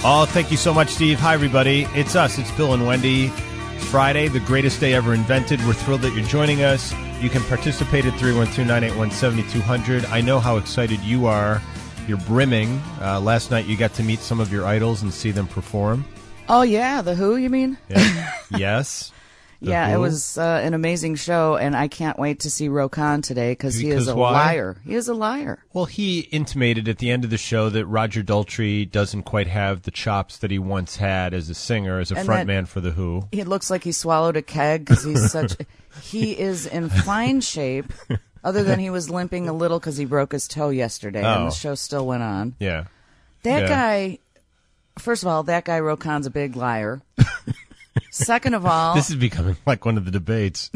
Oh, thank you so much, Steve. Hi, everybody. It's us. It's Bill and Wendy. It's Friday, the greatest day ever invented. We're thrilled that you're joining us. You can participate at 312-981-7200. I know how excited you are. You're brimming. Last night you got to meet some of your idols and see them perform. Oh, yeah. The Who, you mean? Yeah. Yes. Yeah, Who. it was an amazing show, and I can't wait to see Rokan today because he is a why? liar. He is a liar. Well, he intimated at the end of the show that Roger Daltrey doesn't quite have the chops that he once had as a singer, as a frontman for The Who. It looks like he swallowed a keg because he's such... He is in fine shape, other than he was limping a little because he broke his toe yesterday, and the show still went on. Yeah. That guy... First of all, that guy Rokan's a big liar. Second of all, this is becoming like one of the debates.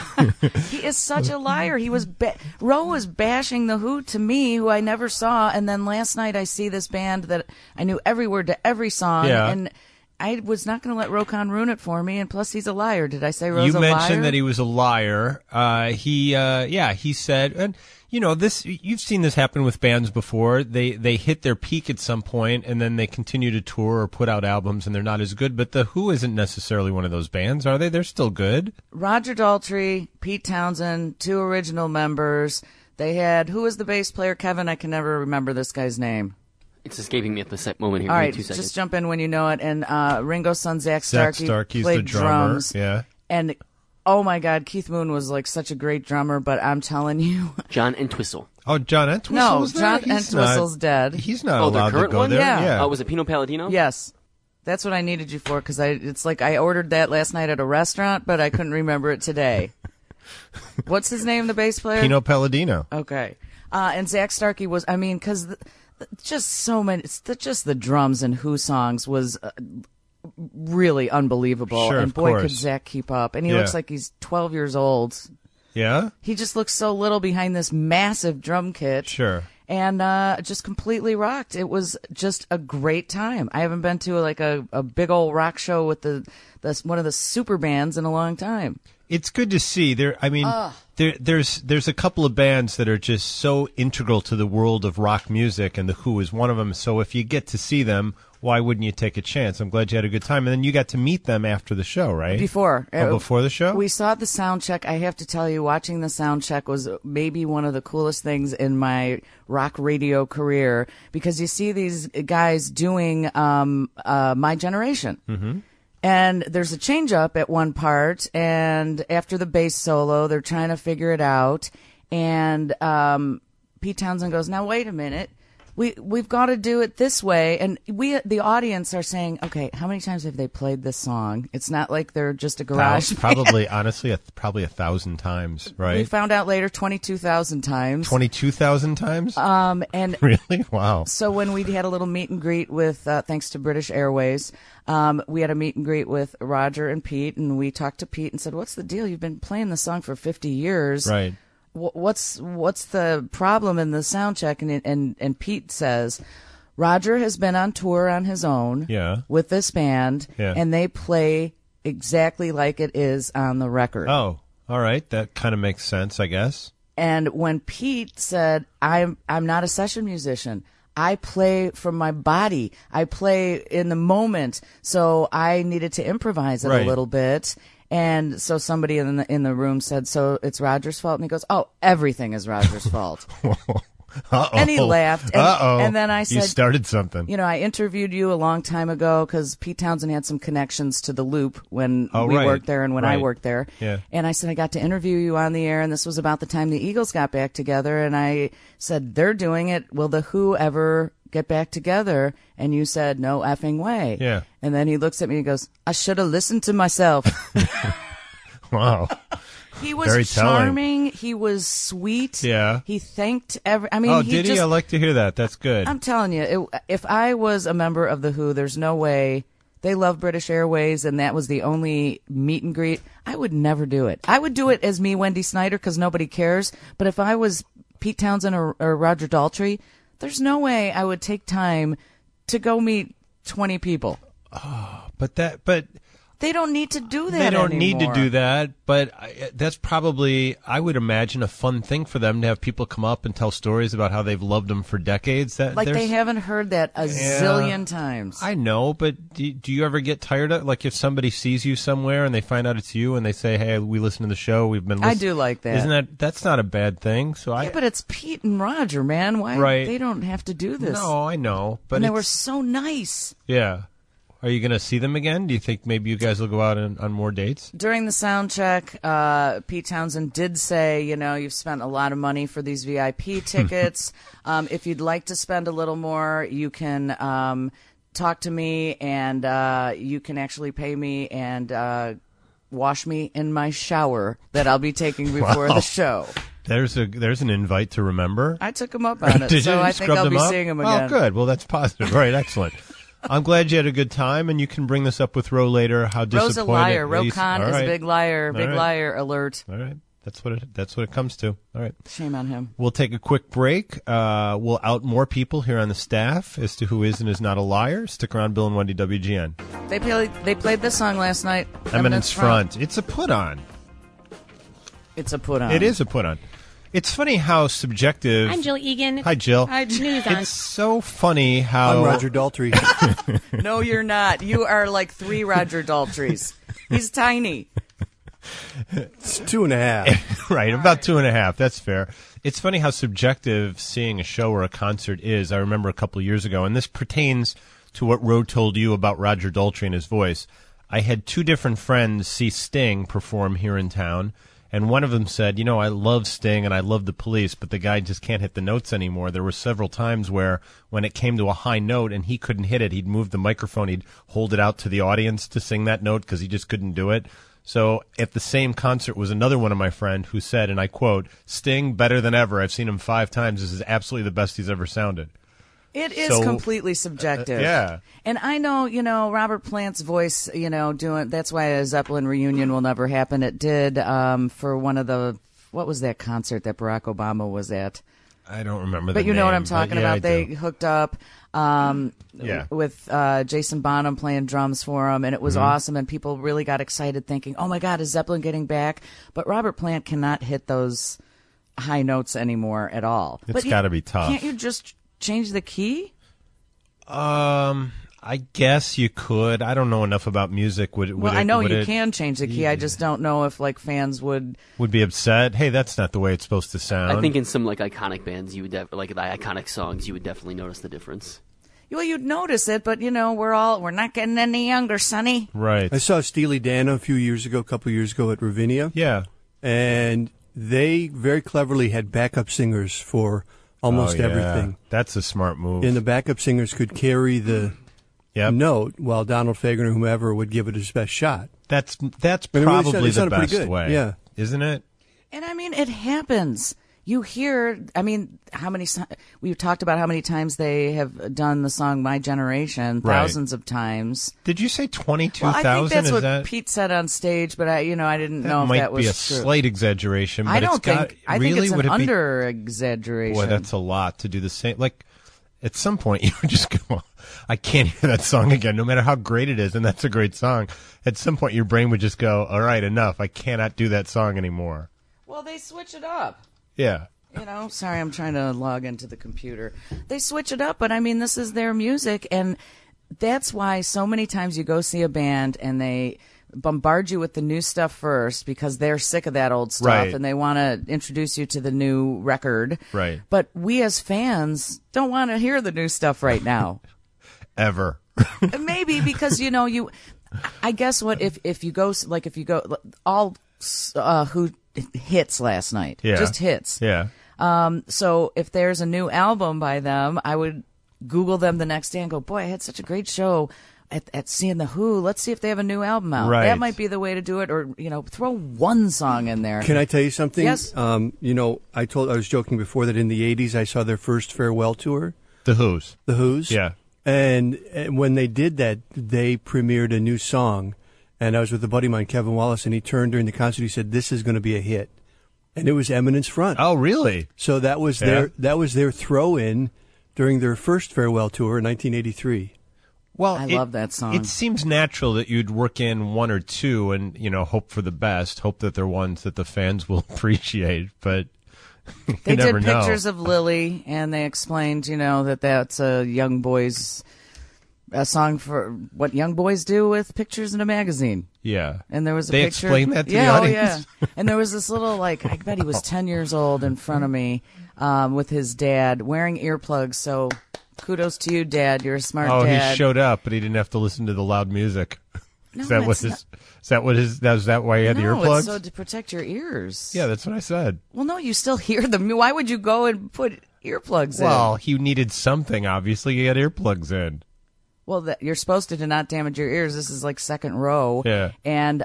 he is such a liar. He was Ro was bashing the Who to me, who I never saw, and then last night I see this band that I knew every word to every song, and I was not going to let Rokan ruin it for me. And plus, he's a liar. Did I say Ro's a liar? You mentioned that he was a liar. He said, and you know this. You've seen this happen with bands before. They hit their peak at some point, and then they continue to tour or put out albums, and they're not as good. But the Who isn't necessarily one of those bands, are they? They're still good. Roger Daltrey, Pete Townsend, two original members. They had, who was the bass player? Kevin, I can never remember this guy's name. It's escaping me at the moment here. All right, 2 seconds. just jump in when you know it. And Ringo's son, Zach Starkey, Starkey's played the drummer. drums. Yeah. And, oh my God, Keith Moon was like such a great drummer, but I'm telling you. John Entwistle. Oh, John Entwistle No, was there? John Entwistle's dead. He's not the allowed to current go one? there. Yeah. Was it Pino Palladino? Yes. That's what I needed you for, because it's like I ordered that last night at a restaurant, but I couldn't remember it today. What's his name, the bass player? Pino Palladino. Okay. And Zach Starkey was, I mean, because just so many, just the drums and Who songs was really unbelievable. Sure, and of boy, course. could Zach keep up. And he looks like he's 12 years old. Yeah? He just looks so little behind this massive drum kit. Sure. And just completely rocked. It was just a great time. I haven't been to like a big old rock show with the one of the super bands in a long time. It's good to see. There's a couple of bands that are just so integral to the world of rock music, and The Who is one of them. So if you get to see them, why wouldn't you take a chance? I'm glad you had a good time. And then you got to meet them after the show, right? Before the show? We saw the sound check. I have to tell you, watching the sound check was maybe one of the coolest things in my rock radio career, because you see these guys doing My Generation. Mm-hmm. And there's a change up at one part, and after the bass solo, they're trying to figure it out. And Pete Townsend goes, "Now wait a minute, we've got to do it this way." And the audience, are saying, "Okay, how many times have they played this song?" It's not like they're just a garage band. Probably, honestly, probably 1,000 times, right? We found out later, 22,000 times. 22,000 times? And really? Wow. So when we had a little meet and greet with, thanks to British Airways, we had a meet and greet with Roger and Pete, and we talked to Pete and said, "What's the deal? You've been playing the song for 50 years. Right. What's the problem in the sound check?" And Pete says, "Roger has been on tour on his own with this band, and they play exactly like it is on the record." Oh, all right. That kind of makes sense, I guess. And when Pete said, I'm not a session musician, I play from my body. I play in the moment. So I needed to improvise it a little bit. And so somebody in the room said, "So it's Roger's fault?" And he goes, "Oh, everything is Roger's fault." Uh-oh. And he laughed. And then I said, "You started something." You know, I interviewed you a long time ago because Pete Townsend had some connections to the Loop when we worked there and when I worked there. Yeah. And I said, I got to interview you on the air, and this was about the time the Eagles got back together. And I said, "They're doing it. Will the Who ever get back together?" And you said, "No effing way." Yeah. And then he looks at me and goes, "I should have listened to myself." Wow. He was Very charming. telling. He was sweet. Yeah. He thanked I mean, Oh, did he? I like to hear that. That's good. I'm telling you, if I was a member of the Who, there's no way. They love British Airways, and that was the only meet and greet. I would never do it. I would do it as me, Wendy Snyder, because nobody cares. But if I was Pete Townsend or Roger Daltrey, there's no way I would take time to go meet 20 people. Oh, but They don't need to do that They don't need to anymore. do that, but that's probably, I would imagine, a fun thing for them to have people come up and tell stories about how they've loved them for decades. Like they haven't heard that a zillion times. I know, but do you ever get tired of, like, if somebody sees you somewhere and they find out it's you and they say, hey, we listen to the show, we've been listening. I do like that. That's not a bad thing. So Yeah, but it's Pete and Roger, man. Why Right. they don't have to do this? No, I know, but and they were so nice. Yeah. Are you going to see them again? Do you think maybe you guys will go out on more dates? During the sound check, Pete Townsend did say, you've spent a lot of money for these VIP tickets. If you'd like to spend a little more, you can talk to me, and you can actually pay me and wash me in my shower that I'll be taking before the show. There's an invite to remember. I took him up on it, so I think I'll be seeing him again. Oh, good. Well, that's positive. Right, excellent. I'm glad you had a good time, and you can bring this up with Ro later. How disappointed. Ro's a liar. Ro Lisa- Khan All is right. a big liar. Big right. liar alert. All right. That's what it comes to. All right. Shame on him. We'll take a quick break. We'll out more people here on the staff as to who is and is not a liar. Stick around, Bill and Wendy, WGN. They played this song last night. Eminence Front. It's a put-on. It's a put-on. It is a put-on. It's funny how subjective... I'm Jill Egan. Hi, Jill. Hi, News on. It's so funny how... I'm Roger Daltrey. No, you're not. You are like 3 Roger Daltrys. He's tiny. It's 2.5. Right, about 2.5. That's fair. It's funny how subjective seeing a show or a concert is. I remember a couple of years ago, and this pertains to what Ro told you about Roger Daltrey and his voice. I had 2 different friends see Sting perform here in town, and one of them said, I love Sting and I love the Police, but the guy just can't hit the notes anymore. There were several times where when it came to a high note and he couldn't hit it, he'd move the microphone, he'd hold it out to the audience to sing that note because he just couldn't do it. So at the same concert was another one of my friend who said, and I quote, Sting, better than ever. I've seen him 5 times. This is absolutely the best he's ever sounded. It is completely subjective. Yeah. And I know, Robert Plant's voice, doing, that's why a Zeppelin reunion will never happen. It did for one of what was that concert that Barack Obama was at? I don't remember But the you know name, what I'm talking but yeah, about. I They do. hooked up with Jason Bonham playing drums for him, and it was awesome, and people really got excited thinking, oh, my God, is Zeppelin getting back? But Robert Plant cannot hit those high notes anymore at all. It's gotta be tough. Can't you just change the key? I guess you could. I don't know enough about music. I know you can change the key. I just don't know if fans would be upset. Hey, that's not the way it's supposed to sound. I think in some iconic bands, you would like the iconic songs, you would definitely notice the difference. Well, you'd notice it, but we're not getting any younger, Sonny. Right. I saw Steely Dan a couple years ago at Ravinia. Yeah. And they very cleverly had backup singers for almost everything. That's a smart move. And the backup singers could carry the note while Donald Fagen or whomever would give it his best shot. That's it probably really the sounded pretty best good. way. Yeah. Isn't it? And it happens. You hear, we've talked about how many times they have done the song My Generation, Right. thousands of times. Did you say 22,000? Well, I think that's Is what that Pete said on stage, but I didn't know if might that was be a true. slight exaggeration, but I don't it's got, think. I really, think it's would an it be, under exaggeration. Boy, that's a lot to do the same. Like, at some point, you would just go, I can't hear that song again, no matter how great it is, and that's a great song. At some point, your brain would just go, all right, enough. I cannot do that song anymore. Well, they switch it up. Yeah. Sorry, I'm trying to log into the computer. They switch it up, but this is their music, and that's why so many times you go see a band and they bombard you with the new stuff first because they're sick of that old stuff Right. and they want to introduce you to the new record. Right. But we as fans don't want to hear the new stuff right now. Ever. Maybe because I guess what if you go all who hits last night, Yeah. just hits. Yeah. So if there's a new album by them, I would Google them the next day and go, boy, I had such a great show at seeing the Who. Let's see if they have a new album out. Right. That might be the way to do it, or throw one song in there. Can I tell you something? Yes. I was joking before that in the 80s I saw their first farewell tour, The Who's. the Who's. Yeah. And when they did that, they premiered a new song. And I was with a buddy of mine, Kevin Wallace, and he turned during the concert. He said, "This is going to be a hit," and it was Eminence Front. Oh, really? So that was their throw-in during their first farewell tour in 1983. Well, I love that song. It seems natural that you'd work in one or two and, hope for the best, hope that they're ones that the fans will appreciate, but They did never know. pictures of Lily, and they explained, that that's a song for what young boys do with pictures in a magazine. Yeah. And there was a They picture. explained that to yeah, the audience? Oh, yeah. And there was this little, I bet he was 10 years old in front of me with his dad wearing earplugs. So kudos to you, Dad. You're a smart dad. He showed up, but he didn't have to listen to the loud music. No, Is that why he had the No, earplugs? it's so to protect your ears. Yeah, that's what I said. Well, no, you still hear them. Why would you go and put earplugs in? Well, he needed something, obviously. He had earplugs in. Well, you're supposed to not damage your ears. This is like second row. Yeah. And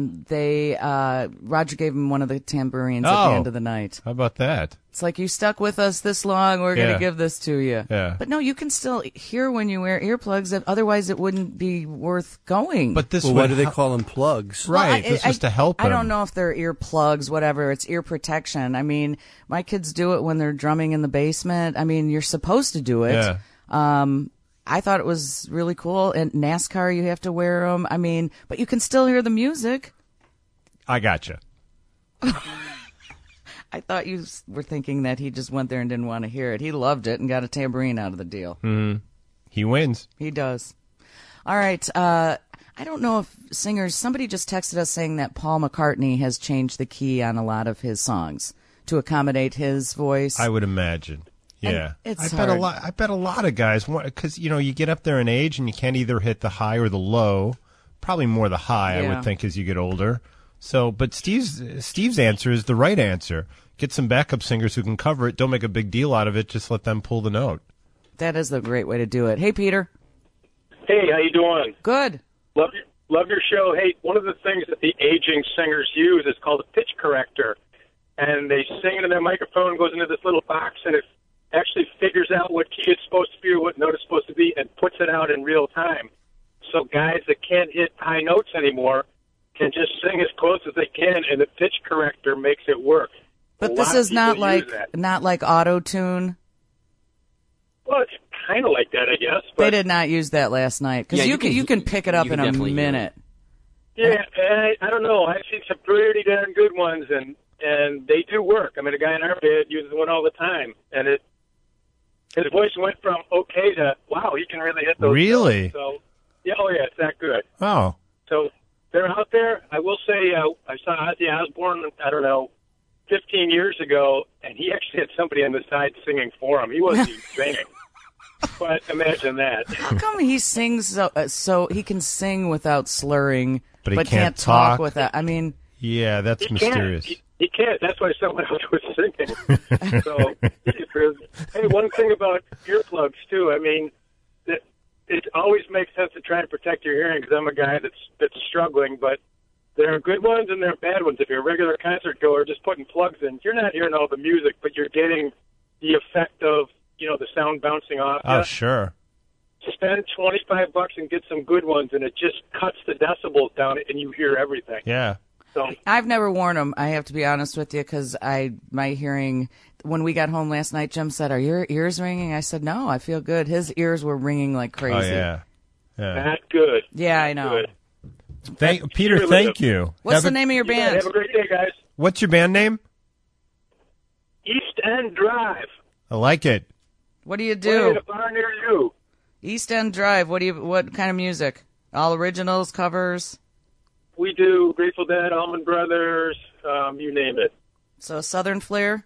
Roger gave him one of the tambourines at the end of the night. How about that? It's like, you stuck with us this long, we're going Yeah. to give this to you. Yeah. But no, you can still hear when you wear earplugs. Otherwise, it wouldn't be worth going. But this Well, would why do they call them plugs? Right, this was to help I him. don't know if they're earplugs, whatever. It's ear protection. I mean, my kids do it when they're drumming in the basement. I mean, you're supposed to do it. Yeah. I thought it was really cool. And NASCAR, you have to wear them. I mean, but you can still hear the music. I gotcha. I thought you were thinking that he just went there and didn't want to hear it. He loved it and got a tambourine out of the deal. He wins. He does. All right. I don't know if singers, somebody just texted us saying that Paul McCartney has changed the key on a lot of his songs to accommodate his voice. I would imagine. Yeah. And it's I bet a hard. lot. I bet a lot of guys, because you get up there in age and you can't either hit the high or the low. Probably more the high, I Yeah. would think, as you get older. So, but Steve's answer is the right answer. Get some backup singers who can cover it. Don't make a big deal out of it. Just let them pull the note. That is the great way to do it. Hey, Peter. Hey, how you doing? Good. Love your show. Hey, one of the things that the aging singers use is called a pitch corrector, and they sing into their microphone, goes into this little box, and it actually figures out what key it's supposed to be or what note it's supposed to be and puts it out in real time. So guys that can't hit high notes anymore can just sing as close as they can, and the pitch corrector makes it work. But this is not like auto tune. Well, it's kind of like that, I guess. They But did not use that last night because Yeah, you can pick it up you in can a definitely hear it. minute. yeah, I don't know. I've seen some pretty darn good ones, and they do work. I mean, a guy in our band uses one all the time, and his voice went from okay to wow, he can really hit those. Really? notes. So yeah, it's that good. Oh. So they're out there. I will say I saw Ozzy Osbourne, I don't know, 15 years ago, and he actually had somebody on the side singing for him. He wasn't even singing. But imagine that. How come he sings so he can sing without slurring, But he can't can't talk talk? without? I mean, Yeah, that's He mysterious. can't. He can't. That's why someone else was singing. So, hey, one thing about earplugs, too. I mean, it always makes sense to try and protect your hearing because I'm a guy that's struggling, but there are good ones and there are bad ones. If you're a regular concert goer just putting plugs in, you're not hearing all the music, but you're getting the effect of, the sound bouncing off you. Oh, sure. Spend $25 and get some good ones, and it just cuts the decibels down, and you hear everything. Yeah. So, I've never worn them. I have to be honest with you because my hearing. When we got home last night, Jim said, "Are your ears ringing?" I said, "No, I feel good." His ears were ringing like crazy. Oh, yeah. Yeah. not good. Yeah, I know. Good. Peter, Really thank good. you. What's the name of your You guys band? have a great day, guys. What's your band name? East End Drive. I like it. What do you Play in do? a bar near you. East End Drive. What kind of music? All originals, covers. We do Grateful Dead, Allman Brothers, you name it. So Southern Flair.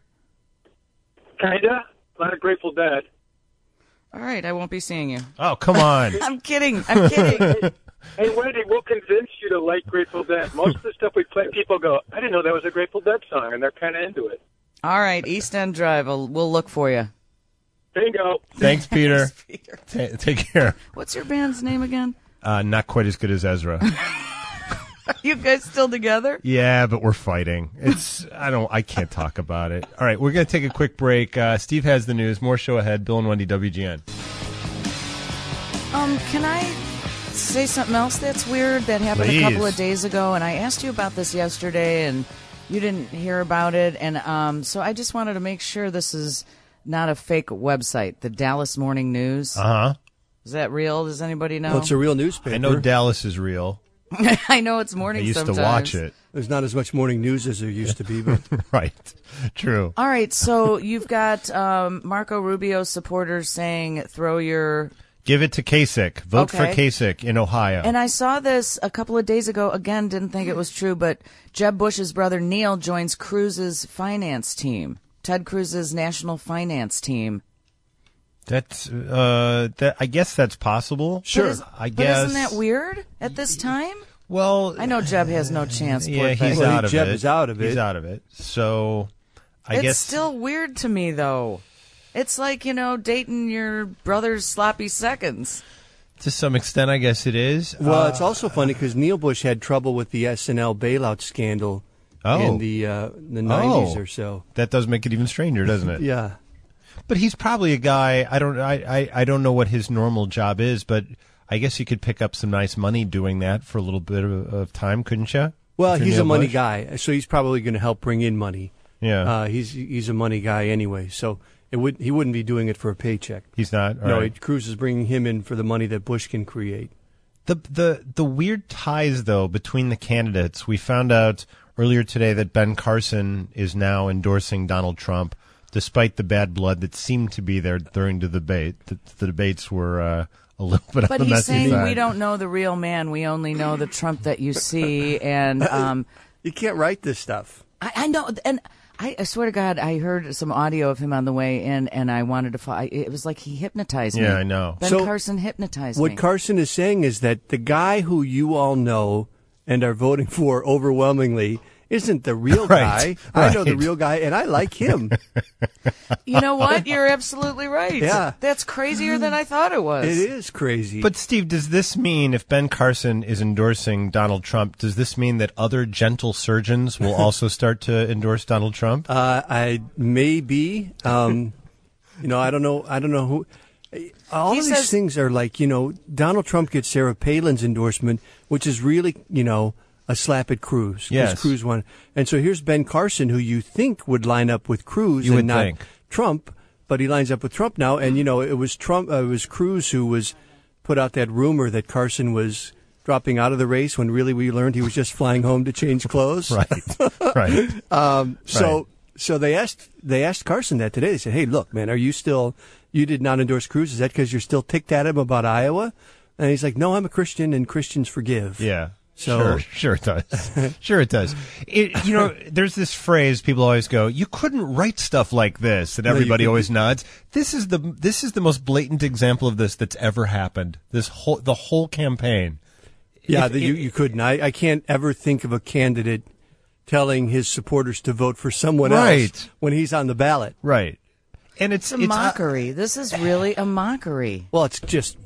Kinda. A lot of Grateful Dead. All right, I won't be seeing you. Oh, come on. I'm kidding. I'm kidding. Hey, Wendy, we'll convince you to like Grateful Dead. Most of the stuff we play, people go, I didn't know that was a Grateful Dead song, and they're kind of into it. All right, East End Drive. We'll look for you. Bingo. Thanks, Peter. Peter. Take care. What's your band's name again? Not quite as good as Ezra. Are you guys still together? Yeah, but we're fighting. I can't talk about it. All right, we're going to take a quick break. Steve has the news. More show ahead. Bill and Wendy, WGN. Can I say something else that's weird that happened Please. a couple of days ago? And I asked you about this yesterday, and you didn't hear about it. And so I just wanted to make sure this is not a fake website, the Dallas Morning News. Uh-huh. Is that real? Does anybody know? Well, it's a real newspaper. I know Dallas is real. I know it's morning I used sometimes. to watch it. There's not as much morning news as there used to be, but Right. True. All right, so you've got Marco Rubio's supporters saying throw your... Give it to Kasich. Vote for Okay. Kasich in Ohio. And I saw this a couple of days ago. Again, didn't think it was true, but Jeb Bush's brother Neil joins Cruz's finance team. Ted Cruz's national finance team. That's I guess that's possible. But I but guess. isn't that weird at this time? Well, I know Jeb has no chance. yeah, poor thing. he's Well, out of Jeb it. is out of it. He's out of it. So, I It's guess still weird to me, though. It's like, dating your brother's sloppy seconds. to some extent, I guess it is. well, it's also funny because Neil Bush had trouble with the SNL bailout scandal in the 90s or so. That does make it even stranger, doesn't it? Yeah. But he's probably a guy. I don't know what his normal job is, but I guess you could pick up some nice money doing that for a little bit of time, couldn't you? Well, If you're he's Neil a money Bush? guy, so he's probably going to help bring in money. Yeah, He's a money guy anyway, so he wouldn't be doing it for a paycheck. he's not. All No, right. Cruz is bringing him in for the money that Bush can create. The weird ties though between the candidates. We found out earlier today that Ben Carson is now endorsing Donald Trump, despite the bad blood that seemed to be there during the debate. The debates were a little bit on But the he's messy saying side. we don't know the real man. We only know the Trump that you see. And You can't write this stuff. I know. And I swear to God, I heard some audio of him on the way in, and I wanted to it was like he hypnotized me. Yeah, I know. Ben So, Carson hypnotized What me. Carson is saying is that the guy who you all know and are voting for overwhelmingly isn't the real guy. Right, I know the right. real guy, and I like him. You know what? You're absolutely right. Yeah. That's crazier than I thought it was. It is crazy. But Steve, does this mean if Ben Carson is endorsing Donald Trump, does this mean that other gentle surgeons will also start to endorse Donald Trump? I may be. I don't know. I don't know who. All He of these says- things are like, Donald Trump gets Sarah Palin's endorsement, which is really, a slap at Cruz. 'Cause Yes. Cruz won. And so here's Ben Carson, who you think would line up with Cruz You and would not think. Trump, but he lines up with Trump now. And, it was Trump, it was Cruz who was put out that rumor that Carson was dropping out of the race when really we learned he was just flying home to change clothes. Right. So they asked Carson that today. They said, "Hey, look, man, you did not endorse Cruz? Is that because you're still ticked at him about Iowa?" And he's like, "No, I'm a Christian, and Christians forgive." Yeah. So- Sure it does. Sure it does. There's this phrase people always go, "You couldn't write stuff like this," and No, you everybody couldn't. always nods. This is the most blatant example of this that's ever happened. The whole campaign. Yeah, If- you couldn't. I can't ever think of a candidate telling his supporters to vote for someone else Right. when he's on the ballot. Right. And it's It's a mockery. This is really a mockery. Well, it's just,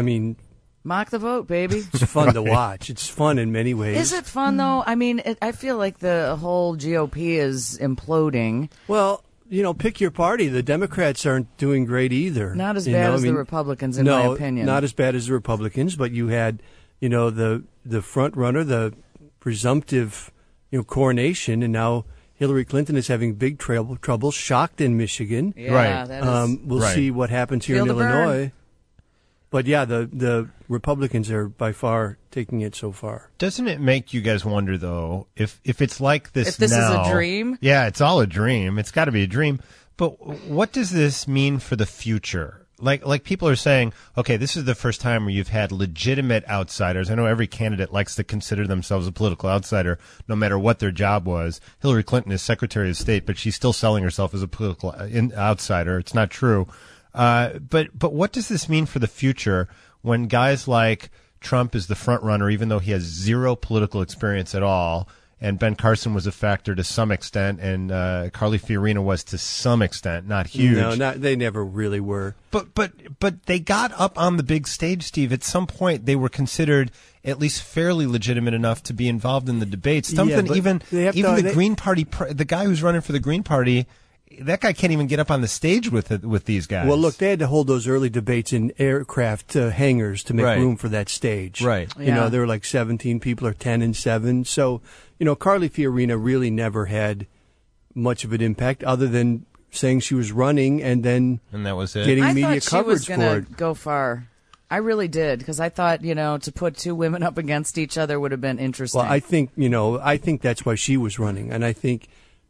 Mock the vote, baby. it's fun to watch. It's fun in many ways. Is it fun, though? I mean, I feel like the whole GOP is imploding. Well, pick your party. The Democrats aren't doing great either. Not as You bad know, as I mean, the Republicans, in no, my opinion. not as bad as the Republicans, but you had, the front runner, the presumptive, coronation, and now Hillary Clinton is having big trouble, shocked in Michigan. Yeah, Right. that is. We'll Right. see what happens here Feel in the burn. Illinois. But yeah, the Republicans are by far taking it so far. Doesn't it make you guys wonder though if it's like this If this is now? a dream? Yeah, it's all a dream. It's got to be a dream. But what does this mean for the future? Like people are saying, okay, this is the first time where you've had legitimate outsiders. I know every candidate likes to consider themselves a political outsider, no matter what their job was. Hillary Clinton is Secretary of State, but she's still selling herself as a political outsider. It's not true. But what does this mean for the future when guys like Trump is the front runner, even though he has zero political experience at all, and Ben Carson was a factor to some extent, and Carly Fiorina was to some extent, not huge. No, they never really were. But they got up on the big stage, Steve. At some point, they were considered at least fairly legitimate enough to be involved in the debates. Something but even they have even to- the they- Green Party, the guy who's running for the Green Party, that guy can't even get up on the stage with these guys. Well, look, they had to hold those early debates in aircraft hangars to make Right. room for that stage. Right. Yeah. There were like 17 people or 10 and 7. So, Carly Fiorina really never had much of an impact other than saying she was running and then and that was it. getting I media thought she was coverage going for to it. go far. I really did, because I thought, to put two women up against each other would have been interesting. Well, I think that's why she was running, and I think,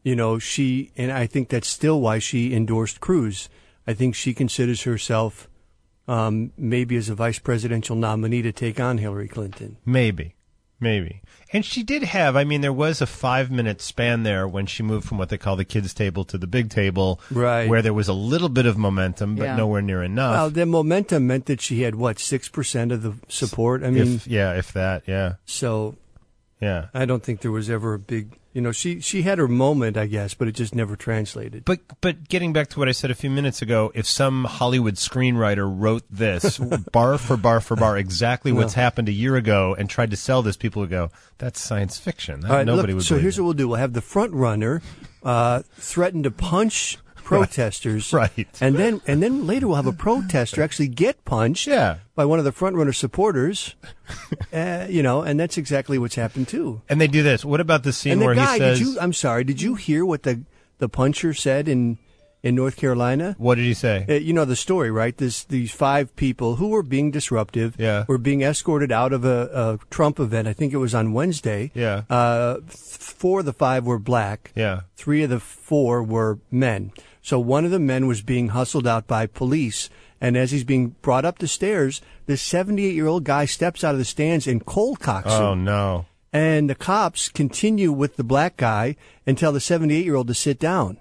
I think that's still why she endorsed Cruz. I think she considers herself maybe as a vice presidential nominee to take on Hillary Clinton. Maybe. And she did have, there was a 5-minute span there when she moved from what they call the kids' table to the big table, right, where there was a little bit of momentum, but nowhere near enough. Well, the momentum meant that she had, 6% of the support? If that, yeah. So, yeah. I don't think there was ever a big... she had her moment, I guess, but it just never translated. But getting back to what I said a few minutes ago, if some Hollywood screenwriter wrote this bar for bar, exactly what's happened a year ago and tried to sell this, people would go, that's science fiction. All right, nobody look, would so believe here's it. what we'll do. We'll have the front runner threaten to punch protesters. Right. And then later we'll have a protester actually get punched by one of the front runner supporters. And that's exactly what's happened too. And they do this. What about the scene where guy, he says... I'm sorry, did you hear what the puncher said in North Carolina? What did he say? The story, right? These 5 people who were being disruptive were being escorted out of a Trump event. I think it was on Wednesday. Yeah. 4 of the 5 were black. Yeah. 3 of the 4 were men. So one of the men was being hustled out by police. And as he's being brought up the stairs, this 78-year-old guy steps out of the stands and cold cocks him. Oh, no. And the cops continue with the black guy and tell the 78-year-old to sit down.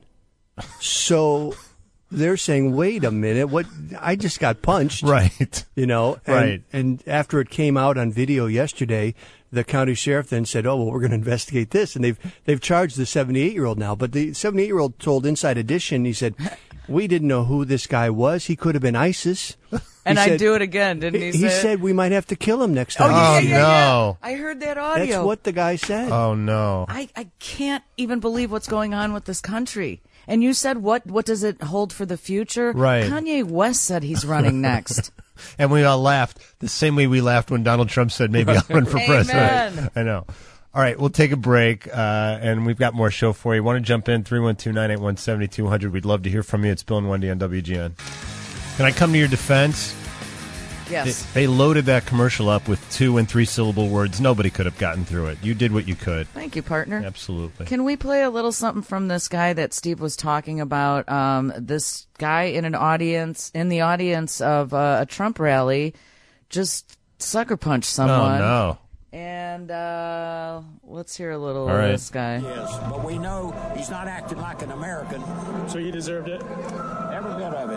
So they're saying, wait a minute, what? I just got punched. Right. Right. And after it came out on video yesterday, the county sheriff then said, we're going to investigate this. And they've charged the 78-year-old now. But the 78-year-old told Inside Edition, he said, we didn't know who this guy was. He could have been ISIS. And I'd do it again, didn't he? He said we might have to kill him next time. Oh, no. I heard that audio. That's what the guy said. Oh, no. I can't even believe what's going on with this country. And you said, what does it hold for the future? Right. Kanye West said he's running next. And we all laughed the same way we laughed when Donald Trump said maybe I'll run for president. I know. All right, we'll take a break, and we've got more show for you. Want to jump in? 312-981-7200. We'd love to hear from you. It's Bill and Wendy on WGN. Can I come to your defense? Yes. They loaded that commercial up with 2- and 3-syllable words. Nobody could have gotten through it. You did what you could. Thank you, partner. Absolutely. Can we play a little something from this guy that Steve was talking about? This guy in the audience of a Trump rally just sucker punched someone. Oh, no. And let's hear a little of this guy. Yes, but we know he's not acting like an American. So you deserved it? Every bit of it.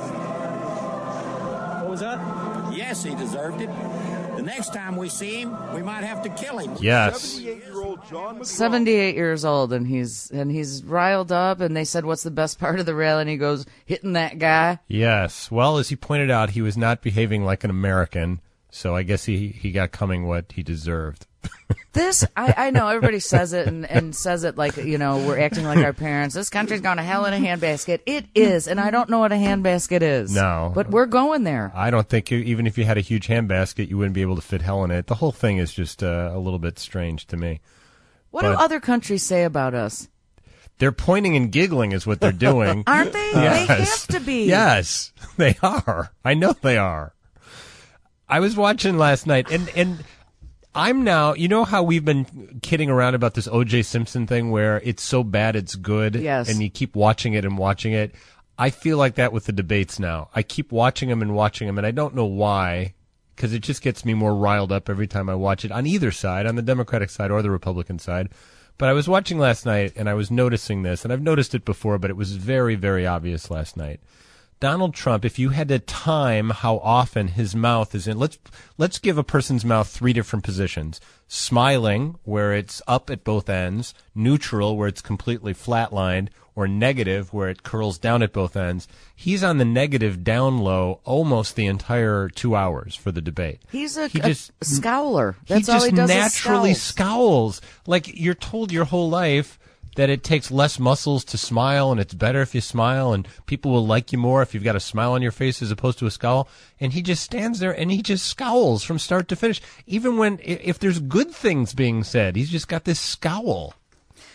What was that? Yes, he deserved it. The next time we see him, we might have to kill him. Yes. 78-year-old John McCain. 78 years old, and he's riled up. And they said, "What's the best part of the rally?" And he goes, "Hitting that guy." Yes. Well, as he pointed out, he was not behaving like an American, so I guess he got coming what he deserved. This, I know everybody says it and says it like, we're acting like our parents. This country's going to hell in a handbasket. It is, and I don't know what a handbasket is. No. But we're going there. I don't think even if you had a huge handbasket, you wouldn't be able to fit hell in it. The whole thing is just a little bit strange to me. What do other countries say about us? They're pointing and giggling is what they're doing. Aren't they? Yes. They have to be. Yes, they are. I know they are. I was watching last night, and I'm now, you know how we've been kidding around about this O.J. Simpson thing where it's so bad it's good, yes, and you keep watching it and watching it? I feel like that with the debates now. I keep watching them, and I don't know why, because it just gets me more riled up every time I watch it on either side, on the Democratic side or the Republican side. But I was watching last night, and I was noticing this, and I've noticed it before, but it was very, very obvious last night. Donald Trump, if you had to time how often his mouth is in, let's give a person's mouth 3 different positions. Smiling, where it's up at both ends, neutral, where it's completely flatlined, or negative, where it curls down at both ends. He's on the negative down low almost the entire 2 hours for the debate. He's a scowler. That's he all he does naturally is scowls. Like you're told your whole life that it takes less muscles to smile, and it's better if you smile, and people will like you more if you've got a smile on your face as opposed to a scowl. And he just stands there and he just scowls from start to finish. Even if there's good things being said, he's just got this scowl.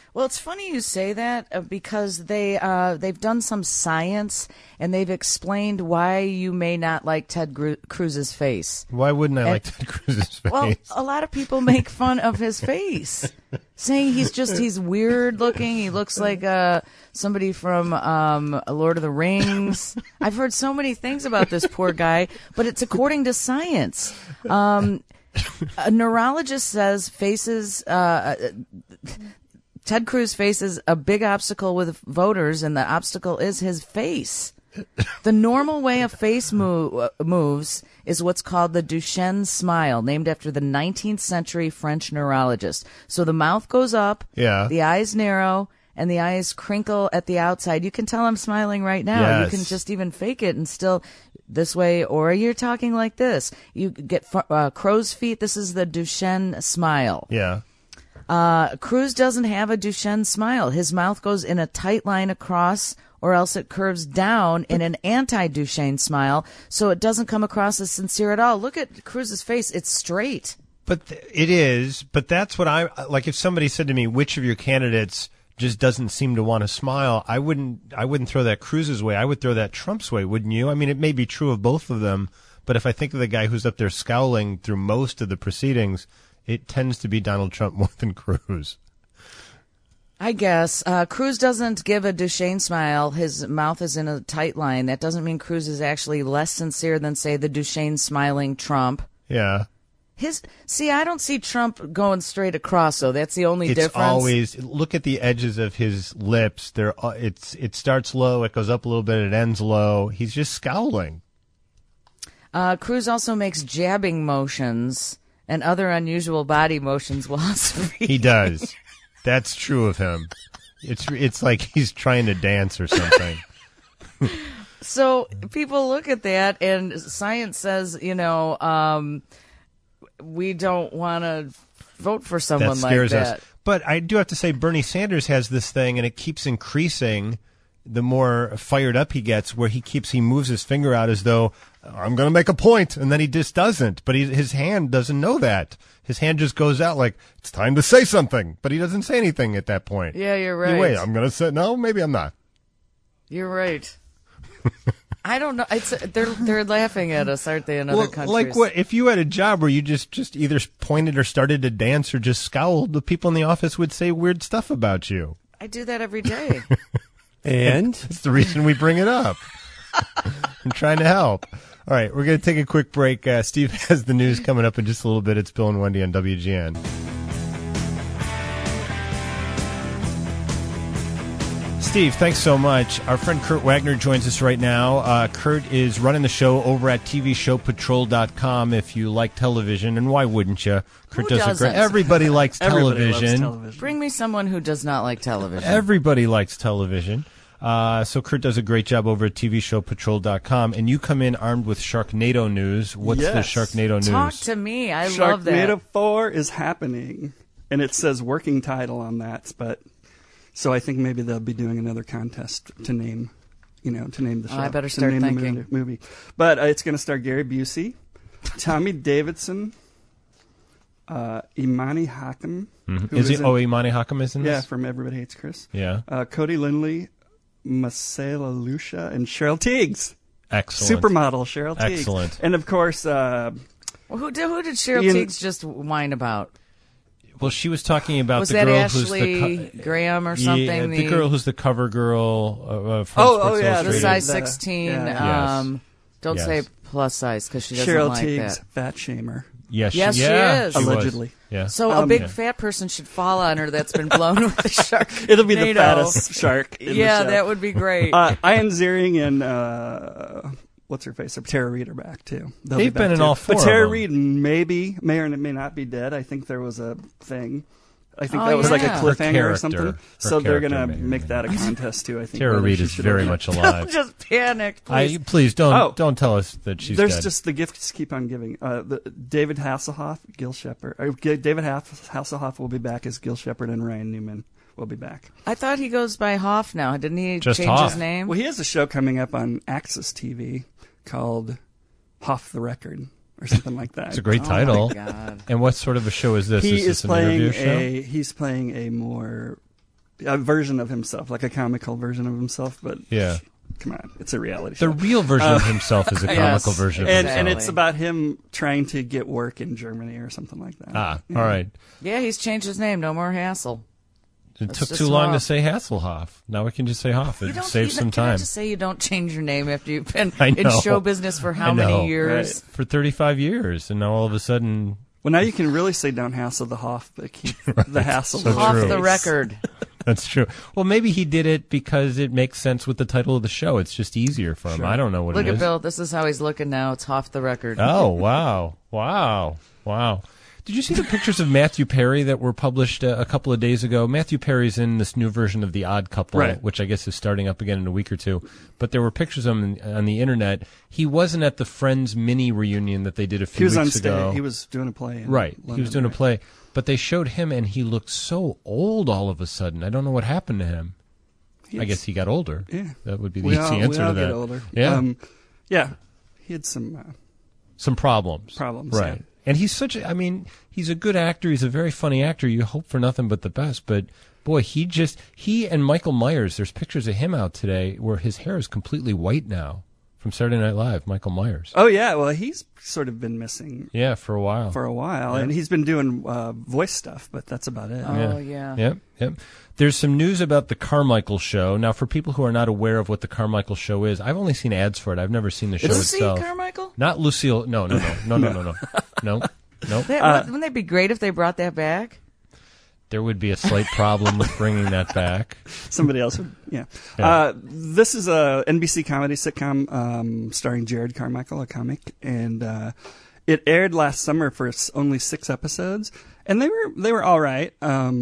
Well, it's funny you say that because they've done some science and they've explained why you may not like Ted Cruz's face. Why wouldn't I like Ted Cruz's face? Well, a lot of people make fun of his face, saying he's weird looking. He looks like somebody from Lord of the Rings. I've heard so many things about this poor guy, but it's according to science. A neurologist says Ted Cruz faces a big obstacle with voters, and the obstacle is his face. The normal way a face moves is what's called the Duchenne smile, named after the 19th century French neurologist. So the mouth goes up, the eyes narrow, and the eyes crinkle at the outside. You can tell I'm smiling right now. Yes. You can just even fake it and still this way, or you're talking like this. You get crow's feet. This is the Duchenne smile. Yeah. Cruz doesn't have a Duchenne smile. His mouth goes in a tight line across, or else it curves down in an anti-Duchenne smile, so it doesn't come across as sincere at all. Look at Cruz's face. It's straight. But it is. But that's what like if somebody said to me, which of your candidates just doesn't seem to want to smile, I wouldn't throw that Cruz's way. I would throw that Trump's way, wouldn't you? I mean, it may be true of both of them, but if I think of the guy who's up there scowling through most of the proceedings, it tends to be Donald Trump more than Cruz. I guess. Cruz doesn't give a Duchenne smile. His mouth is in a tight line. That doesn't mean Cruz is actually less sincere than, say, the Duchenne smiling Trump. Yeah. I don't see Trump going straight across, though. That's the only difference. It's always, look at the edges of his lips. It starts low, it goes up a little bit, it ends low. He's just scowling. Cruz also makes jabbing motions and other unusual body motions while speaking. He does. That's true of him. It's like he's trying to dance or something. So people look at that, and science says, we don't want to vote for someone that scares like that. Us. But I do have to say, Bernie Sanders has this thing, and it keeps increasing the more fired up he gets, where he moves his finger out as though, I'm going to make a point, and then he just doesn't. But his hand doesn't know that. His hand just goes out like, it's time to say something, but he doesn't say anything at that point. Yeah, you're right. Wait, I'm going to say, no, maybe I'm not. You're right. I don't know. They're laughing at us, aren't they, in other countries? Like what? If you had a job where you just either pointed or started to dance or just scowled, the people in the office would say weird stuff about you. I do that every day. And? That's the reason we bring it up. I'm trying to help. All right, we're going to take a quick break. Steve has the news coming up in just a little bit. It's Bill and Wendy on WGN. Steve, thanks so much. Our friend Kurt Wagner joins us right now. Kurt is running the show over at TVShowPatrol.com if you like television, and why wouldn't you? Kurt does a great. doesn't? Everybody likes television. Everybody loves television. Bring me someone who does not like television. Everybody likes television. So Kurt does a great job over at TVShowPatrol.com, and you come in armed with Sharknado news. What's the Sharknado news? Talk to me. I love that. Sharknado 4 is happening, and it says working title on that, but... So I think maybe they'll be doing another contest to name the show. I better start thinking. The movie. But it's going to star Gary Busey, Tommy Davidson, Imani Hakim. Mm-hmm. Imani Hakim is in this? Yeah, from Everybody Hates Chris. Yeah. Cody Lindley, Marcela Lucia, and Cheryl Tiegs. Excellent. Supermodel Cheryl Tiegs. Excellent. And of course... who did Cheryl Tiegs just whine about? Well, she was talking about was the that girl Ashley who's the Graham or something? Yeah, the girl who's the cover girl from Sports the Illustrated. size 16. Yes. Don't say plus size because she doesn't Cheryl like Tiegs, that. fat shamer. Yes, she is. Allegedly. Yeah. So a big fat person should fall on her that's been blown with the shark. It'll be the fattest shark in the show. That would be great. Ian Ziering and what's her face? Tara Reid are back too. They've been in all four. But Tara of them. Reid may or may not be dead. I think there was a thing. I think that was like a cliffhanger or something. So they're going to make that a contest too. I think Tara Reid is very much alive. Don't just panic, please. Please don't tell us that she's There's dead. just the gifts keep on giving. David Hasselhoff, Gil Shepard. David Hasselhoff will be back as Gil Shepard, and Ryan Newman will be back. I thought he goes by Hoff now. Didn't he Just change Hoff. his name? Well, he has a show coming up on Access TV called Hoff the Record. Or something like that. It's a great title. My God. And what sort of a show is this? He is is this an interview show? He's playing a more a version of himself, like a comical version of himself. But Yeah. come on, it's a reality The show. real version of himself is a comical Yes. version of And himself. and it's about him trying to get work in Germany or something like that. all right. Yeah, he's changed his name. No more hassle. It That's took just too long to Hoff. say Hasselhoff. Now we can just say Hoff. It saves some Can I time. just say you don't change your name after you've been I in know. show business for how I know. many years? For 35 years, and now all of a sudden, Well, now you can really say don't hassle the Hoff, but keep the hassle. So Off true. the record. that's true. Well, maybe he did it because it makes sense with the title of the show. It's just easier for him. I don't know what Look it at is. Bill. This is how he's looking now. It's off the record. Oh, wow. Did you see the pictures of Matthew Perry that were published a couple of days ago? Matthew Perry's in this new version of The Odd Couple, Right. which I guess is starting up again in a week or two. But there were pictures of him on the internet. He wasn't at the Friends mini reunion that they did a He few was on weeks ago. stage. He was doing a play. In Right. London, He was doing a right? play. But they showed him, and he looked so old all of a sudden. I don't know what happened to him. I guess he got older. Yeah. That would be the We easy all answer to get that. older. Yeah. Yeah. He had some. Some problems. Problems, Right. yeah. And he's he's a good actor. He's a very funny actor. You hope for nothing but the best. But, boy, he and Michael Myers, there's pictures of him out today where his hair is completely white now from Saturday Night Live, Michael Myers. Oh yeah. Well, he's sort of been missing Yeah, for a while. and he's been doing voice stuff, but that's about it. Oh, yeah. Yep. There's some news about the Carmichael Show. Now, for people who are not aware of what the Carmichael Show is, I've only seen ads for it. I've never seen the show Lucy itself. Carmichael? Not Lucille. No. No. Wouldn't that be great if they brought that back? There would be a slight problem with bringing that back. Somebody else would. Yeah. Yeah. This is a NBC comedy sitcom starring Jared Carmichael, a comic, and it aired last summer for only 6 episodes, and they were all right.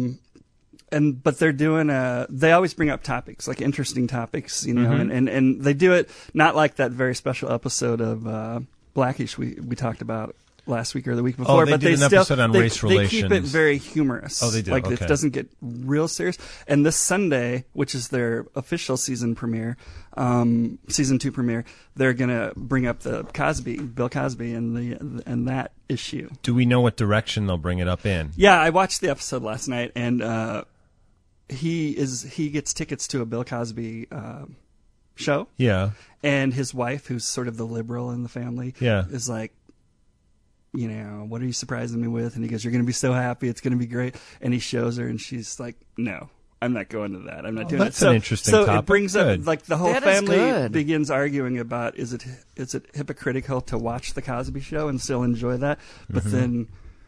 But they're doing they always bring up topics, like interesting topics, you know, and they do it not like that very special episode of Blackish we talked about last week or the week before, they but did they an still episode on race they keep it relations. very humorous. Oh, they do? Like Okay. it doesn't get real serious. And this Sunday, which is their official season premiere, season 2 premiere, they're gonna bring up the Bill Cosby, and that issue. Do we know what direction they'll bring it up in? Yeah, I watched the episode last night, and he gets tickets to a Bill Cosby show, Yeah. and his wife, who's sort of the liberal in the family, Yeah. is like, you know, what are you surprising me with? And he goes, you're going to be so happy. It's going to be great. And he shows her, and she's like, no, I'm not going to that. I'm not doing that's it. an interesting so topic. it brings Good. up, like, the whole That is family good. begins arguing about, is it hypocritical to watch the Cosby Show and still enjoy that, but then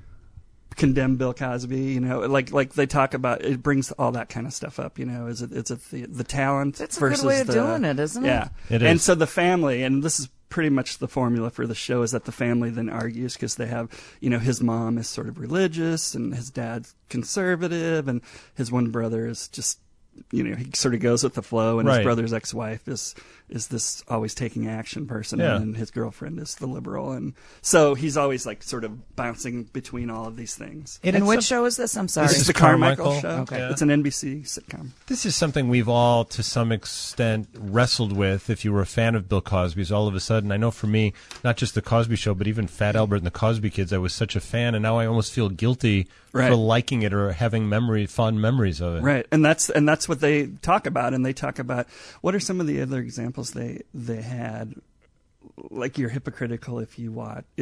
condemn Bill Cosby, you know, like they talk about, it brings all that kind of stuff up, you know, is it the talent That's a good versus way of the, doing it, isn't it? Yeah. It And is. so the family, and this is pretty much the formula for the show, is that the family then argues because they have, you know, his mom is sort of religious and his dad's conservative, and his one brother is just, you know, he sort of goes with the flow, and Right. his brother's ex-wife is this always taking action person, Yeah. and his girlfriend is the liberal, and so he's always like sort of bouncing between all of these things. And which show is this? I'm sorry. This is the Carmichael. Carmichael Show. Okay. Yeah. It's an NBC sitcom. This is something we've all, to some extent, wrestled with. If you were a fan of Bill Cosby's, all of a sudden, I know for me, not just the Cosby Show, but even Fat Albert and the Cosby Kids, I was such a fan, and now I almost feel guilty Right. for liking it or having fond memories of it. Right, and that's what they talk about, and they talk about what are some of the other examples they had, like you're hypocritical if you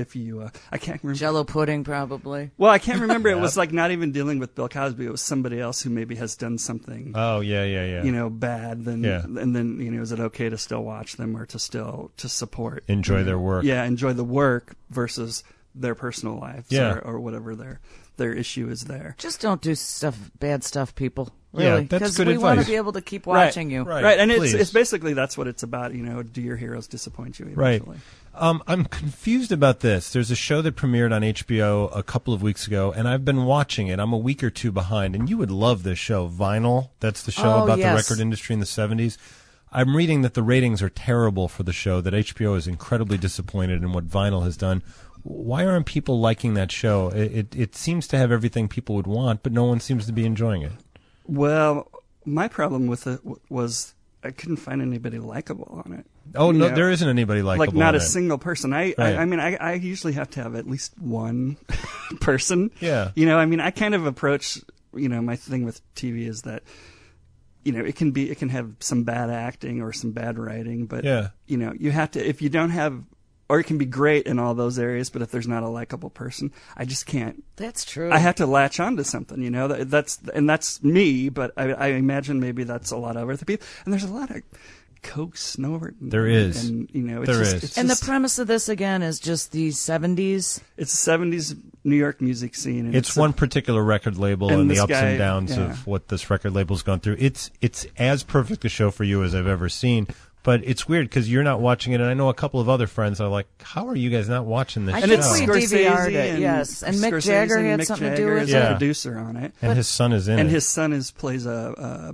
I can't remember. Jello pudding, probably. Well, I can't remember. It was like not even dealing with Bill Cosby. It was somebody else who maybe has done something, Oh, yeah. you know, bad. Then Yeah. and then, you know, is it okay to still watch them or to support, Enjoy you know? their work. Yeah, enjoy the work versus their personal lives, Yeah. or whatever their issue is there. Just don't do bad stuff, people. Yeah, Really, that's because good we want to advice. be able to keep watching you. Right. And please. it's basically that's what it's about. You know, do your heroes disappoint you eventually? Right. I'm confused about this. There's a show that premiered on HBO a couple of weeks ago, and I've been watching it. I'm a week or two behind, and you would love this show, Vinyl. That's the show Oh, about yes. the record industry in the 70s. I'm reading that the ratings are terrible for the show, that HBO is incredibly disappointed in what Vinyl has done. Why aren't people liking that show? It seems to have everything people would want, but no one seems to be enjoying it. Well, my problem with it was I couldn't find anybody likable on it. Oh, You no, know, there isn't anybody likable like not in a it. single person. I mean, I usually have to have at least one person. Yeah. You know, I mean, I kind of approach, you know, my thing with TV is that it can have some bad acting or some bad writing, but Yeah. you have to, if you don't have, or it can be great in all those areas, but if there's not a likable person, I just can't. That's true. I have to latch onto something, that's me, but I imagine maybe that's a lot of other people. And there's a lot of Coke, Snowbird. There is. And, it's There just, is. It's and just, the premise of this, again, is just the 70s. it's the 70s New York music scene. And It's one particular record label and and the this ups guy- and downs yeah. of what this record label's gone through. It's as perfect a show for you as I've ever seen. But it's weird because you're not watching it, and I know a couple of other friends are like, "How are you guys not watching this I show?" think it's we Scorsese DVR'd it, yes. And Mick Scorsese Jagger and had Mick something to do Jagger with is it. the Yeah. producer on it. and his son is in And it. his son plays a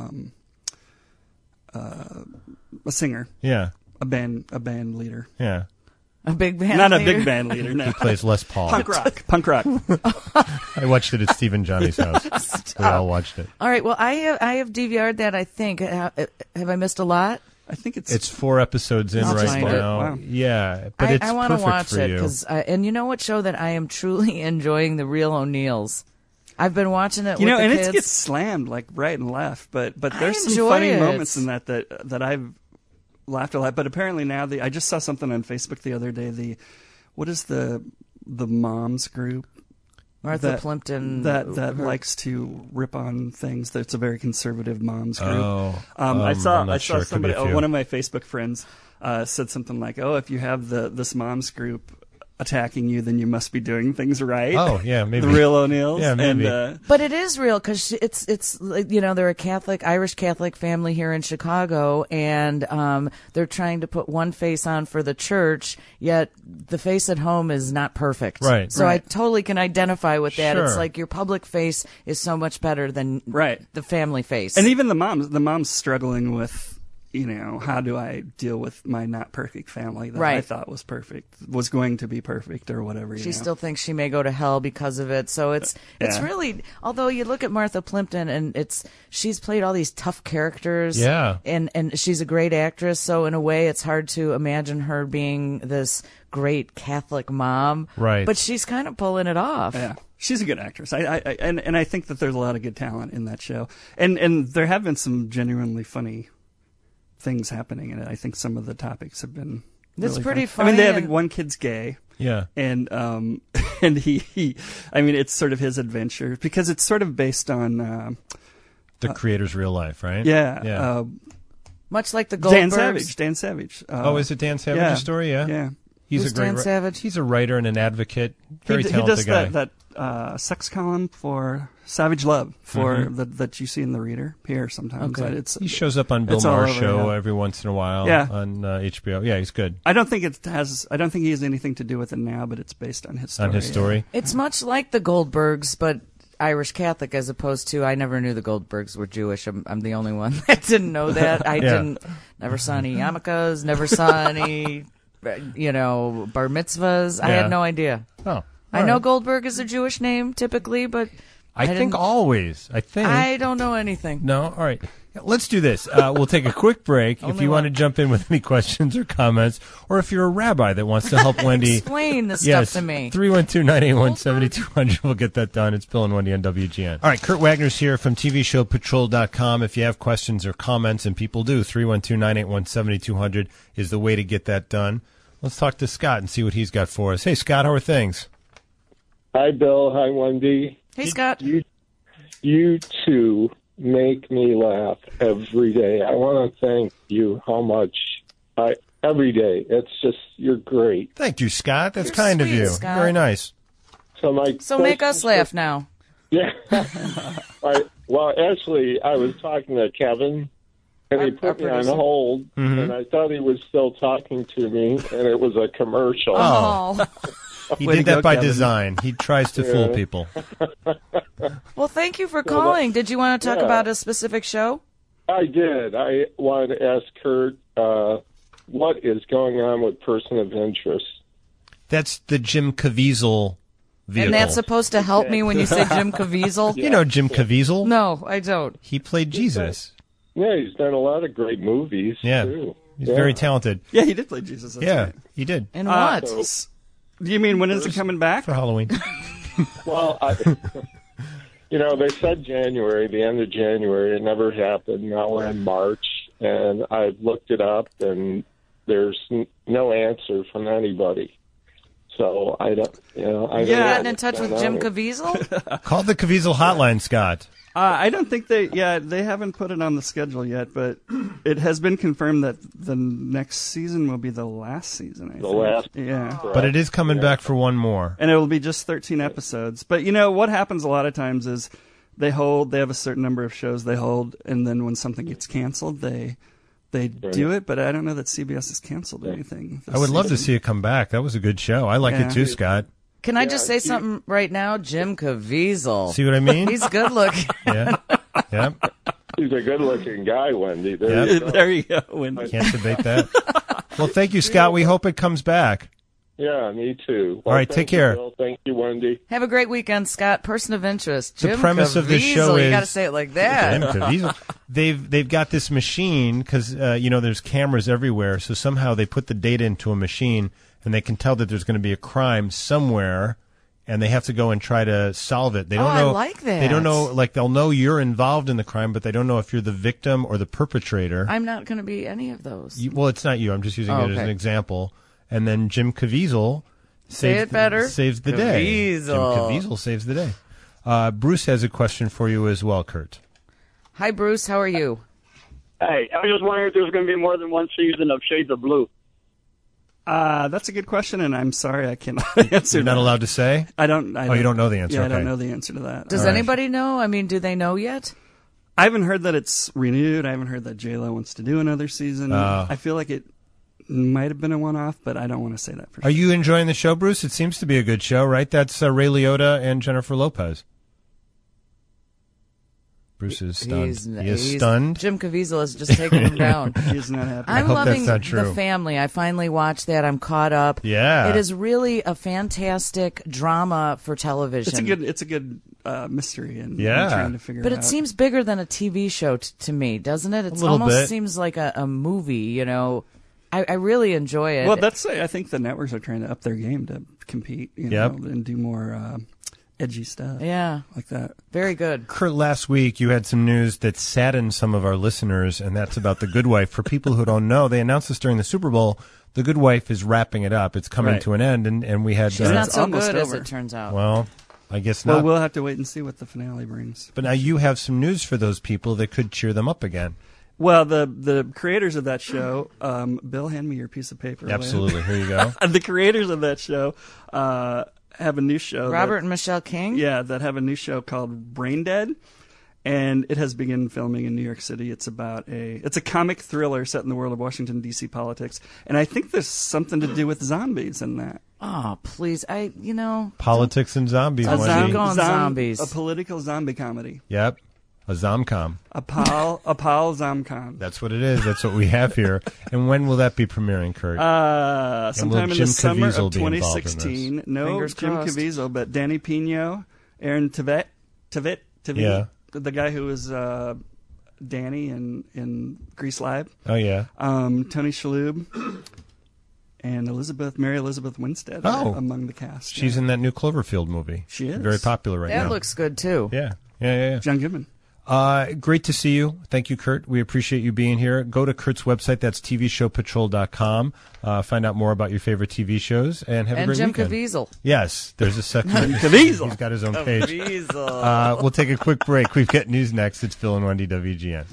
singer, Yeah, a band leader. yeah. A big band Not a leader. big band leader, no. Plays Les Paul. Punk rock. I watched it at Stephen Johnny's house. We all watched it. All right, well, I have DVR'd that, I think. Have I missed a lot? I think It's 4 episodes in I'll right find it. now. Wow. Yeah, but it's I want to perfect watch for it you. because, and you know what show that I am truly enjoying? The Real O'Neills. I've been watching it. You with know, the and kids. it gets slammed like right and left, but there's some enjoy funny it. moments in that I've laughed a lot. But apparently now I just saw something on Facebook the other day. What is the moms group Martha that Plimpton that likes to rip on things? That's a very conservative moms group. I I'm saw not sure. It could be somebody, a few. one of my Facebook friends said something like, "Oh, if you have this moms group attacking you, then you must be doing things right." Oh, yeah, maybe. The Real O'Neills. Yeah, maybe. And, But it is real because it's they're a Irish Catholic family here in Chicago, and they're trying to put one face on for the church, yet the face at home is not perfect. Right. So I totally can identify with that. It's Sure. like your public face is so much better than Right. the family face. And even the mom's struggling with, how do I deal with my not perfect family that I Right. thought was going to be perfect or whatever. She still thinks she may go to hell because of it. So it's Yeah. really, although you look at Martha Plimpton and she's played all these tough characters. Yeah. And she's a great actress. So in a way, it's hard to imagine her being this great Catholic mom. Right. But she's kind of pulling it off. Yeah. She's a good actress. And I think that there's a lot of good talent in that show. And there have been some genuinely funny things happening in it. I think some of the topics have been That's really pretty funny. I mean, they funny have and- one kid's gay. Yeah. And and he I mean, it's sort of his adventure because it's sort of based on The creator's real life, right? yeah. Much like the Dan Goldbergs. Savage. Is it Dan Savage's yeah. story? Yeah. Yeah. He's Who's a great Dan Savage? He's a writer and an advocate. Very he talented does guy. that sex column for Savage Love for Mm-hmm. that you see in the Reader here sometimes. Okay. It's He shows up on Bill it's all Maher's over, show yeah. every once in a while Yeah. on HBO. Yeah, he's good. I don't think he has anything to do with it now, but it's based on his story. On his story. It's much like the Goldbergs, but Irish Catholic as opposed to, I never knew the Goldbergs were Jewish. I'm the only one that didn't know that. Never saw any yarmulkes, never saw any, bar mitzvahs. I Yeah. had no idea. Oh. I know Goldberg is a Jewish name typically, but I think didn't- always. I think. I don't know anything. No? All right. Let's do this. We'll take a quick break. If Only you want to one. jump in with any questions or comments, or if you're a rabbi that wants to help Wendy. Explain this Yes, stuff to me. 312-981-7200. We'll get that done. It's Bill and Wendy on WGN. All right, Kurt Wagner's here from TVShowPatrol.com. If you have questions or comments, and people do, 312-981-7200 is the way to get that done. Let's talk to Scott and see what he's got for us. Hey, Scott, how are things? Hi, Bill. Hi, Wendy. Hey, Scott. You two make me laugh every day. I want to thank you how much every day. It's just, you're great. Thank you, Scott. That's You're kind of sweet, you. Scott. Very nice. So make us laugh now. Yeah. Well, actually, I was talking to Kevin, and he put me on producer. hold, and I thought he was still talking to me, and it was a commercial. Oh. He Way did to that go, by Kevin. design. He tries to fool people. Well, thank you for calling. Did you want to talk Yeah. about a specific show? I did. I wanted to ask Kurt what is going on with Person of Interest. That's the Jim Caviezel vehicle. And that's supposed to help me when you say Jim Caviezel? You know Jim Caviezel? No, I don't. He played Jesus. Yeah, he's done a lot of great movies, Yeah. too. He's very talented. Yeah, he did play Jesus. That's Yeah, right. he did. And what? Do you mean when is it coming back? For Halloween. Well, They said January, the end of January. It never happened. Now we're in March, and I've looked it up, and there's no answer from anybody. So I don't, You gotten in touch with Jim Caviezel? Call the Caviezel hotline, Scott. I don't think they haven't put it on the schedule yet, but it has been confirmed that the next season will be the last season, I think. Last. Yeah. But it is coming back for one more. And it will be just 13 episodes. But, what happens a lot of times is they have a certain number of shows they hold, and then when something gets canceled, they do it, but I don't know that CBS has canceled anything. I would love to see it come back. That was a good show. I like it too, Scott. Can I just say something right now? Jim Caviezel. See what I mean? He's good looking. Yeah. He's a good-looking guy, Wendy. There you go, Wendy. Can't debate that. Well, thank you, Scott. We hope it comes back. Yeah, me too. All right, take care. Bill. Thank you, Wendy. Have a great weekend, Scott. Person of interest. The Jim premise Caviezel. of this show is you got to say it like that. Jim Caviezel. They've got this machine because there's cameras everywhere, so somehow they put the data into a machine and they can tell that there's going to be a crime somewhere, and they have to go and try to solve it. They don't know. I like that. They don't know. Like they'll know you're involved in the crime, but they don't know if you're the victim or the perpetrator. I'm not going to be any of those. Well, it's not you. I'm just using it as an example. And then Jim Caviezel. Saves the day. Jim Caviezel saves the day. Bruce has a question for you as well, Kurt. Hi, Bruce. How are you? Hey, I was just wondering if there's going to be more than one season of Shades of Blue. That's a good question, and I'm sorry I cannot answer. You're not allowed to say? I don't. You don't know the answer. Yeah, okay. I don't know the answer to that. Does anybody know? I mean, do they know yet? I haven't heard that it's renewed. I haven't heard that J-Lo wants to do another season. I feel like it might have been a one-off, but I don't want to say that for sure. Are you enjoying the show, Bruce? It seems to be a good show, right? That's Ray Liotta and Jennifer Lopez. Bruce is stunned. He is stunned. Jim Caviezel is just taking him down. He's not happy. I'm hope loving that's not true. The Family. I finally watched that. I'm caught up. Yeah. It is really a fantastic drama for television. It's a good mystery and Yeah. trying to figure it out. But it seems bigger than a TV show to me, doesn't it? It little almost bit. seems like a movie, I really enjoy it. Well, I think the networks are trying to up their game to compete, and do more edgy stuff. Yeah. Like that. Very good. Kurt, last week you had some news that saddened some of our listeners, and that's about The Good Wife. For people who don't know, they announced this during the Super Bowl. The Good Wife is wrapping it up. It's coming to an end, and we had... She's not so almost good over. as it turns out. Well, I guess not. Well, we'll have to wait and see what the finale brings. But now you have some news for those people that could cheer them up again. Well, the creators of that show, Bill, hand me your piece of paper. Absolutely. Here you go. The creators of that show have a new show. Robert and Michelle King? Yeah, that have a new show called Brain Dead. And it has begun filming in New York City. It's a comic thriller set in the world of Washington, D.C. politics. And I think there's something to do with zombies in that. Oh, please. Politics and zombies. Zombies. A political zombie comedy. Yep. A Zomcom. A Pal Zomcom. That's what it is. That's what we have here. And when will that be premiering, Kurt? Sometime in the summer Caviezel of 2016. No, Fingers Jim crossed. Caviezel, but Danny Pino, Aaron Tveit, Yeah. the guy who was Danny in Grease Live. Oh, yeah. Tony Shalhoub. And Mary Elizabeth Winstead are among the cast. She's in that new Cloverfield movie. She is. Very popular right now. That looks good, too. Yeah. John Goodman. Great to see you. Thank you, Kurt. We appreciate you being here. Go to Kurt's website. That's tvshowpatrol.com. Find out more about your favorite TV shows and have a great Jim weekend. Caviezel. Yes, there's a second. Caviezel. He's got his own page. Caviezel. We'll take a quick break. We've got news next. It's Phil and Wendy, WGN.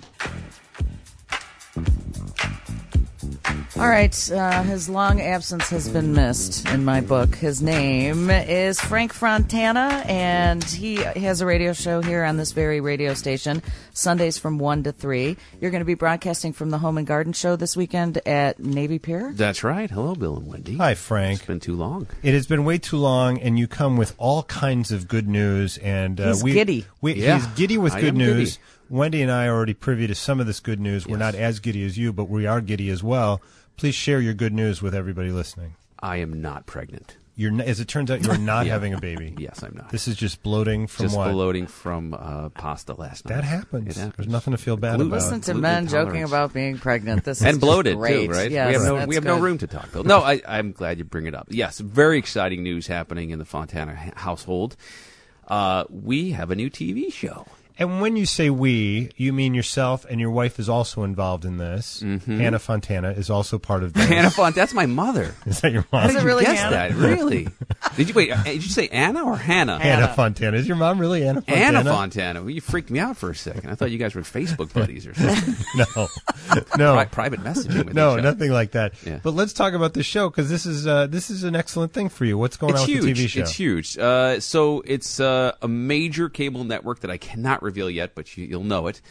All right, his long absence has been missed in my book. His name is Frank Fontana, and he has a radio show here on this very radio station, Sundays from 1 to 3. You're going to be broadcasting from the Home and Garden Show this weekend at Navy Pier? That's right. Hello, Bill and Wendy. Hi, Frank. It's been too long. It has been way too long, and you come with all kinds of good news. And He's giddy. He's giddy with I good am news. giddy. Wendy and I are already privy to some of this good news. We're not as giddy as you, but we are giddy as well. Please share your good news with everybody listening. I am not pregnant. As it turns out, you're not having a baby. Yes, I'm not. This is just bloating from just what? bloating from pasta last night. That happens. It happens. There's nothing to feel bad Gluten. about. Listen to Gluten men joking intolerance. about being pregnant. This is and bloated great. too, right? Yes, we have no good. room to talk, Bill. No, I'm glad you bring it up. Yes, very exciting news happening in the Fontana household. we have a new TV show. And when you say we, you mean yourself, and your wife is also involved in this. Mm-hmm. Hannah Fontana is also part of this. Hannah Fontana, that's my mother. Is that your mom? How did you really guess Hannah? that? Really? Did you say Anna or Hannah? Hannah Fontana. Is your mom really Anna Fontana? Anna Fontana. Well, you freaked me out for a second. I thought you guys were Facebook buddies or something. No. Private messaging with No, each other. nothing like that. Yeah. But let's talk about the show, because this is an excellent thing for you. What's going on with the TV show? It's huge. So it's a major cable network that I cannot reveal yet, but you'll know it.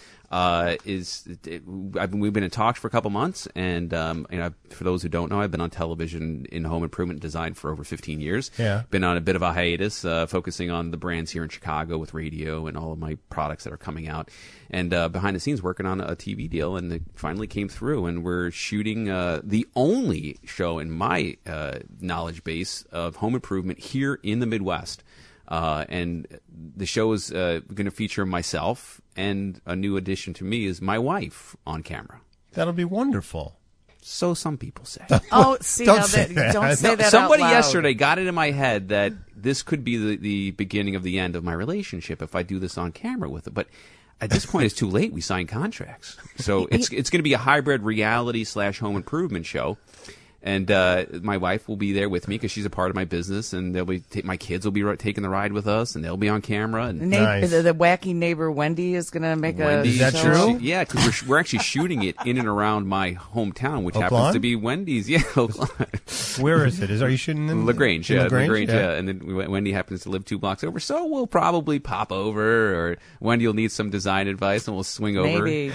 We've been in talks for a couple months, and for those who don't know, I've been on television in home improvement design for over 15 years. Yeah. Been on a bit of a hiatus, focusing on the brands here in Chicago with radio and all of my products that are coming out, and behind the scenes working on a TV deal, and it finally came through, and we're shooting the only show in my knowledge base of home improvement here in the Midwest. And the show is going to feature myself, and a new addition to me is my wife on camera. That'll be wonderful. So some people say. Oh, see, Don't now say that, that. don't say that Somebody out loud. yesterday got it in my head that this could be the beginning of the end of my relationship if I do this on camera with it. But at this point, it's too late. We signed contracts. So it's going to be a hybrid reality / home improvement show. And my wife will be there with me because she's a part of my business, and they'll be my kids will be taking the ride with us, and they'll be on camera. And Nice. The wacky neighbor Wendy is going to make Wendy, Is that show? true? Yeah, because we're actually shooting it in and around my hometown, which Oak happens Lawn? to be Wendy's. Yeah, Oak Lawn. Where is it? Are you shooting in LaGrange? in Yeah, LaGrange? yeah. And then Wendy happens to live 2 blocks over, so we'll probably pop over, or Wendy will need some design advice, and we'll swing over. Maybe.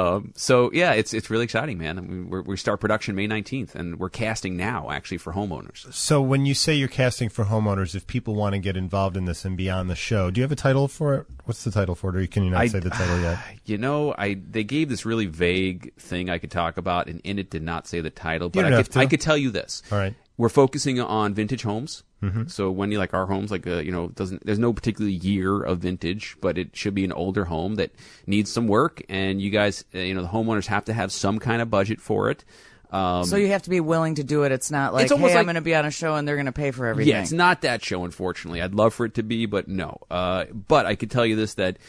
So yeah, it's really exciting, man. I mean, we start production May 19th, and we're casting now actually for homeowners. So when you say you're casting for homeowners, if people want to get involved in this and be on the show, do you have a title for it? What's the title for it, or can you not say the title yet? You know, they gave this really vague thing I could talk about, and in it did not say the title. But I could tell you this. All right. We're focusing on vintage homes. Mm-hmm. So when you like our homes, like there's no particular year of vintage, but it should be an older home that needs some work, and you guys, the homeowners have to have some kind of budget for it. So you have to be willing to do it. It's not like, It's almost hey, I'm like- going to be on a show and they're going to pay for everything. Yeah, it's not that show, unfortunately. I'd love for it to be, but no. But I could tell you this, that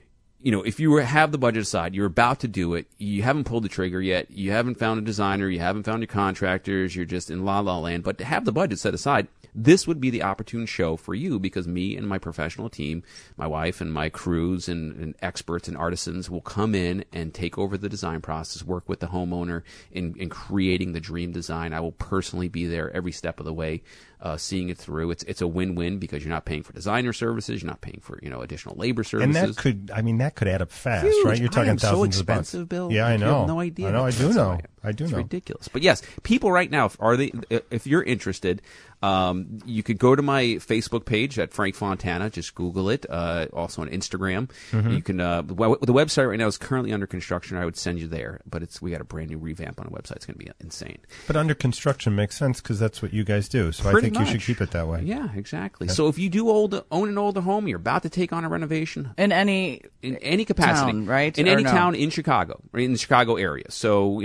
if you have the budget aside, you're about to do it, you haven't pulled the trigger yet, you haven't found a designer, you haven't found your contractors, you're just in la-la land, but to have the budget set aside, this would be the opportune show for you, because me and my professional team, my wife and my crews and experts and artisans will come in and take over the design process, work with the homeowner in creating the dream design. I will personally be there every step of the way, seeing it through. It's a win-win, because you're not paying for designer services, you're not paying for additional labor services. And that could add up fast, Huge. right? You're talking I am so thousands of bucks. expensive, Bill. Yeah, I You know. have no idea. I know. I do That's know. how I am. I do It's know. ridiculous. But yes, people right now, if you're interested, you could go to my Facebook page at Frank Fontana. Just Google it. Also on Instagram. Mm-hmm. You can. The website right now is currently under construction. I would send you there, but we got a brand new revamp on the website. It's going to be insane. But under construction makes sense, because that's what you guys do. So I Pretty think you should much. keep it that way. Yeah, exactly. So if you do own an older home, you're about to take on a renovation. In any capacity, town, right? In Or any no? town in Chicago, or in the Chicago area. So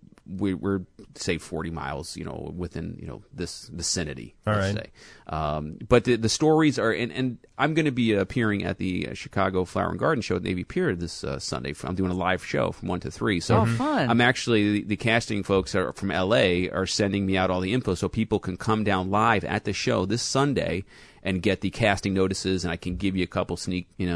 we're say 40 miles, within this vicinity. All let's right. say. But the stories are, and I'm going to be appearing at the Chicago Flower and Garden Show at Navy Pier this Sunday. I'm doing a live show from 1 to 3. So Oh, fun. I'm actually the casting folks from LA are sending me out all the info, so people can come down live at the show this Sunday and get the casting notices, and I can give you a couple sneak, I'm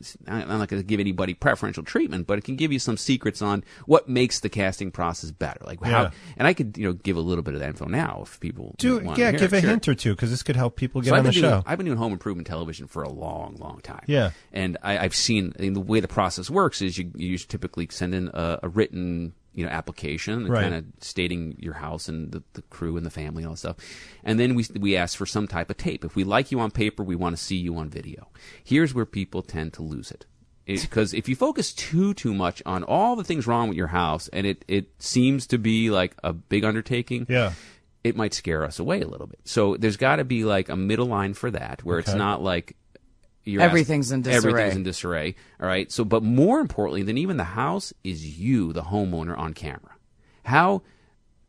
not going to give anybody preferential treatment, but it can give you some secrets on what makes the casting process better. Like how, Yeah. and I could, give a little bit of that info now if people want to hear give it. a Sure. hint or two, because this could help people get So on the show. I've been doing home improvement television for a long, long time. Yeah. And I've seen, the way the process works is you typically send in a written, application, Right. kind of stating your house and the crew and the family and all that stuff. And then we ask for some type of tape. If we like you on paper, we want to see you on video. Here's where people tend to lose it. Because if you focus too much on all the things wrong with your house, and it seems to be like a big undertaking, Yeah. it might scare us away a little bit. So there's got to be like a middle line for that, where it's Okay. not like Everything's in disarray. Everything's in disarray. All right. So, but more importantly than even the house is you, the homeowner, on camera. How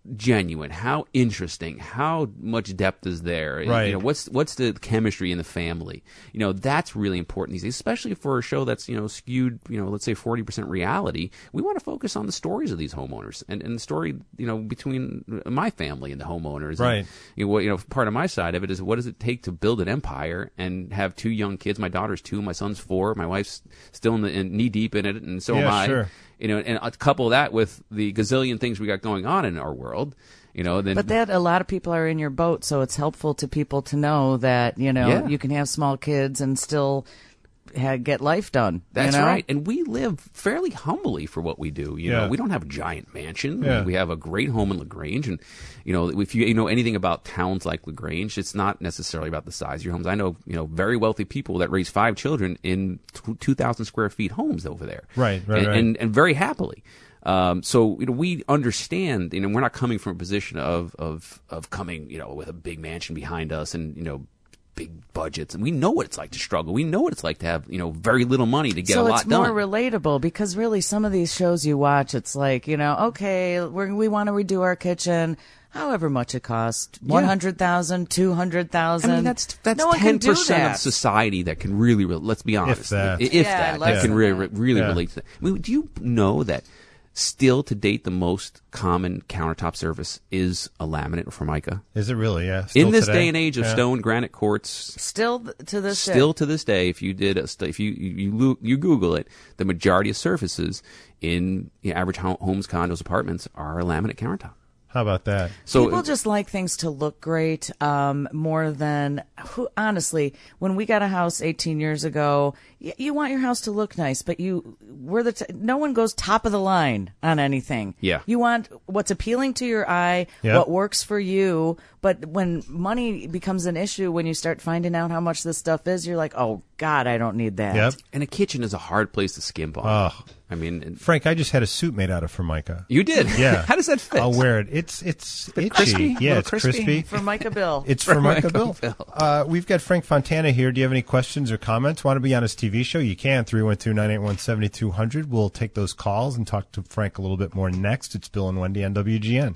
genuine, how interesting, how much depth is there? Right. You know, what's the chemistry in the family? You know, that's really important these days, especially for a show that's, you know, skewed, you know, let's say 40% reality. We want to focus on the stories of these homeowners and the story, you know, between my family and the homeowners. Right. And, you know, part of my side of it is, what does it take to build an empire and have 2 young kids? My daughter's 2, my son's 4, my wife's still knee deep in it, and so am I. Sure. You know, and couple that with the gazillion things we got going on in our world, you know, then. But that a lot of people are in your boat, so it's helpful to people to know that, you know, you can have small kids and still get life done. That's you know? right. And we live fairly humbly for what we do. You know, we don't have a giant mansion. Yeah. We have a great home in LaGrange. And, you know, if you know anything about towns like LaGrange, it's not necessarily about the size of your homes. I know, you know, very wealthy people that raise 5 children in 2,000 square feet homes over there. Right. And very happily. So, you know, we understand, you know, we're not coming from a position of coming, you know, with a big mansion behind us and, you know, big budgets, and we know what it's like to struggle. We know what it's like to have, you know, very little money to get a lot done. So it's more relatable, because really some of these shows you watch, it's like, you know, okay, we want to redo our kitchen, however much it costs, 100,000, 200,000. I mean, that's no one can do 10% that. of society that can really, let's be honest, that can really relate to that. I mean, do you know that still to date the most common countertop surface is a laminate or Formica? Is it really? Yeah. In this today? day and age of stone granite quartz, Still to this day, if you did if you Google it, the majority of surfaces in average homes, condos, apartments are a laminate countertop. How about that? So people just like things to look great, more than honestly. When we got a house 18 years ago, you want your house to look nice, but no one goes top of the line on anything. Yeah, you want what's appealing to your eye, what works for you. But when money becomes an issue, when you start finding out how much this stuff is, you're like, oh God, I don't need that. Yep. And a kitchen is a hard place to skimp on. Oh. I mean, Frank, I just had a suit made out of Formica. You did? Yeah. How does that fit? I'll wear it. It's itchy. Crispy? Yeah, it's crispy. Formica Bill. It's Formica Bill. We've got Frank Fontana here. Do you have any questions or comments? Want to be on his TV show? You can. 312-981-7200. We'll take those calls and talk to Frank a little bit more next. It's Bill and Wendy on WGN.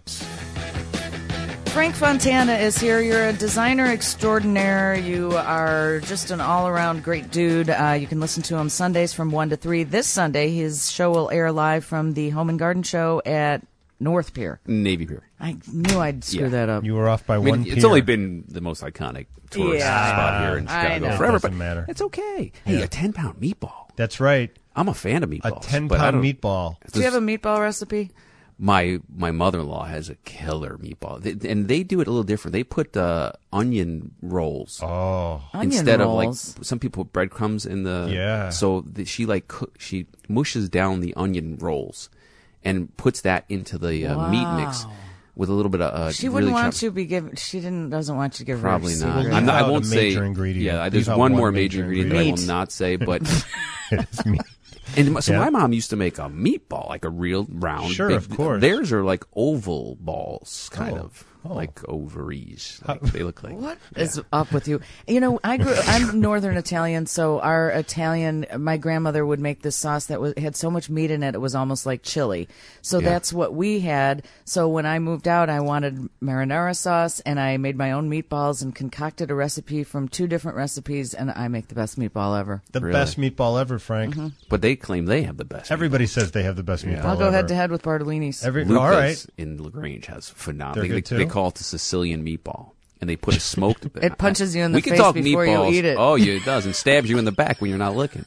Frank Fontana is here. You're a designer extraordinaire. You are just an all-around great dude. You can listen to him Sundays from 1 to 3. This Sunday, his show will air live from the Home and Garden Show at North Pier. Navy Pier. I knew I'd screw that up. You were off by one pier. It's only been the most iconic tourist spot here in Chicago forever. Doesn't matter. It's okay. Hey, a 10-pound meatball. That's right. I'm a fan of meatballs. A 10-pound meatball. Do you have a meatball recipe? My mother-in-law has a killer meatball, and they do it a little different. They put onion rolls. Oh, instead of like some people put breadcrumbs in the. Yeah. So she mushes down the onion rolls, and puts that into the meat mix with a little bit of. She wouldn't want you to be given. She doesn't want you to give her. Probably not. Well, I won't say. Ingredient. Yeah, there's one more major ingredient that I will not say, but. It's meat. And so my mom used to make a meatball, like a real round. Sure, big, of course. Theirs are like oval balls, kind of. Like ovaries. Like they look like. What is up with you? You know, I'm Northern Italian, so my grandmother would make this sauce that had so much meat in it, it was almost like chili. So that's what we had. So when I moved out, I wanted marinara sauce, and I made my own meatballs and concocted a recipe from 2 different recipes, and I make the best meatball ever. The best meatball ever, Frank. Mm-hmm. But they claim they have the best. Everybody says they have the best meatball I'll go ever. head to head with Bartolini's. All Luca's in LaGrange has phenomenal. They call it the Sicilian meatball, and they put a smoked. It punches you in the we face can talk before meatballs. you eat it. Oh, yeah, it does, and stabs you in the back when you're not looking.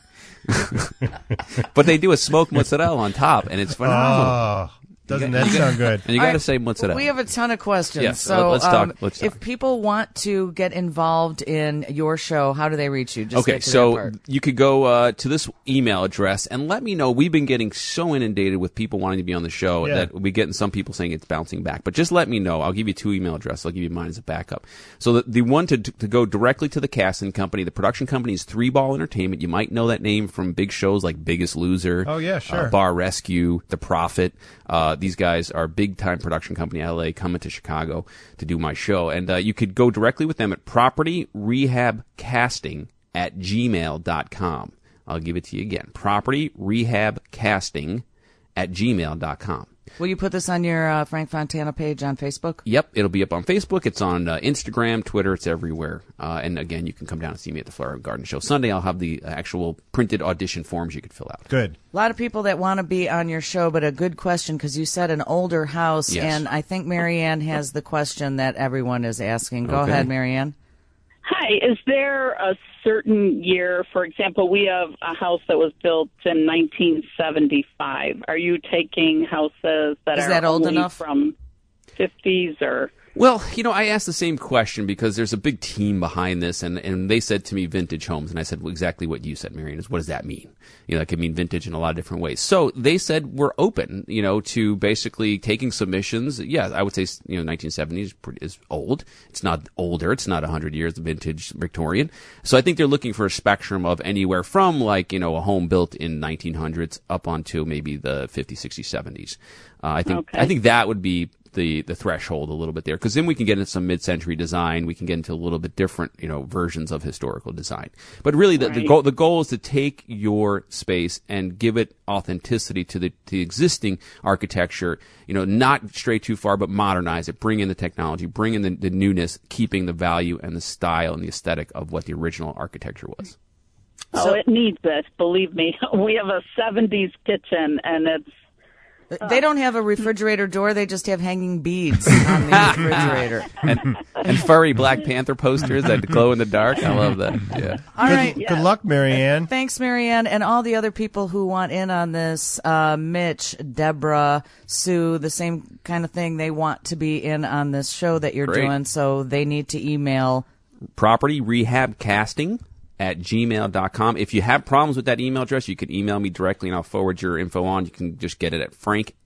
But they do a smoked mozzarella on top, and it's phenomenal. Oh, doesn't that sound good? And you got to say mozzarella. We have a ton of questions. Yes, so let's talk. If people want to get involved in your show, how do they reach you? Just okay, so you could go to this email address and let me know. We've been getting so inundated with people wanting to be on the show that we're getting some people saying it's bouncing back. But just let me know. I'll give you 2 email addresses. I'll give you mine as a backup. So the one to go directly to the casting company, the production company is 3 Ball Entertainment. You might know that name from big shows like Biggest Loser. Oh, yeah, sure. Bar Rescue, The Prophet. These guys are big-time production company in L.A. coming to Chicago to do my show. And you could go directly with them at propertyrehabcasting@gmail.com. I'll give it to you again. propertyrehabcasting@gmail.com. Will you put this on your Frank Fontana page on Facebook? Yep, it'll be up on Facebook. It's on Instagram, Twitter. It's everywhere. And again, you can come down and see me at the Flower and Garden Show Sunday. I'll have the actual printed audition forms you could fill out. Good. A lot of people that want to be on your show, but a good question because you said an older house, Yes. and I think Marianne has the question that everyone is asking. Go Okay. ahead, Marianne. Hi, is there a certain year, for example, we have a house that was built in 1975. Are you taking houses that Is are that old only enough? from 50s or... Well, I asked the same question because there's a big team behind this, and they said to me vintage homes, and I said, well, exactly what you said, Marion, is what does that mean? That could mean vintage in a lot of different ways. So they said we're open, to basically taking submissions. Yeah, I would say, 1970s is old. It's not older. It's not 100 years, the vintage Victorian. So I think they're looking for a spectrum of anywhere from a home built in 1900s up onto maybe the 50s, 60s, 70s. I think that would be the threshold a little bit there, because then we can get into some mid-century design. We can get into a little bit different, versions of historical design. But really, the goal is to take your space and give it authenticity to the existing architecture. Not stray too far, but modernize it. Bring in the technology. Bring in the newness, keeping the value and the style and the aesthetic of what the original architecture was. it needs it. Believe me, we have a 70s kitchen, and it's. They don't have a refrigerator door. They just have hanging beads on the refrigerator. and furry Black Panther posters that glow in the dark. I love that. Yeah. All right. Good luck, Marianne. Thanks, Marianne. And all the other people who want in on this, Mitch, Deborah, Sue, the same kind of thing. They want to be in on this show that you're Great. doing, so they need to email Property Rehab Casting at gmail.com. If you have problems with that email address, you can email me directly and I'll forward your info on. You can just get it at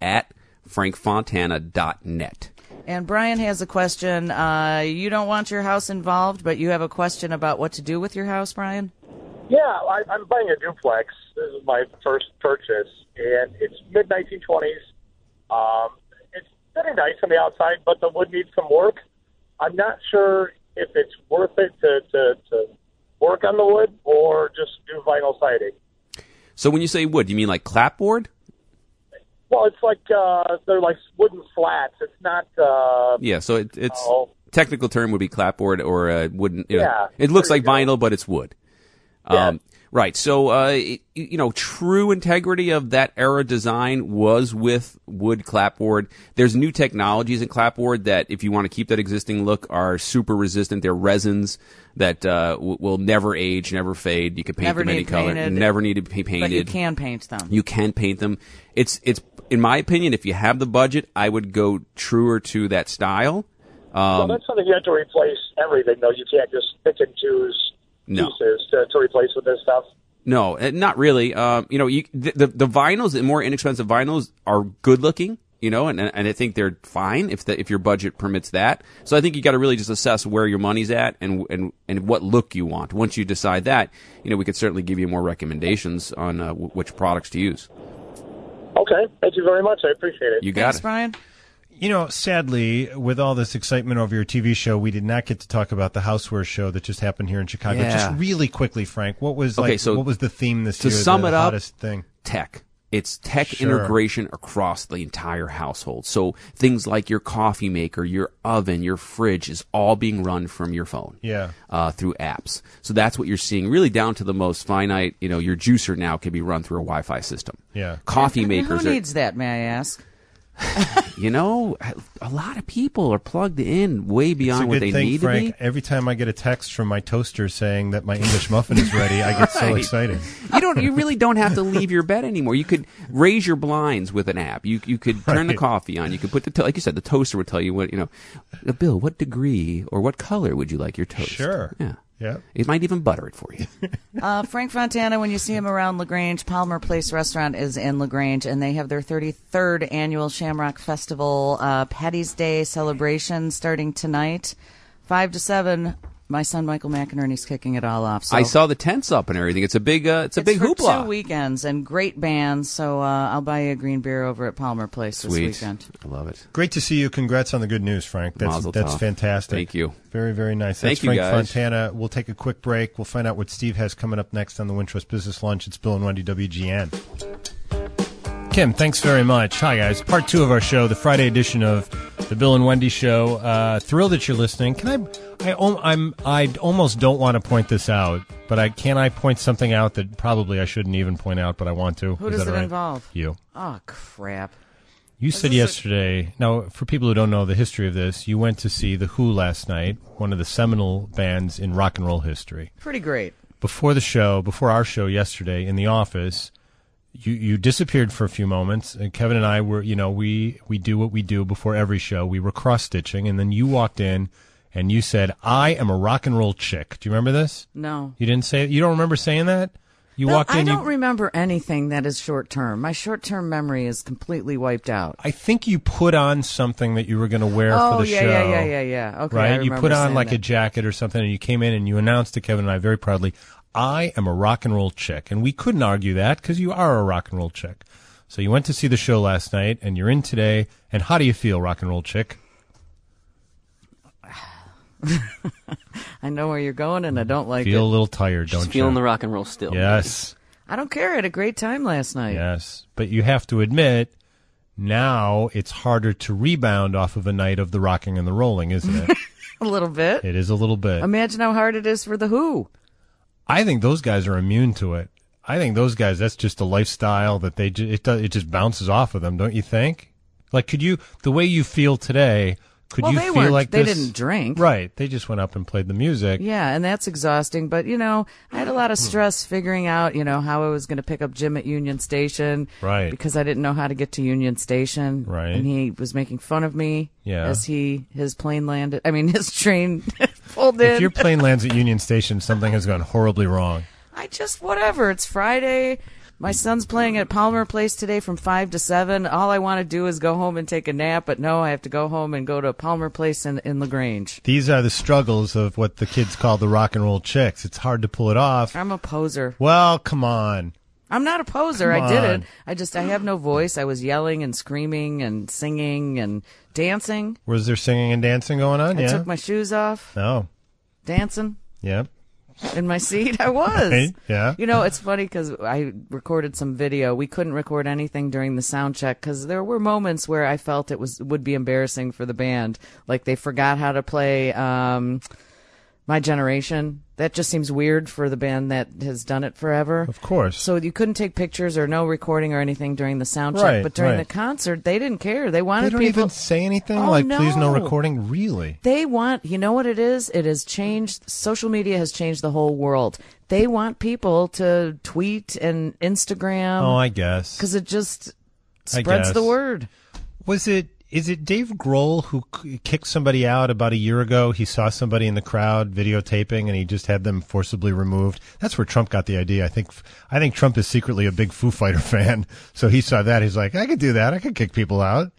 frank@frankfontana.net. And Brian has a question. You don't want your house involved, but you have a question about what to do with your house, Brian? Yeah, I'm buying a duplex. This is my first purchase, and it's mid-1920s. It's very nice on the outside, but the wood needs some work. I'm not sure if it's worth it to work on the wood or just do vinyl siding. So when you say wood, you mean like clapboard? Well, it's like they're like wooden slats. It's not. Yeah, so it's technical term would be clapboard or wooden. It looks like vinyl, but it's wood. Yeah. Right. So, true integrity of that era design was with wood clapboard. There's new technologies in clapboard that, if you want to keep that existing look, are super resistant. They're resins that will never age, never fade. You can paint them any color. Never need to be painted. But you can paint them. You can paint them. It's in my opinion, if you have the budget, I would go truer to that style. Well, that's something you have to replace everything, though. You can't just pick and choose pieces to replace with this stuff. No, not really. The vinyls, the more inexpensive vinyls, are good looking. And I think they're fine if your budget permits that. So I think you got to really just assess where your money's at and what look you want. Once you decide that, we could certainly give you more recommendations on which products to use. Okay, thank you very much. I appreciate it. You got Thanks, it, Brian. Sadly, with all this excitement over your TV show, we did not get to talk about the Housewares show that just happened here in Chicago. Yeah. Just really quickly, Frank, what was what was the theme this year? To sum it up, hottest thing? Tech. It's tech integration across the entire household. So things like your coffee maker, your oven, your fridge is all being run from your phone. Yeah. Through apps. So that's what you're seeing, really down to the most finite. Your juicer now can be run through a Wi-Fi system. Yeah. Coffee makers. Who needs that, may I ask? A lot of people are plugged in way beyond what they need Frank. to be. Every time I get a text from my toaster saying that my English muffin is ready, I get so excited. You really don't have to leave your bed anymore. You could raise your blinds with an app. You could turn the coffee on. You could put like you said, the toaster would tell you what, Bill, what degree or what color would you like your toast? Sure. Yeah. Yeah. It might even butter it for you. Frank Fontana, when you see him around LaGrange, Palmer Place Restaurant is in LaGrange, and they have their 33rd annual Shamrock Festival Patty's Day celebration starting tonight, 5 to 7. My son Michael McInerney's kicking it all off. So I saw the tents up and everything. It's a big big for hoopla. 2 weekends and great bands. So I'll buy you a green beer over at Palmer Place this weekend. I love it. Great to see you. Congrats on the good news, Frank. Mazel That's tov. fantastic. Thank you. Very, very nice. Thank That's you, Frank guys. Fontana. We'll take a quick break. We'll find out what Steve has coming up next on the Wintrust Business Lunch. It's Bill and Wendy, WGN. Kim, thanks very much. Hi, guys. Part 2 of our show, the Friday edition of the Bill and Wendy Show. Thrilled that you're listening. I almost don't want to point this out, but can I point something out that probably I shouldn't even point out, but I want to? Who does it involve? You. Oh, crap. You said yesterday, now, for people who don't know the history of this, you went to see The Who last night, one of the seminal bands in rock and roll history. Pretty great. Before our show yesterday in the office, you disappeared for a few moments, and Kevin and I were, we do what we do before every show. We were cross-stitching, and then you walked in, and you said, I am a rock and roll chick. Do you remember this? No. You didn't say it? You don't remember saying that? You walked in. I don't remember anything that is short-term. My short-term memory is completely wiped out. I think you put on something that you were going to wear for the show. Yeah. Okay, right? You put on like a a jacket or something, and you came in and you announced to Kevin and I very proudly, I am a rock and roll chick. And we couldn't argue that because you are a rock and roll chick. So you went to see the show last night, and you're in today. And how do you feel, rock and roll chick? I know where you're going, and I don't like it. Feel a little tired, don't you? She's feeling the rock and roll still. Yes. I don't care. I had a great time last night. Yes. But you have to admit, now it's harder to rebound off of a night of the rocking and the rolling, isn't it? A little bit. It is a little bit. Imagine how hard it is for The Who. I think those guys are immune to it. I think those guys, that's just a lifestyle that it just bounces off of them, don't you think? Like, the way you feel today, you feel like they this? Didn't drink. Right. They just went up and played the music. Yeah, and that's exhausting. But, I had a lot of stress figuring out, how I was going to pick up Jim at Union Station. Right. Because I didn't know how to get to Union Station. Right. And he was making fun of me as his plane landed. I mean, his train pulled in. If your plane lands at Union Station, something has gone horribly wrong. Whatever. It's Friday. My son's playing at Palmer Place today from 5 to 7. All I want to do is go home and take a nap, but no, I have to go home and go to Palmer Place in LaGrange. These are the struggles of what the kids call the rock and roll chicks. It's hard to pull it off. I'm a poser. Well, come on. I'm not a poser. I did it. I have no voice. I was yelling and screaming and singing and dancing. Was there singing and dancing going on? I took my shoes off. Oh. Dancing. Yep. In my seat, I was. Right? Yeah. It's funny because I recorded some video. We couldn't record anything during the sound check because there were moments where I felt it would be embarrassing for the band. Like they forgot how to play My Generation. That just seems weird for the band that has done it forever. Of course. So you couldn't take pictures or no recording or anything during the sound check. Right, but during the concert, they didn't care. They wanted people... They don't even say anything? Please no recording? Really? They want... You know what it is? It has changed... Social media has changed the whole world. They want people to tweet and Instagram. Oh, I guess. Because it just spreads the word. Is it Dave Grohl who kicked somebody out about a year ago? He saw somebody in the crowd videotaping, and he just had them forcibly removed. That's where Trump got the idea. I think Trump is secretly a big Foo Fighter fan, so he saw that. He's like, I could do that. I could kick people out.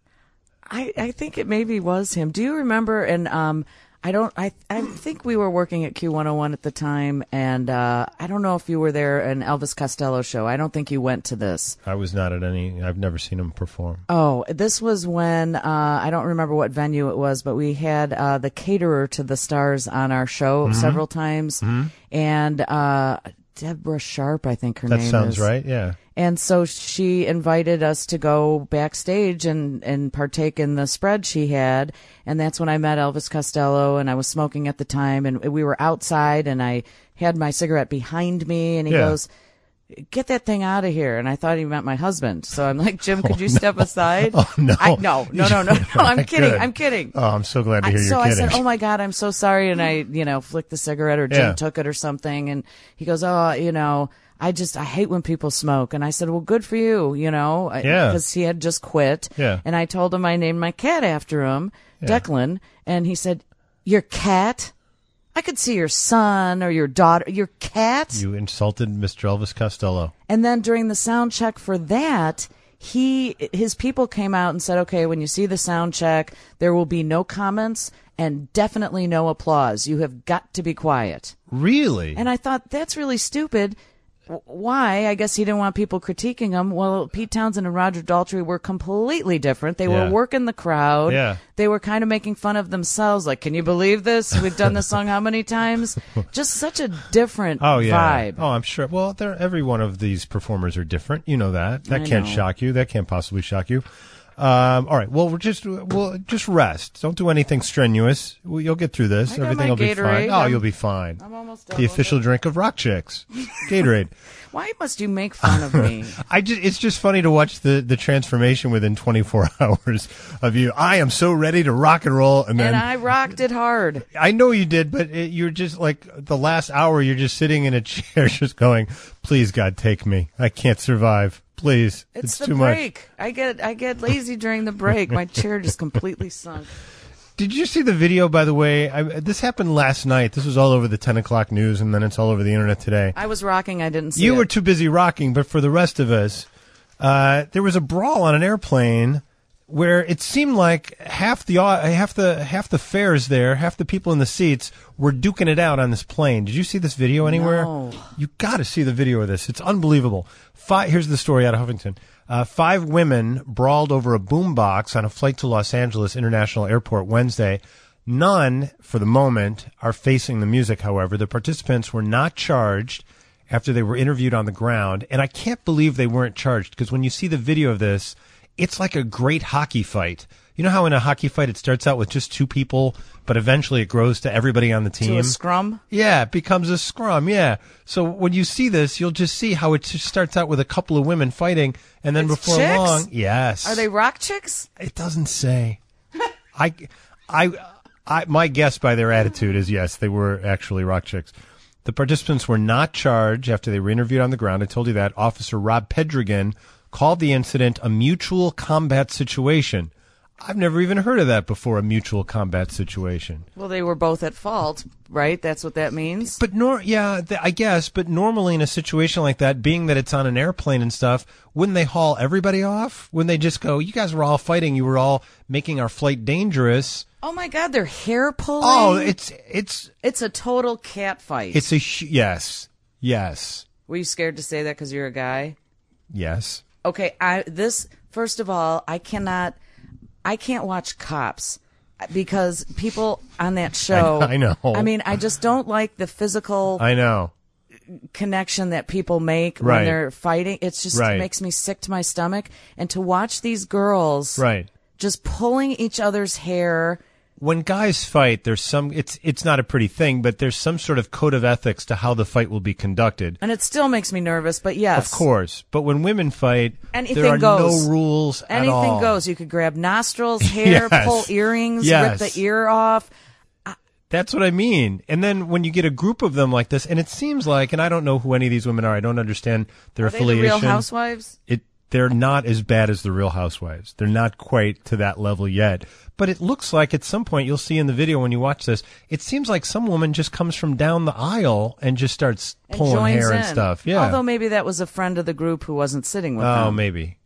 I think it maybe was him. Do you remember? And I think we were working at Q101 at the time, and I don't know if you were there an Elvis Costello show. I don't think you went to this. I was not at any. I've never seen him perform. Oh, this was when I don't remember what venue it was, but we had the caterer to the stars on our show several times, and Deborah Sharp, I think her name is. That sounds right, yeah. And so she invited us to go backstage and partake in the spread she had. And that's when I met Elvis Costello, and I was smoking at the time, and we were outside, and I had my cigarette behind me, and he goes, get that thing out of here. And I thought he meant my husband. So I'm like, Jim, could you step aside? Oh, no. No. I'm kidding. Oh, I'm so glad to hear you're kidding. So I said, oh my God, I'm so sorry. And I, flicked the cigarette, or Jim took it or something. And he goes, I hate when people smoke. And I said, well, good for you, because he had just quit. Yeah. And I told him I named my cat after him, Declan. And he said, your cat? I could see your son or your daughter, your cat. You insulted Mr. Elvis Costello. And then during the sound check for that, his people came out and said, okay, when you see the sound check, there will be no comments and definitely no applause. You have got to be quiet. Really? And I thought, that's really stupid. Why? I guess he didn't want people critiquing him. Well, Pete Townsend and Roger Daltrey were completely different. They were working the crowd. Yeah. They were kind of making fun of themselves. Like, can you believe this? We've done this song how many times? Just such a different vibe. Oh, I'm sure. Well, every one of these performers are different. You know that. That I can't know. shock you. That can't possibly shock you. All right. Well, we'll just rest. Don't do anything strenuous. You'll get through this. I got Everything my will be fine. Gatorade. Oh, you'll be fine. I'm almost done The with official drink of Rock Chicks, Gatorade. Why must you make fun of me? It's just funny to watch the transformation within 24 hours of you. I am so ready to rock and roll, and then I rocked it hard. I know you did, but you're just like the last hour. You're just sitting in a chair, just going, "Please, God, take me. I can't survive. Please, It's the too much." break. I get lazy during the break. My chair just completely sunk. Did you see the video, by the way? This happened last night. This was all over the 10 o'clock news, and then it's all over the internet today. I was rocking. I didn't see You it. were too busy rocking, but for the rest of us, there was a brawl on an airplane where it seemed like half the fares there, half the people in the seats were duking it out on this plane. Did you see this video anywhere? No. You got to see the video of this. It's unbelievable. Here's the story out of Huffington. 5 women brawled over a boombox on a flight to Los Angeles International Airport Wednesday. None, for the moment, are facing the music, however. The participants were not charged after they were interviewed on the ground. And I can't believe they weren't charged, because when you see the video of this, it's like a great hockey fight. You know how in a hockey fight it starts out with just 2 people, but eventually it grows to everybody on the team? To a scrum? Yeah, it becomes a scrum, yeah. So when you see this, you'll just see how it just starts out with a couple of women fighting, and then It's before chicks? long, yes. Are they rock chicks? It doesn't say. My guess by their attitude is yes, they were actually rock chicks. The participants were not charged after they were interviewed on the ground. I told you that. Officer Rob Pedrigan called the incident a mutual combat situation. I've never even heard of that before, a mutual combat situation. Well, they were both at fault, right? That's what that means? But I guess, but normally in a situation like that, being that it's on an airplane and stuff, wouldn't they haul everybody off? Wouldn't they just go, you guys were all fighting, you were all making our flight dangerous? Oh my God, they're hair pulling? Oh, it's a total cat fight. Yes. Were you scared to say that because you're a guy? Yes. Okay, first of all, I can't watch Cops because people on that show. I know. I mean, I just don't like the physical. I know. Connection that people make Right. when they're fighting. It's just Right. it makes me sick to my stomach. And to watch these girls Right. just pulling each other's hair. When guys fight, there's it's not a pretty thing, but there's some sort of code of ethics to how the fight will be conducted. And it still makes me nervous, but yes. Of course. But when women fight, Anything there are goes. no rules at all. Anything goes. You could grab nostrils, hair, Yes. pull earrings, Yes. rip the ear off. That's what I mean. And then when you get a group of them like this, and it seems like, and I don't know who any of these women are, I don't understand their Are they the affiliation. Real Housewives? They're not as bad as the Real Housewives. They're not quite to that level yet. But it looks like at some point, you'll see in the video when you watch this, it seems like some woman just comes from down the aisle and just starts And pulling joins hair in. and stuff. Yeah. Although maybe that was a friend of the group who wasn't sitting with Oh, them. maybe.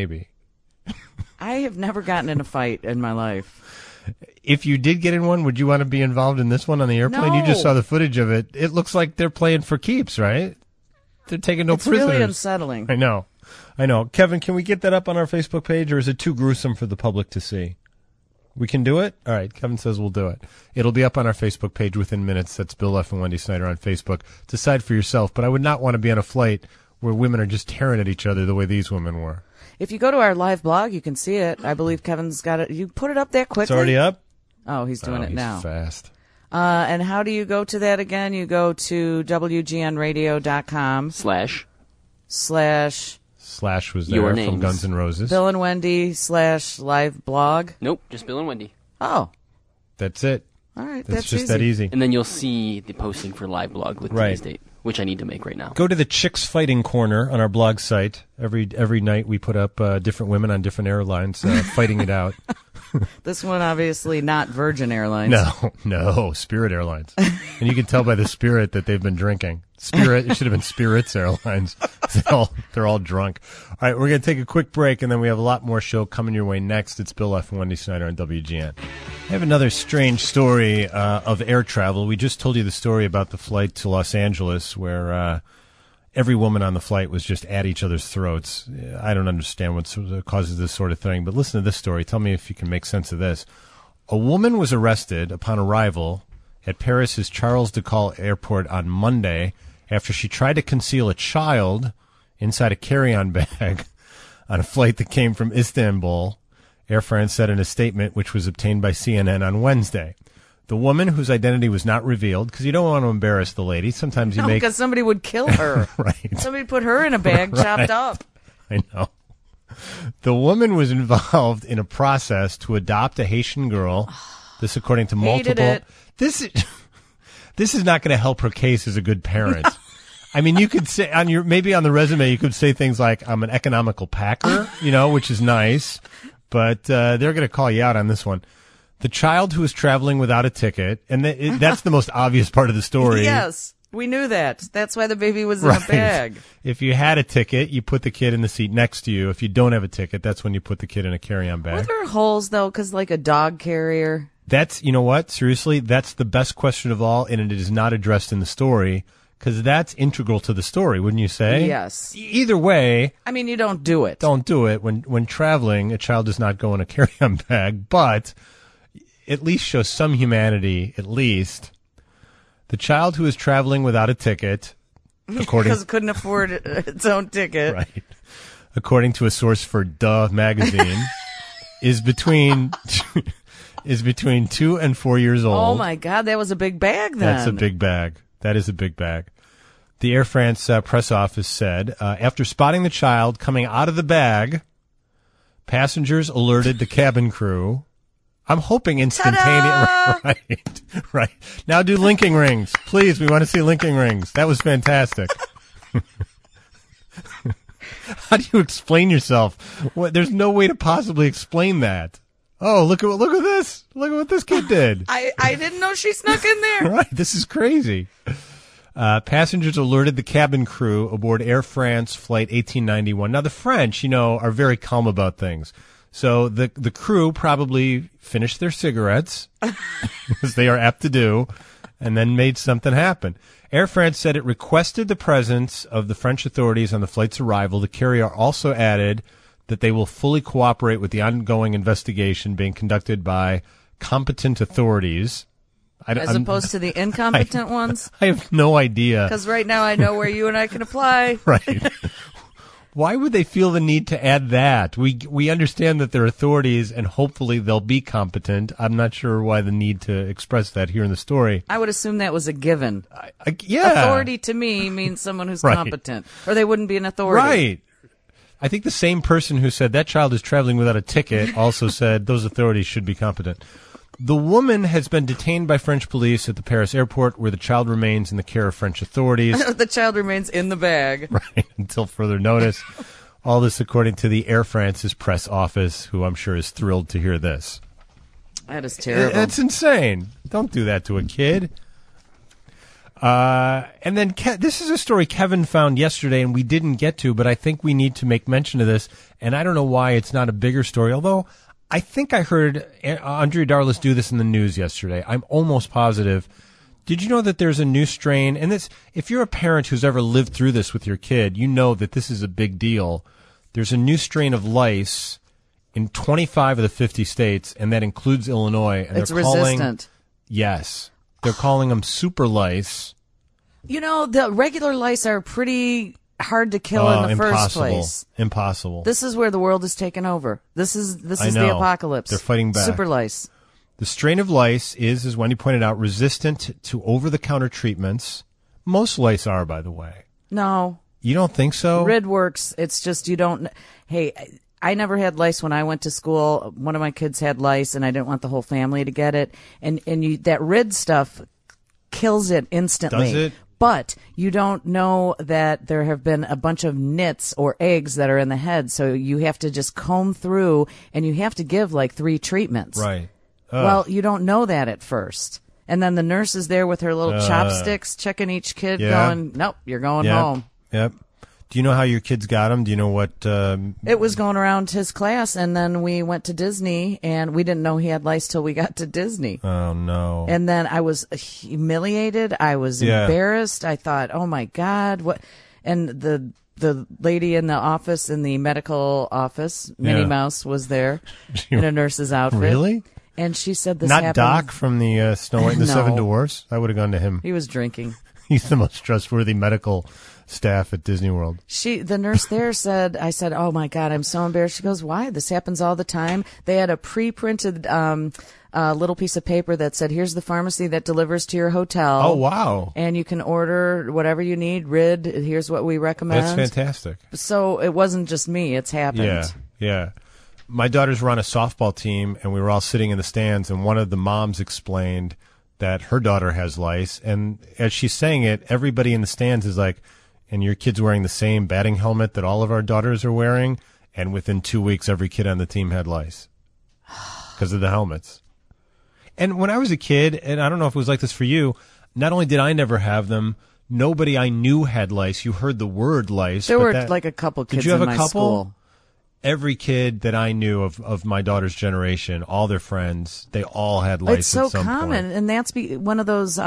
I have never gotten in a fight in my life. If you did get in one, would you want to be involved in this one on the airplane? You just No. saw the footage of it. It looks like they're playing for keeps, right? They're taking no It's prisoners. really unsettling. I know. Kevin, can we get that up on our Facebook page, or is it too gruesome for the public to see? We can do it? All right. Kevin says we'll do it. It'll be up on our Facebook page within minutes. That's Bill F. and Wendy Snyder on Facebook. Decide for yourself. But I would not want to be on a flight where women are just tearing at each other the way these women were. If you go to our live blog, you can see it. I believe Kevin's got it. You put it up that quickly? It's already up? Oh, he's doing it he's now. Fast. And how do you go to that again? You go to WGNradio.com. Slash was Your there from names. Guns N' Roses. Bill and Wendy /live blog. Nope, just Bill and Wendy. Oh. That's it. All right, That's that's just easy. that easy. And then you'll see the posting for live blog with Right. today's date, which I need to make right now. Go to the Chicks Fighting Corner on our blog site. Every night we put up different women on different airlines fighting it out. This one, obviously, not Virgin Airlines. No, Spirit Airlines. And you can tell by the Spirit that they've been drinking. Spirit, it should have been Spirits Airlines. They're all drunk. All right, we're going to take a quick break, and then we have a lot more show coming your way next. It's Bill F. and Wendy Snyder on WGN. I have another strange story of air travel. We just told you the story about the flight to Los Angeles where every woman on the flight was just at each other's throats. I don't understand what causes this sort of thing, but listen to this story. Tell me if you can make sense of this. A woman was arrested upon arrival at Paris's Charles de Gaulle Airport on Monday after she tried to conceal a child inside a carry-on bag on a flight that came from Istanbul, Air France said in a statement which was obtained by CNN on Wednesday. The woman, whose identity was not revealed, because you don't want to embarrass the lady. Sometimes you make... because somebody would kill her. Right. Somebody put her in a bag, Right. chopped up. I know. The woman was involved in a process to adopt a Haitian girl. This, according to Hated multiple... it. This is not going to help her case as a good parent. I mean, you could say maybe on the resume, you could say things like, I'm an economical packer, which is nice, but they're going to call you out on this one. The child who was traveling without a ticket, and that's the most obvious part of the story. Yes, we knew that. That's why the baby was in a bag. If you had a ticket, you put the kid in the seat next to you. If you don't have a ticket, that's when you put the kid in a carry-on bag. Were there holes, though, because like a dog carrier? That's, you know what? Seriously, that's the best question of all, and it is not addressed in the story, because that's integral to the story, wouldn't you say? Yes. Either way... I mean, you don't do it. Don't do it. When traveling, a child does not go in a carry-on bag, but at least show some humanity, at least. The child who is traveling without a ticket, according... because it couldn't afford its own ticket. Right. According to a source for Duh Magazine, is between 2 and 4 years old. Oh, my God. That was a big bag, then. That's a big bag. That is a big bag. The Air France press office said, after spotting the child coming out of the bag, passengers alerted the cabin crew. I'm hoping instantaneous. Right. Now do linking rings. Please, we want to see linking rings. That was fantastic. How do you explain yourself? There's no way to possibly explain that. Oh, look at this. Look at what this kid did. I didn't know she snuck in there. Right. This is crazy. Passengers alerted the cabin crew aboard Air France Flight 1891. Now, the French, are very calm about things. So the crew probably finished their cigarettes, as they are apt to do, and then made something happen. Air France said it requested the presence of the French authorities on the flight's arrival. The carrier also added that they will fully cooperate with the ongoing investigation being conducted by competent authorities. As opposed to the incompetent ones? I have no idea. Because right now I know where you and I can apply. Right. Why would they feel the need to add that? We understand that they're authorities, and hopefully they'll be competent. I'm not sure why the need to express that here in the story. I would assume that was a given. Yeah. Authority to me means someone who's Right. competent, or they wouldn't be an authority. Right. I think the same person who said that child is traveling without a ticket also said those authorities should be competent. The woman has been detained by French police at the Paris airport, where the child remains in the care of French authorities. The child remains in the bag. Right, until further notice. All this according to the Air France's press office, who I'm sure is thrilled to hear this. That is terrible. That's insane. Don't do that to a kid. And then this is a story Kevin found yesterday and we didn't get to, but I think we need to make mention of this. And I don't know why it's not a bigger story, although I think I heard Andrea Darlis do this in the news yesterday. I'm almost positive. Did you know that there's a new strain? And this, if you're a parent who's ever lived through this with your kid, you know that this is a big deal. There's a new strain of lice in 25 of the 50 states, and that includes Illinois. And it's resistant. Yes. They're calling them super lice. You know, the regular lice are pretty hard to kill in the first place. Impossible. This is where the world is taken over. This is I the know. apocalypse. They're fighting back. Super lice. The strain of lice is, as Wendy pointed out, resistant to over-the-counter treatments. Most lice are, by the way. No. You don't think so? Rid works. It's just you don't. Hey, I never had lice when I went to school. One of my kids had lice, and I didn't want the whole family to get it. And that Rid stuff kills it instantly. Does it? But you don't know that there have been a bunch of nits or eggs that are in the head, so you have to just comb through, and you have to give like 3 treatments. Right. Well, you don't know that at first. And then the nurse is there with her little chopsticks checking each kid going, nope, you're going home. Yep. Do you know how your kids got them? Do you know what? It was going around his class, and then we went to Disney, and we didn't know he had lice till we got to Disney. Oh, no. And then I was humiliated. I was embarrassed. I thought, oh, my God, what? And the lady in the office, in the medical office, Minnie Mouse, was there in a nurse's outfit. Really? And she said this Not happened. Doc from the Snow White and the No. Seven Dwarfs? I would have gone to him. He was drinking. He's the most trustworthy medical staff at Disney World. The nurse there said, I said, oh my God, I'm so embarrassed. She goes, why? This happens all the time. They had a pre-printed little piece of paper that said, here's the pharmacy that delivers to your hotel. Oh, wow. And you can order whatever you need. Rid, here's what we recommend. That's fantastic. So it wasn't just me. It's happened. Yeah. My daughters were on a softball team, and we were all sitting in the stands, and one of the moms explained that her daughter has lice. And as she's saying it, everybody in the stands is like, and your kid's wearing the same batting helmet that all of our daughters are wearing. And within 2 weeks, every kid on the team had lice because of the helmets. And when I was a kid, and I don't know if it was like this for you, not only did I never have them, nobody I knew had lice. You heard the word lice. There were like a couple kids did you have in a my couple? school. Every kid that I knew of my daughter's generation, all their friends, they all had lice It's so at some common, point. and that's one of those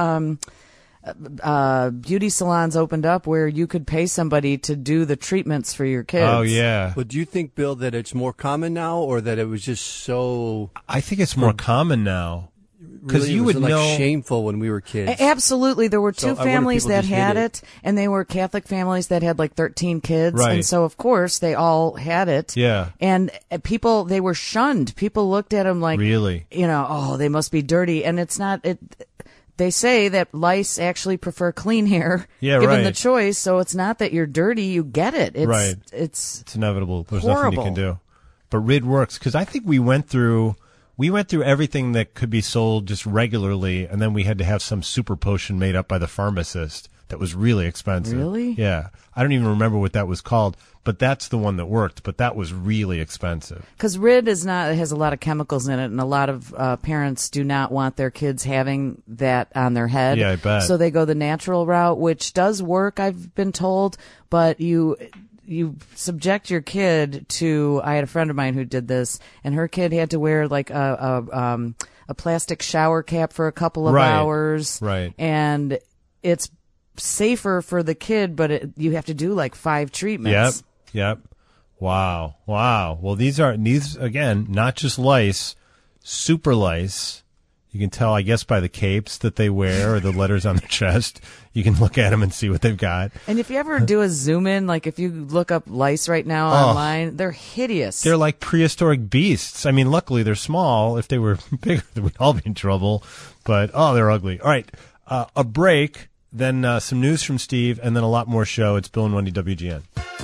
beauty salons opened up where you could pay somebody to do the treatments for your kids. Oh, yeah. But do you think, Bill, that it's more common now, or that it was just so... I think it's more common now. Because Really, you it would was like know... shameful when we were kids. Absolutely. There were So two I wonder if families people that just had hid it, and they were Catholic families that had like 13 kids. Right. And so, of course, they all had it. Yeah. And people, they were shunned. People looked at them like, Really? oh, they must be dirty. And it's not, they say that lice actually prefer clean hair, Yeah, given right. the choice. So it's not that you're dirty, you get it. Right. It's inevitable. There's horrible. nothing you can do. But Rid works because I think we went through everything that could be sold just regularly, and then we had to have some super potion made up by the pharmacist that was really expensive. Really? Yeah. I don't even remember what that was called, but that's the one that worked, but that was really expensive. Because Rid it has a lot of chemicals in it, and a lot of parents do not want their kids having that on their head. Yeah, I bet. So they go the natural route, which does work, I've been told, but you subject your kid to. I had a friend of mine who did this, and her kid had to wear like a plastic shower cap for a couple of hours. Right. And it's safer for the kid, but you have to do like 5 treatments. Yep. Wow. Well, these again, not just lice, super lice. You can tell, I guess, by the capes that they wear or the letters on their chest. You can look at them and see what they've got. And if you ever do a zoom in, like if you look up lice right now online, they're hideous. They're like prehistoric beasts. I mean, luckily they're small. If they were bigger, we'd all be in trouble. But, they're ugly. All right, a break, then some news from Steve, and then a lot more show. It's Bill and Wendy, WGN.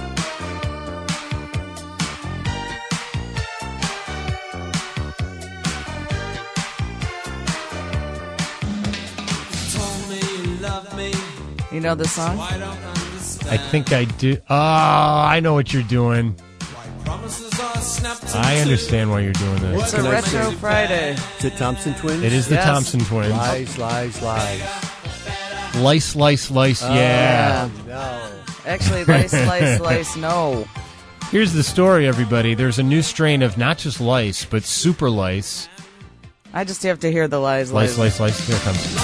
You know the song? I think I do. Oh, I know what you're doing. I understand why you're doing this. It's a Retro Friday. The Thompson Twins? It is the Thompson Twins. Lies. Lice, yeah. No. Actually, lice, no. Here's the story, everybody. There's a new strain of not just lice, but super lice. I just have to hear the lice. Lice. Here it comes.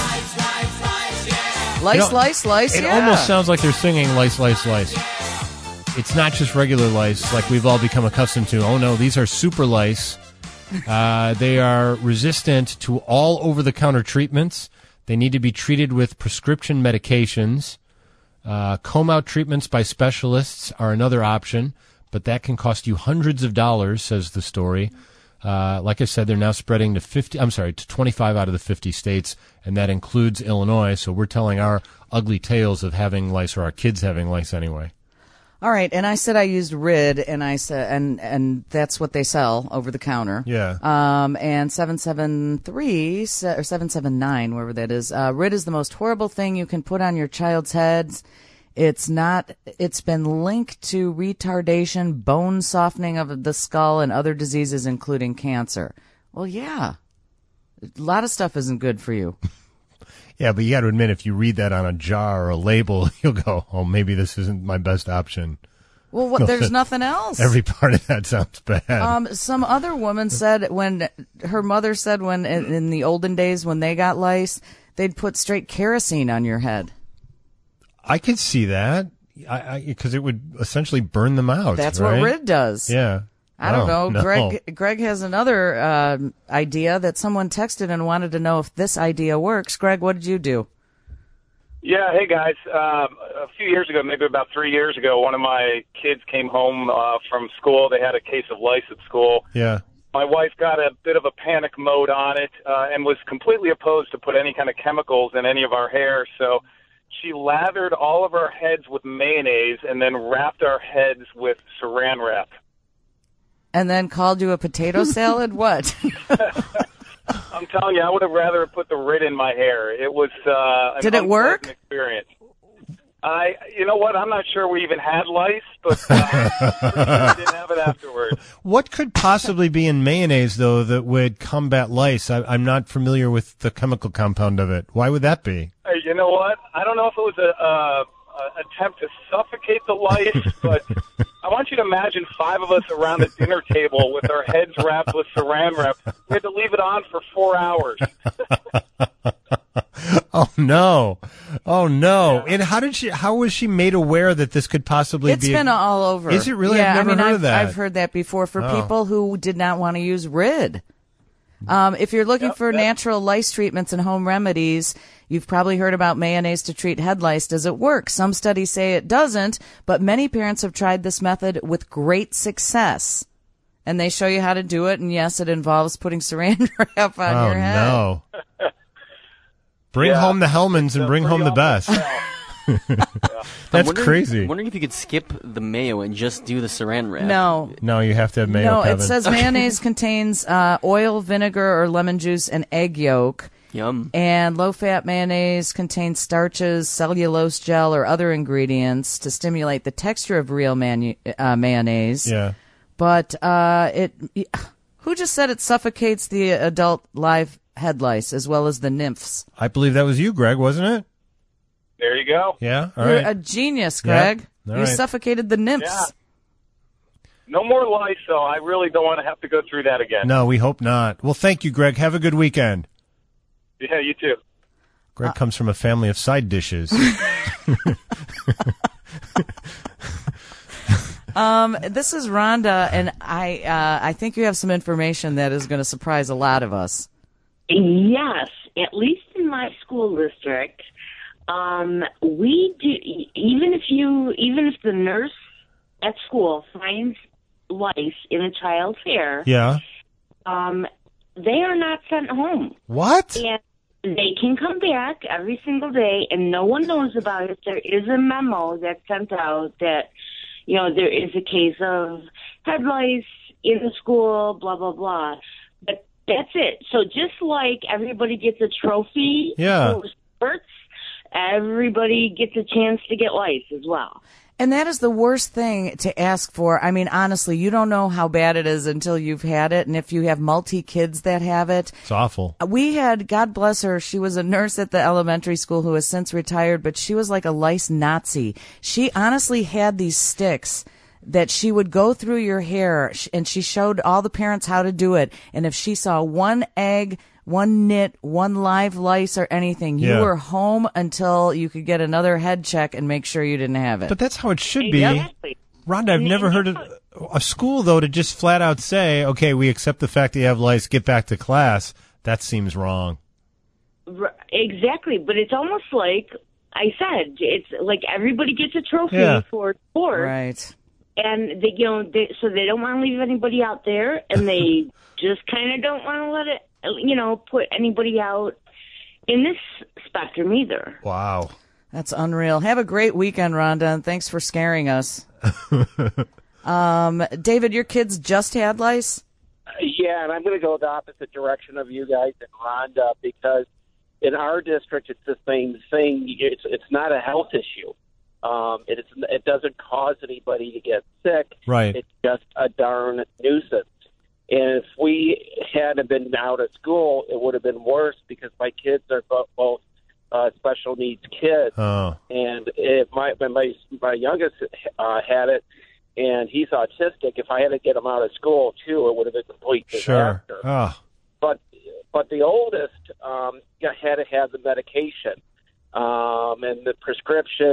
Lice, It almost sounds like they're singing lice. It's not just regular lice like we've all become accustomed to. Oh, no, these are super lice. They are resistant to all over-the-counter treatments. They need to be treated with prescription medications. Comb-out treatments by specialists are another option, but that can cost you hundreds of dollars, says the story. Like I said, they're now spreading to 25 out of the 50 states, and that includes Illinois. So we're telling our ugly tales of having lice, or our kids having lice anyway. All right, and I said I used Rid, and I said, and that's what they sell over the counter. Yeah. And 773 or 779, wherever that is. Rid is the most horrible thing you can put on your child's heads. It's been linked to retardation, bone softening of the skull, and other diseases, including cancer. Well, yeah. A lot of stuff isn't good for you. Yeah, but you got to admit, if you read that on a jar or a label, you'll go, oh, maybe this isn't my best option. Well, there's nothing else. Every part of that sounds bad. Some other woman said when her mother said when in the olden days when they got lice, they'd put straight kerosene on your head. I could see that. Because it would essentially burn them out. That's right? what Rid does. Yeah. I don't know. No. Greg has another idea that someone texted and wanted to know if this idea works. Greg, what did you do? Yeah, hey guys. A few years ago, maybe about 3 years ago, one of my kids came home from school. They had a case of lice at school. Yeah. My wife got a bit of a panic mode on it and was completely opposed to put any kind of chemicals in any of our hair. So she lathered all of our heads with mayonnaise and then wrapped our heads with saran wrap. And then called you a potato salad? What? I'm telling you, I would have rather put the Rid in my hair. It was Did it work? Experience. You know what? I'm not sure we even had lice, but we didn't have it afterwards. What could possibly be in mayonnaise, though, that would combat lice? I'm not familiar with the chemical compound of it. Why would that be? You know what? I don't know if it was a attempt to suffocate the lice, but I want you to imagine 5 of us around a dinner table with our heads wrapped with saran wrap. We had to leave it on for 4 hours. Oh no! Oh no! Yeah. And how was she made aware that this could possibly It's be? It's been all over. Is it really? Yeah, I've never heard of that. I've heard that before for people who did not want to use Rid. If you're looking for natural lice treatments and home remedies, you've probably heard about mayonnaise to treat head lice. Does it work? Some studies say it doesn't, but many parents have tried this method with great success. And they show you how to do it, and yes, it involves putting saran wrap on your head. Oh, no. Bring home the Hellmans and bring home the best. That's crazy. I'm wondering if you could skip the mayo and just do the saran wrap. No, you have to have mayo. No, Kevin. It says mayonnaise contains oil, vinegar, or lemon juice, and egg yolk. Yum. And low-fat mayonnaise contains starches, cellulose gel, or other ingredients to stimulate the texture of real mayonnaise. Yeah. But who just said it suffocates the adult live head lice as well as the nymphs? I believe that was you, Greg, wasn't it? There you go. Yeah, all You're right. a genius, Greg. All you right. suffocated the nymphs. Yeah. No more lice, though. I really don't want to have to go through that again. No, we hope not. Well, thank you, Greg. Have a good weekend. Yeah, you too. Greg comes from a family of side dishes. This is Rhonda, and I think you have some information that is going to surprise a lot of us. Yes, at least in my school district, we do. Even if the nurse at school finds lice in a child's hair, yeah, they are not sent home. What? And they can come back every single day, and no one knows about it. There is a memo that's sent out that, there is a case of head lice in the school, blah, blah, blah. But that's it. So just like everybody gets a trophy for sports, everybody gets a chance to get lice as well. And that is the worst thing to ask for. I mean, honestly, you don't know how bad it is until you've had it. And if you have multi-kids that have it. It's awful. We had, God bless her, she was a nurse at the elementary school who has since retired, but she was like a lice Nazi. She honestly had these sticks that she would go through your hair, and she showed all the parents how to do it. And if she saw one egg, one nit, one live lice or anything, you were home until you could get another head check and make sure you didn't have it. But that's how it should be. Exactly. Rhonda, I've never heard of a school, though, to just flat out say, okay, we accept the fact that you have lice, get back to class. That seems wrong. Exactly. But it's almost like I said, it's like everybody gets a trophy for sport. Right. And so they don't want to leave anybody out there, and they just kind of don't want to let it, put anybody out in this spectrum either. Wow. That's unreal. Have a great weekend, Rhonda, and thanks for scaring us. David, your kids just had lice? Yeah, and I'm going to go the opposite direction of you guys and Rhonda, because in our district it's the same thing. It's not a health issue. It doesn't cause anybody to get sick. Right. It's just a darn nuisance. And if we hadn't been out of school, it would have been worse, because my kids are both special needs kids. Oh. And my youngest had it, and he's autistic. If I had to get him out of school too, it would have been a complete disaster. Sure. Oh. But the oldest had to have the medication, and the prescription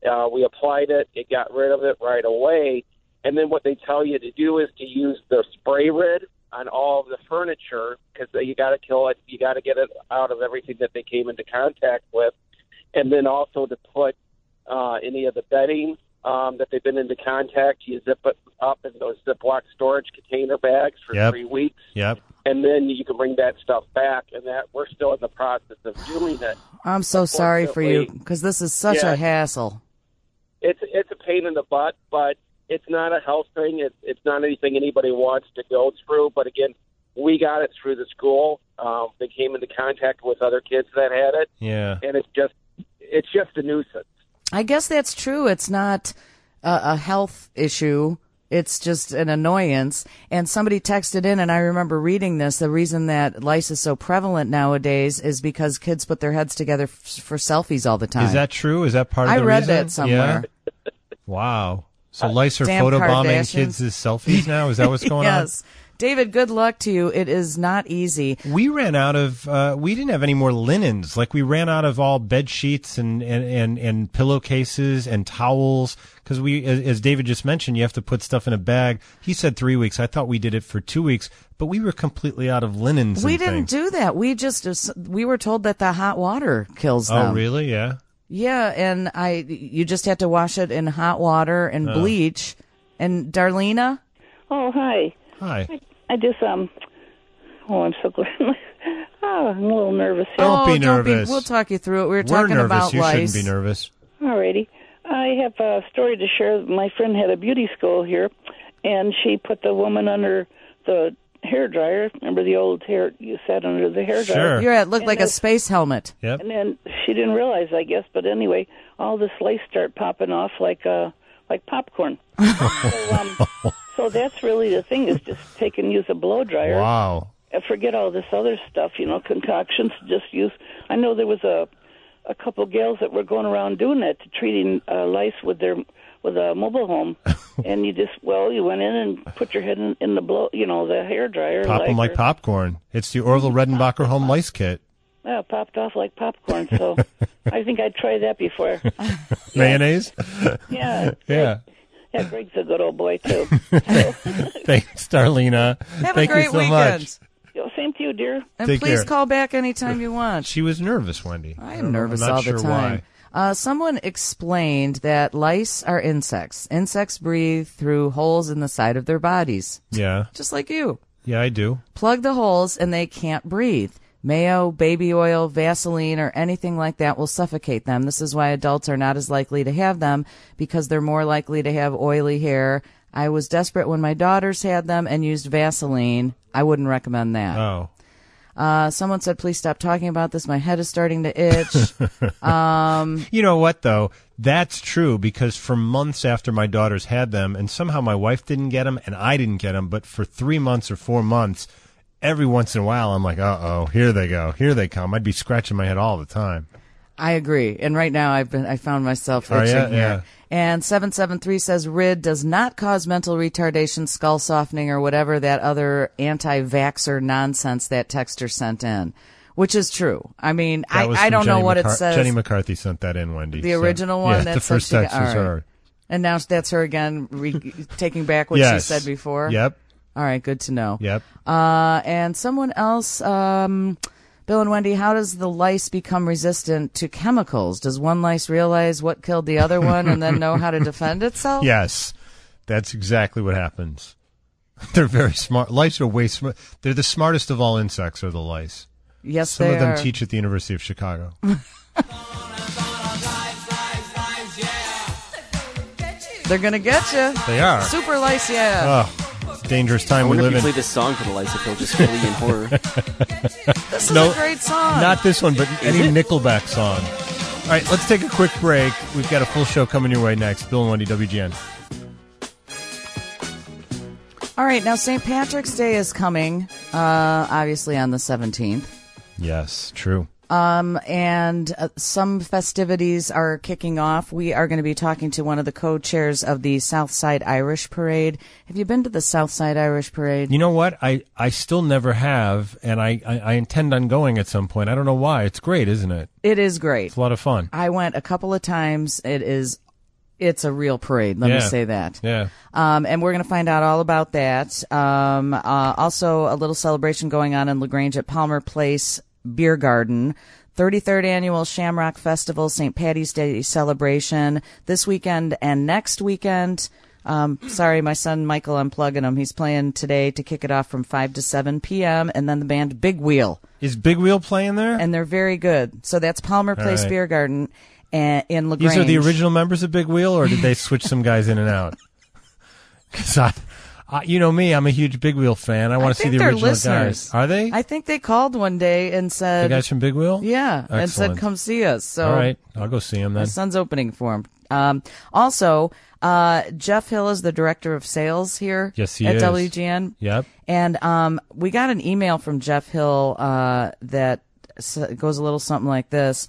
We applied it. It got rid of it right away. And then what they tell you to do is to use the spray rid on all of the furniture because you got to kill it. You got to get it out of everything that they came into contact with. And then also to put any of the bedding that they've been into contact, you zip it up in those Ziploc storage container bags for 3 weeks. Yep. And then you can bring that stuff back, and that we're still in the process of doing it. I'm so sorry for you because this is such a hassle. It's a pain in the butt, but it's not a health thing. It's not anything anybody wants to go through. But again, we got it through the school. They came into contact with other kids that had it. Yeah. And it's just a nuisance. I guess that's true. It's not a health issue. It's just an annoyance. And somebody texted in, and I remember reading this, the reason that lice is so prevalent nowadays is because kids put their heads together for selfies all the time. Is that true? Is that part of the reason? I read that somewhere. Yeah. Wow. So lice are Damn photobombing Kardashians. kids as selfies now? Is that what's going on? Yes. David, good luck to you. It is not easy. We ran out of, we didn't have any more linens. Like we ran out of all bed sheets and pillowcases and towels. Because as David just mentioned, you have to put stuff in a bag. He said 3 weeks. I thought we did it for 2 weeks, but we were completely out of linens. We didn't do that. We were told that the hot water kills them. Oh, really? Yeah. Yeah. And you just had to wash it in hot water and bleach. And Darlena? Oh, hi. Hi. I just, I'm so glad. I'm a little nervous here. Don't be nervous. We'll talk you through it. We're talking nervous. about You lice. shouldn't be nervous. Alrighty. I have a story to share. My friend had a beauty school here, and she put the woman under the hair dryer. Remember the old hair, you sat under the hair dryer? Sure. It looked like a space helmet. Yep. And then she didn't realize, I guess, but anyway, all this lace started popping off like popcorn. So that's really the thing, is just take and use a blow dryer. Wow. Forget all this other stuff, concoctions. Just use. I know there was a couple gals that were going around doing that, treating lice with a mobile home, and you went in and put your head in the the hair dryer. Pop them like popcorn. It's the Orville Redenbacher home lice kit. Yeah, popped off like popcorn. So I think I'd try that before. Mayonnaise? Yeah. Yeah. Yeah, Greg's a good old boy, too. Thanks, Darlena. Have Thank a great you so weekend. much. Same to you, dear. And Take please care. call back anytime you want. She was nervous, Wendy. I am nervous I'm not all sure the time. Someone explained that lice are insects. Insects breathe through holes in the side of their bodies. Yeah. Just like you. Yeah, I do. Plug the holes and they can't breathe. Mayo, baby oil, Vaseline, or anything like that will suffocate them. This is why adults are not as likely to have them, because they're more likely to have oily hair. I was desperate when my daughters had them and used Vaseline. I wouldn't recommend that. Oh. Someone said, please stop talking about this. My head is starting to itch. You know what, though? That's true, because for months after my daughters had them, and somehow my wife didn't get them and I didn't get them, but for 3 months or 4 months, every once in a while, I'm like, uh-oh, here they go. Here they come. I'd be scratching my head all the time. I agree. And right now I found myself itching here. Yeah. And 773 says RID does not cause mental retardation, skull softening, or whatever that other anti-vaxxer nonsense that texter sent in, which is true. I mean, I don't know what it says. Jenny McCarthy sent that in, Wendy. The original one? Yeah, that the first said text was her. And now that's her again, taking back what she said before? Yep. All right, good to know. Yep. And someone else, Bill and Wendy, how does the lice become resistant to chemicals? Does one lice realize what killed the other one and then know how to defend itself? Yes, that's exactly what happens. They're very smart. Lice are way smart. They're the smartest of all insects, are the lice. Yes, Some they of them are. teach at the University of Chicago. They're going to get you. They are. Super lice, yeah. Oh, it's a dangerous time I we wonder live if in. you play this song for the lice, if they'll just flee in horror. This is a great song. Not this one, but any Nickelback song. All right, let's take a quick break. We've got a full show coming your way next. Bill and Wendy, WGN. All right, now St. Patrick's Day is coming, obviously on the 17th. Yes, true. And some festivities are kicking off. We are going to be talking to one of the co-chairs of the Southside Irish Parade. Have you been to the Southside Irish Parade? You know what? I still never have, and I intend on going at some point. I don't know why. It's great, isn't it? It is great. It's a lot of fun. I went a couple of times. It is It's a real parade, let me say that. Yeah. And we're going to find out all about that. Also, a little celebration going on in LaGrange at Palmer Place Beer Garden. 33rd Annual Shamrock Festival, St. Patty's Day celebration this weekend and next weekend. Sorry, my son Michael, I'm plugging him. He's playing today to kick it off from 5 to 7 p.m. And then the band Big Wheel. Is Big Wheel playing there? And they're very good. So that's Palmer Place Beer Garden in LaGrange. These are the original members of Big Wheel, or did they switch some guys in and out? Because you know me, I'm a huge Big Wheel fan. I want to see the original listeners. guys. Are they? I think they called one day and said... The guys from Big Wheel? Yeah, Excellent. and said, come see us. So all right, I'll go see them then. My son's opening for him. Also, Jeff Hill is the director of sales here yes, he at is. WGN. Yep. And we got an email from Jeff Hill that goes a little something like this.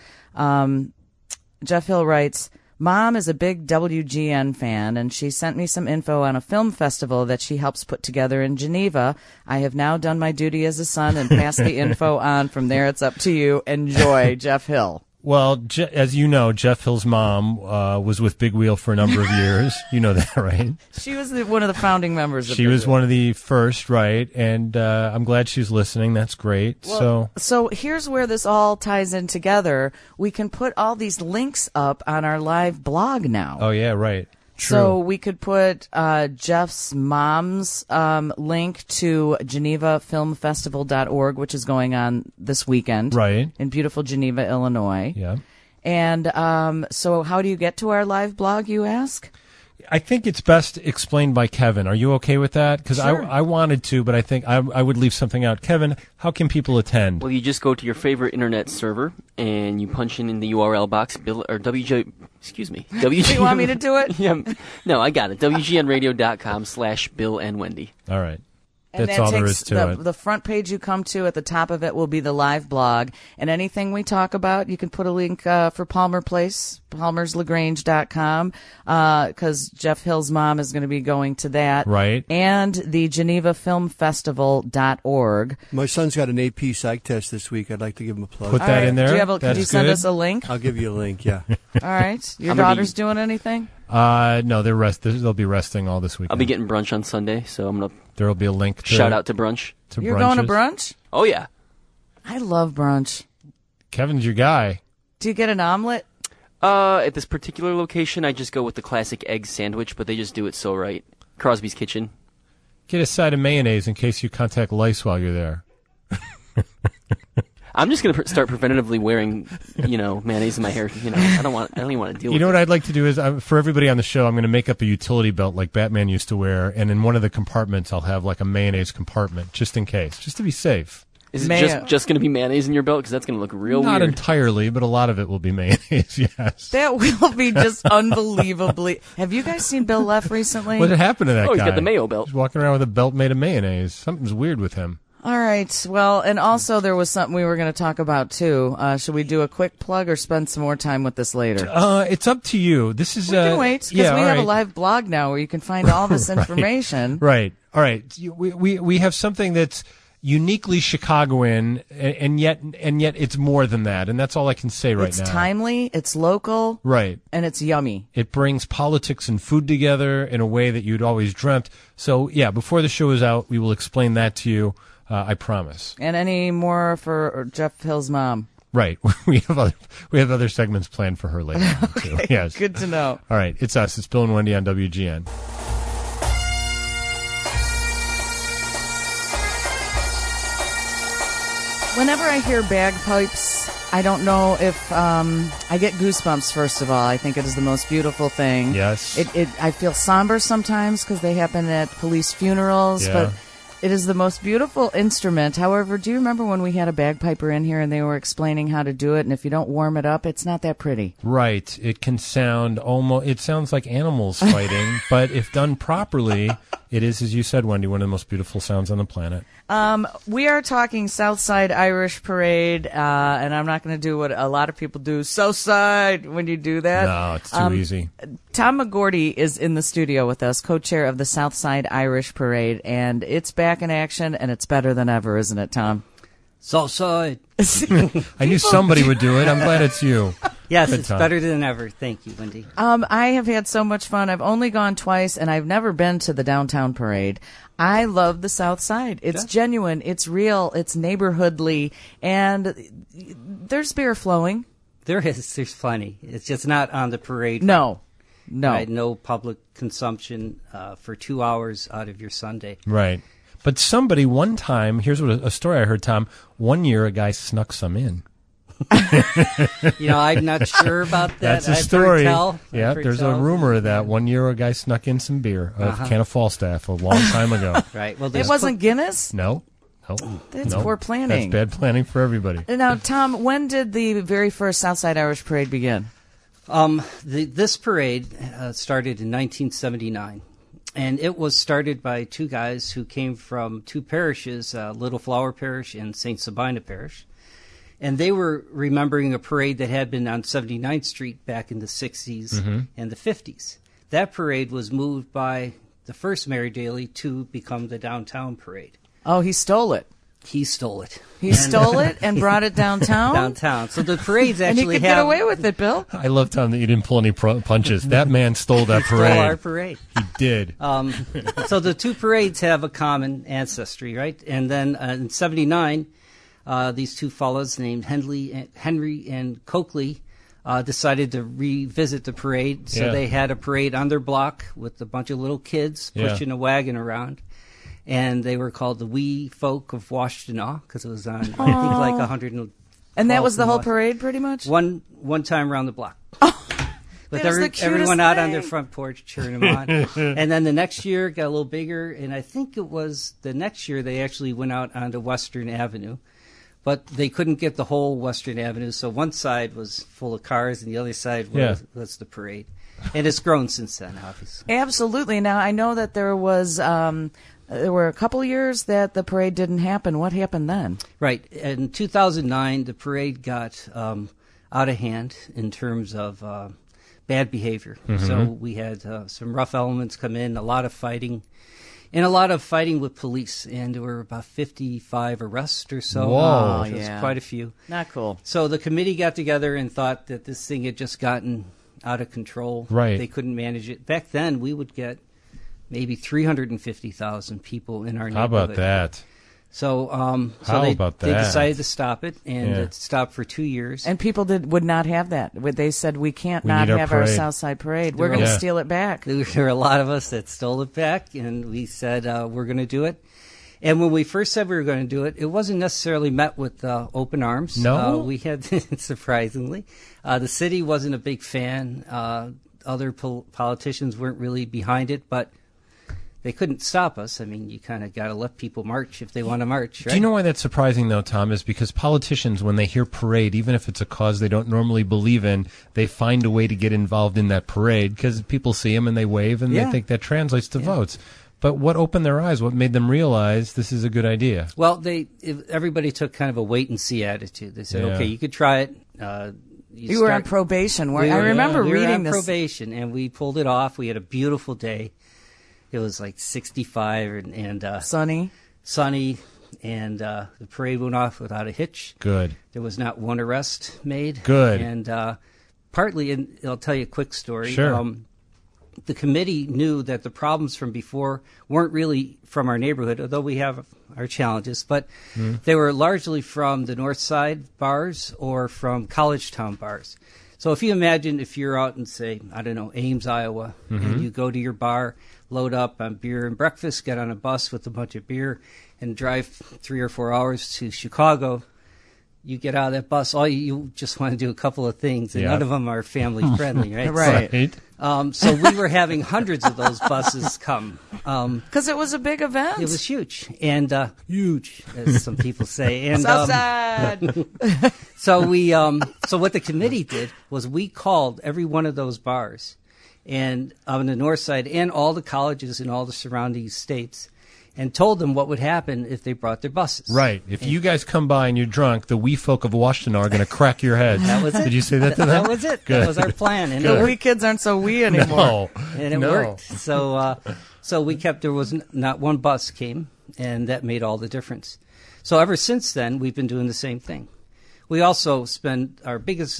Jeff Hill writes, Mom is a big WGN fan, and she sent me some info on a film festival that she helps put together in Geneva. I have now done my duty as a son and passed the info on. From there, it's up to you. Enjoy, Jeff Hill. Well, as you know, Jeff Hill's mom was with Big Wheel for a number of years. You know that, right? She was one of the founding members of She Big was Wheel. one of the first, right? And I'm glad she's listening. That's great. Well, so here's where this all ties in together. We can put all these links up on our live blog now. Oh, yeah, right. True. So we could put Jeff's mom's link to GenevaFilmFestival.org, which is going on this weekend. Right. In beautiful Geneva, Illinois. Yeah. And so how do you get to our live blog, you ask? I think it's best explained by Kevin. Are you okay with that? Because Sure. I wanted to, but I think I would leave something out. Kevin, how can people attend? Well, you just go to your favorite internet server and you punch in the URL box, WGN. You want me to do it? Yeah, no, I got it. WGNradio.com/Bill and Wendy. All right. And That's that all there takes is to it. the front page you come to, at the top of it will be the live blog. And anything we talk about, you can put a link for Palmer Place, palmerslagrange.com, because Jeff Hill's mom is going to be going to that. Right. And the GenevaFilmFestival.org. My son's got an AP psych test this week. I'd like to give him a plug. Put that in there. Could you send us a link? I'll give you a link, yeah. All right. Your daughter's doing anything? No, they'll be resting all this weekend. I'll be getting brunch on Sunday, so I'm going to... There'll be a link to... Shout out to brunch. You're going to brunch? Oh, yeah. I love brunch. Kevin's your guy. Do you get an omelet? At this particular location, I just go with the classic egg sandwich, but they just do it so right. Crosby's Kitchen. Get a side of mayonnaise in case you contact lice while you're there. I'm just going to start preventatively wearing, mayonnaise in my hair. I don't even want to deal with it. You know what I'd like to do is, for everybody on the show, I'm going to make up a utility belt like Batman used to wear, and in one of the compartments, I'll have like a mayonnaise compartment, just in case, just to be safe. Is it just going to be mayonnaise in your belt? Because that's going to look real Not weird. entirely, but a lot of it will be mayonnaise, yes. That will be just unbelievably... Have you guys seen Bill Leff recently? What happened to that guy? He's got the mayo belt. He's walking around with a belt made of mayonnaise. Something's weird with him. All right. Well, and also there was something we were going to talk about, too. Should we do a quick plug or spend some more time with this later? It's up to you. This is... We can wait, because we have a live blog now where you can find all this information. Right. All right. We have something that's uniquely Chicagoan, and yet it's more than that, and that's all I can say right now. It's timely, it's local, right, and it's yummy. It brings politics and food together in a way that you'd always dreamt. So, yeah, before the show is out, we will explain that to you, I promise. And any more for Jeff Hill's mom? Right. We have other segments planned for her later on, too. Okay, yes. good to know. All right, it's us. It's Bill and Wendy on WGN. Whenever I hear bagpipes, I don't know if I get goosebumps. First of all, I think it is the most beautiful thing. Yes. I feel somber sometimes because they happen at police funerals, Yeah. but it is the most beautiful instrument. However, do you remember when we had a bagpiper in here and they were explaining how to do it? And if you don't warm it up, it's not that pretty. Right. It can sound it sounds like animals fighting, but if done properly, it is, as you said, Wendy, one of the most beautiful sounds on the planet. We are talking Southside Irish Parade, and I'm not going to do what a lot of people do, Southside, when you do that. No, it's too easy. Tom McGorty is in the studio with us, co-chair of the Southside Irish Parade, and it's back in action, and it's better than ever, isn't it, Tom? Southside. I knew somebody would do it. I'm glad it's you. Yes, Good it's time. better than ever. Thank you, Wendy. I have had so much fun. I've only gone twice, and I've never been to the downtown parade. I love the South Side. It's genuine. It's real. It's neighborhoodly, and there's beer flowing. There's plenty. It's just not on the parade. No. Right? No public consumption for 2 hours out of your Sunday. Right. But somebody one time, here's what a story I heard, Tom. One year, a guy snuck some in. I'm not sure about that. That's a I've story. Heard tell. Yeah, I've heard there's tell. a rumor of that. One year, a guy snuck in some beer, a can of Falstaff, a long time ago. Right. Well, it wasn't Guinness? No. That's poor planning. That's bad planning for everybody. Now, Tom, when did the very first Southside Irish Parade begin? This parade started in 1979. And it was started by two guys who came from two parishes, Little Flower Parish and St. Sabina Parish. And they were remembering a parade that had been on 79th Street back in the 60s and the 50s. That parade was moved by the first Mayor Daley to become the downtown parade. Oh, he stole it. He stole it. He stole it and brought it downtown? Downtown. So the parades and actually he could get away with it, Bill. I love, Tom, that you didn't pull any punches. That man stole that parade. Stole our parade. He did. So the two parades have a common ancestry, right? And then in 79, these two fellows named Henry and Coakley decided to revisit the parade. So they had a parade on their block with a bunch of little kids pushing a wagon around. And they were called the Wee Folk of Washtenaw because it was on, I think, like 100. And that was the whole parade, pretty much? One time around the block. With thing. everyone out on their front porch cheering them on. And then the next year it got a little bigger, and I think it was the next year they actually went out onto Western Avenue. But they couldn't get the whole Western Avenue, so one side was full of cars and the other side was the parade. And it's grown since then, obviously. Absolutely. Now, I know that there were a couple years that the parade didn't happen. What happened then? Right. In 2009, the parade got out of hand in terms of bad behavior. So we had some rough elements come in, a lot of fighting, and a lot of fighting with police. And there were about 55 arrests or so. Whoa. Which was quite a few. Not cool. So the committee got together and thought that this thing had just gotten out of control. Right. They couldn't manage it. Back then, we would get maybe 350,000 people in our neighborhood. How about that? So, How they decided to stop it, and it stopped for 2 years. And people would not have that. They said, we can't We not need our have our parade. Southside Parade. We're going to steal it back. There were a lot of us that stole it back, and we said we're going to do it. And when we first said we were going to do it, it wasn't necessarily met with open arms. No? We had, surprisingly. The city wasn't a big fan. Other politicians weren't really behind it, but they couldn't stop us. I mean, you kind of got to let people march if they want to march, right? Do you know why that's surprising, though, Tom? Is because politicians, when they hear parade, even if it's a cause they don't normally believe in, they find a way to get involved in that parade because people see them and they wave and they think that translates to votes. But what opened their eyes? What made them realize this is a good idea? Well, everybody took kind of a wait-and-see attitude. They said, okay, you could try it. You were on probation. I remember we reading were on this. probation, and we pulled it off. We had a beautiful day. It was like 65 and sunny, and the parade went off without a hitch. Good. There was not one arrest made. Good. And partly, and I'll tell you a quick story. Sure. The committee knew that the problems from before weren't really from our neighborhood, although we have our challenges, but they were largely from the North Side bars or from College Town bars. So if you imagine if you're out in, say, I don't know, Ames, Iowa, and you go to your bar, load up on beer and breakfast, get on a bus with a bunch of beer, and drive 3 or 4 hours to Chicago, you get out of that bus, you just want to do a couple of things, and none of them are family friendly, right? Right. So we were having hundreds of those buses come. Because it was a big event. It was huge. And huge, as some people say. And, Southside! So what the committee did was we called every one of those bars and on the north side and all the colleges in all the surrounding states and told them what would happen if they brought their buses. Right. If you guys come by and you're drunk, the wee folk of Washtenaw are going to crack your heads. That was it. Did you say that to them? That was it. Good. That was our plan. And the wee kids aren't so wee anymore. No. And it worked. So we kept, there was not one bus came, and that made all the difference. So ever since then, we've been doing the same thing. We also spend our biggest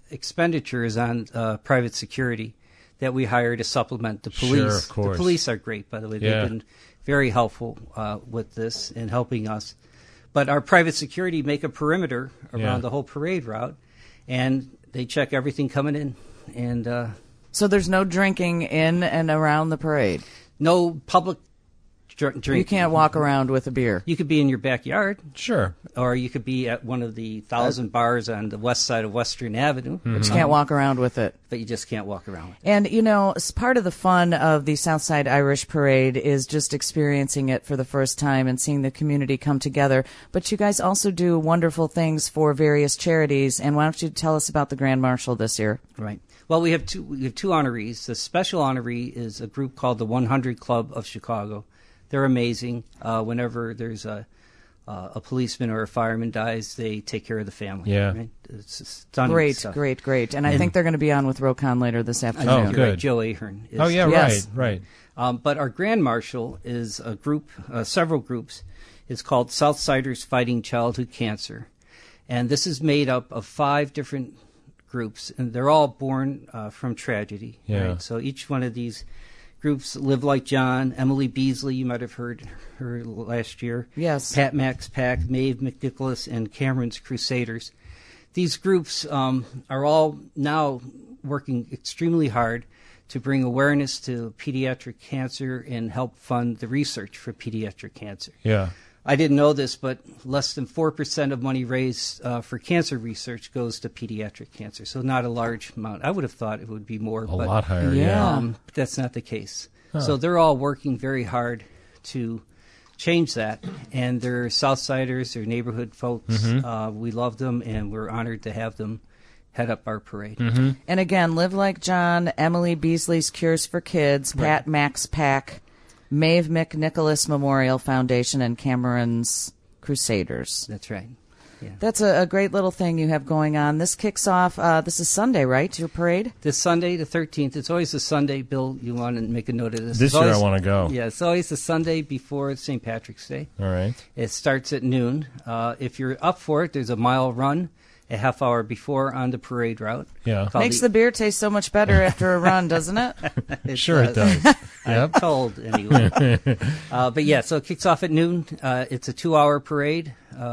expenditure is on private security that we hire to supplement the police. Sure, of course. The police are great, by the way. Yeah. They've been very helpful with this and helping us. But our private security make a perimeter around the whole parade route, and they check everything coming in. And so there's no drinking in and around the parade? No public drinking. You can't walk around with a beer? You could be in your backyard. Sure. Or you could be at one of the 1,000 bars on the west side of Western Avenue. But you can't walk around with it. But you just can't walk around with it. And, you know, part of the fun of the Southside Irish Parade is just experiencing it for the first time and seeing the community come together. But you guys also do wonderful things for various charities. And why don't you tell us about the Grand Marshal this year? Right. Well, we have two honorees. The special honoree is a group called the 100 Club of Chicago. They're amazing. Whenever there's a policeman or a fireman dies, they take care of the family. Yeah. Right? It's stunning Great, stuff. great. And I think they're going to be on with Rokon later this afternoon. Oh, good. Right. Joe Ahern. Oh, yeah, Yes. right. But our Grand Marshal is a group, several groups. It's called Southsiders Fighting Childhood Cancer. And this is made up of 5 different groups, and they're all born from tragedy. Yeah. Right? So each one of these groups, Live Like John, Emily Beasley, you might have heard her last year. Yes. Pat Max Pack, Maeve McNicholas, and Cameron's Crusaders. These groups are all now working extremely hard to bring awareness to pediatric cancer and help fund the research for pediatric cancer. Yeah. I didn't know this, but less than 4% of money raised for cancer research goes to pediatric cancer, so not a large amount. I would have thought it would be more. A lot higher, but that's not the case. Huh. So they're all working very hard to change that, and they're Southsiders, they're neighborhood folks. We love them, and we're honored to have them head up our parade. And again, Live Like John, Emily Beasley's Cures for Kids, Pat Max Pack, Maeve McNicholas Memorial Foundation, and Cameron's Crusaders. That's right. Yeah. That's a great little thing you have going on. This kicks off, this is Sunday, right, your parade? This Sunday, the 13th. It's always a Sunday. Bill, you want to make a note of this. This year I want to go. Yeah, it's always the Sunday before St. Patrick's Day. All right. It starts at noon. If you're up for it, there's a mile run a half hour before on the parade route. Yeah. Makes the beer taste so much better after a run, doesn't it? Sure it does. I'm told, anyway. But yeah, so it kicks off at noon. It's a 2-hour parade,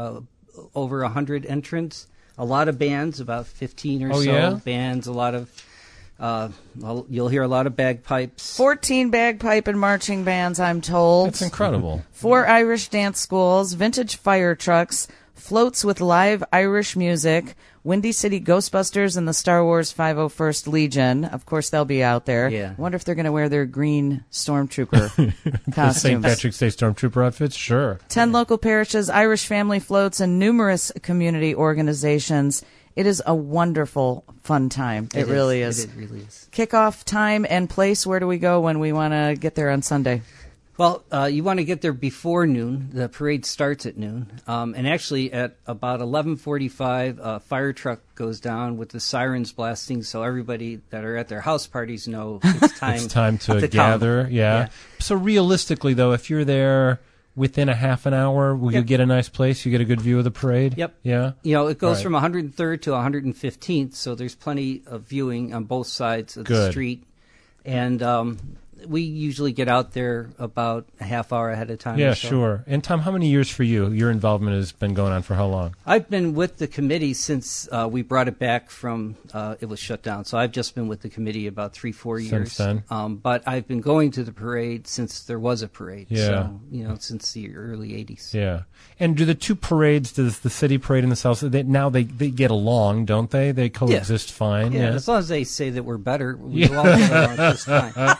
over 100 entrants, a lot of bands, about 15 or bands, a lot of, you'll hear a lot of bagpipes. 14 bagpipe and marching bands, I'm told. That's incredible. 4 Irish dance schools, vintage fire trucks, floats with live Irish music, Windy City Ghostbusters and the Star Wars 501st Legion. Of course, they'll be out there. Yeah. I wonder if they're going to wear their green stormtrooper The costumes. St. Patrick's Day Stormtrooper outfits? Sure. 10 local parishes, Irish family floats, and numerous community organizations. It is a wonderful, fun time. It really is. It really is. Kickoff time and place, where do we go when we want to get there on Sunday? Well, you want to get there before noon. The parade starts at noon. And actually, at about 11:45, a fire truck goes down with the sirens blasting, so everybody that are at their house parties know it's time, It's time to come. gather. Yeah. So realistically, though, if you're there within a half an hour, will you get a nice place? You get a good view of the parade? Yep. Yeah? You know, it goes Right. from 103rd to 115th, so there's plenty of viewing on both sides of the Good. street. And we usually get out there about a half hour ahead of time. Yeah, or so. sure. And Tom, how many years for you? Your involvement has been going on for how long? I've been with the committee since we brought it back from it was shut down. So I've just been with the committee about 3-4 years. Since then? But I've been going to the parade since there was a parade. Yeah. So, since the early 80s. Yeah. And do the two parades, does the city parade and the South, they get along, don't they? They coexist fine. Yeah, as long as they say that we're better, we all get along just fine.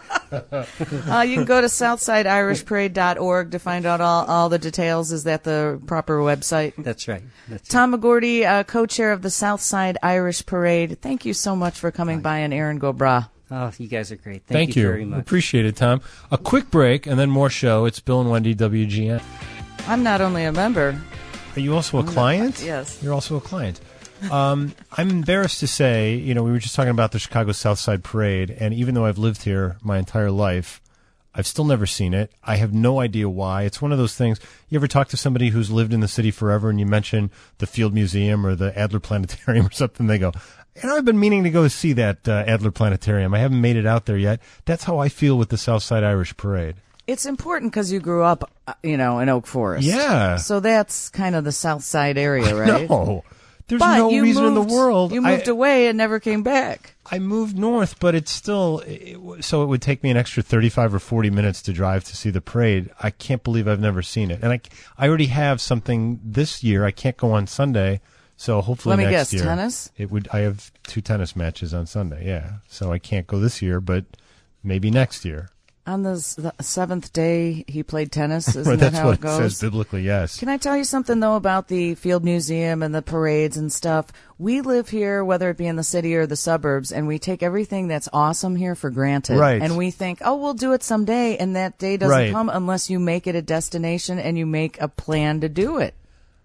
You can go to southsideirishparade.org to find out all the details. Is that the proper website? That's right. Tom McGordy, co-chair of the Southside Irish Parade. Thank you so much for coming by, and Aaron Gobra. Oh, you guys are great. Thank you very much. Appreciate it, Tom. A quick break and then more show. It's Bill and Wendy, WGN. I'm not only a member. Are you also a client? Yes. You're also a client. I'm embarrassed to say, we were just talking about the Chicago South Side Parade, and even though I've lived here my entire life, I've still never seen it. I have no idea why. It's one of those things. You ever talk to somebody who's lived in the city forever and you mention the Field Museum or the Adler Planetarium or something, they go, I've been meaning to go see that Adler Planetarium. I haven't made it out there yet. That's how I feel with the Southside Irish Parade. It's important because you grew up, in Oak Forest. Yeah. So that's kind of the South Side area, right? No. There's but no reason in the world. You moved away and never came back. I moved north, but it's still, so it would take me an extra 35 or 40 minutes to drive to see the parade. I can't believe I've never seen it. And I already have something this year. I can't go on Sunday, so hopefully next year. Let me guess, tennis? I have 2 tennis matches on Sunday, yeah. So I can't go this year, but maybe next year. On the 7th day, he played tennis. Isn't Right, that that's how what it goes? It says biblically, yes. Can I tell you something, though, about the Field Museum and the parades and stuff? We live here, whether it be in the city or the suburbs, and we take everything that's awesome here for granted. Right. And we think, we'll do it someday, and that day doesn't Right. come unless you make it a destination and you make a plan to do it.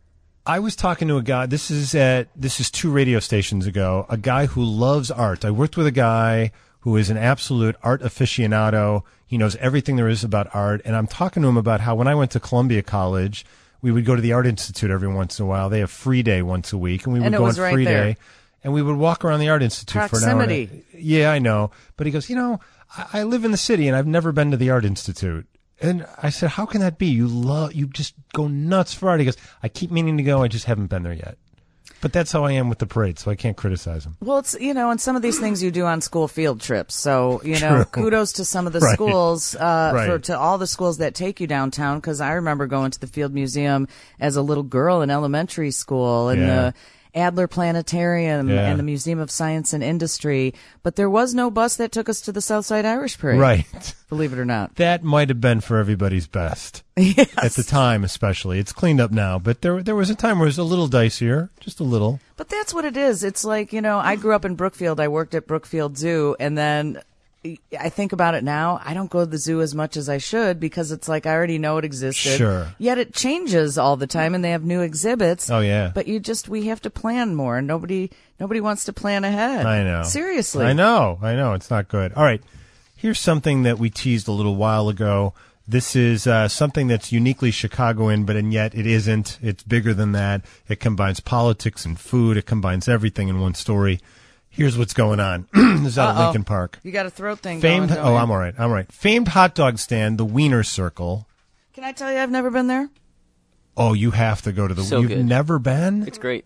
I was talking to a guy, this is 2 radio stations ago, a guy who loves art. I worked with a guy who is an absolute art aficionado. He knows everything there is about art. And I'm talking to him about how when I went to Columbia College, we would go to the Art Institute every once in a while. They have free day once a week. And we would go on free day. And we would walk around the Art Institute for an hour. Yeah, I know. But he goes, I live in the city and I've never been to the Art Institute. And I said, how can that be? You just go nuts for art. He goes, I keep meaning to go. I just haven't been there yet. But that's how I am with the parade, so I can't criticize him. Well, it's, and some of these things you do on school field trips. So, kudos to some of the Right. schools, Right. to all the schools that take you downtown, because I remember going to the Field Museum as a little girl in elementary school, and the Adler Planetarium Yeah. and the Museum of Science and Industry. But there was no bus that took us to the Southside Irish Parade. Right. Believe it or not. That might have been for everybody's best. Yes. At the time, especially. It's cleaned up now, but there was a time where it was a little dicier, just a little. But that's what it is. It's like, I grew up in Brookfield. I worked at Brookfield Zoo, and then I think about it now. I don't go to the zoo as much as I should because it's like I already know it existed. Sure. Yet it changes all the time, and they have new exhibits. Oh, yeah. But we have to plan more, and nobody wants to plan ahead. I know. Seriously. I know. It's not good. All right. Here's something that we teased a little while ago. This is something that's uniquely Chicagoan, but and yet it isn't. It's bigger than that. It combines politics and food. It combines everything in one story. Here's what's going on. This is out of Lincoln Park. You got a throat thing Famed. going, don't you? I'm all right. Famed hot dog stand, the Wiener Circle. Can I tell you I've never been there? Oh, you have to go to the. So You've good. never been? It's great.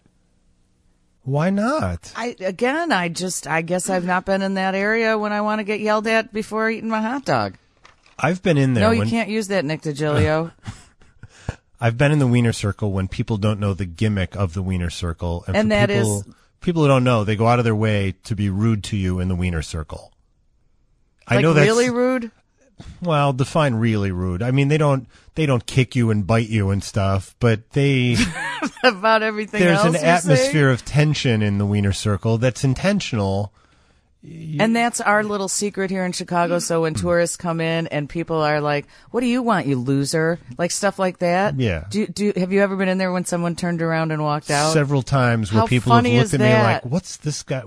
Why not? I guess I've not been in that area when I want to get yelled at before eating my hot dog. I've been in there. No, you can't use that, Nick DiGilio. I've been in the Wiener Circle when people don't know the gimmick of the Wiener Circle. And for that people who don't know, they go out of their way to be rude to you in the Wiener Circle. I like know that's really rude? Well, define really rude. I mean, they don't kick you and bite you and stuff, but they about everything there's else an you're atmosphere saying? of tension in the Wiener Circle that's intentional. And that's our little secret here in Chicago. So when tourists come in and people are like, "What do you want, you loser?" Like stuff like that. Yeah. Have you ever been in there when someone turned around and walked out? Several times where How people have funny looked is at me that? like, "What's this guy?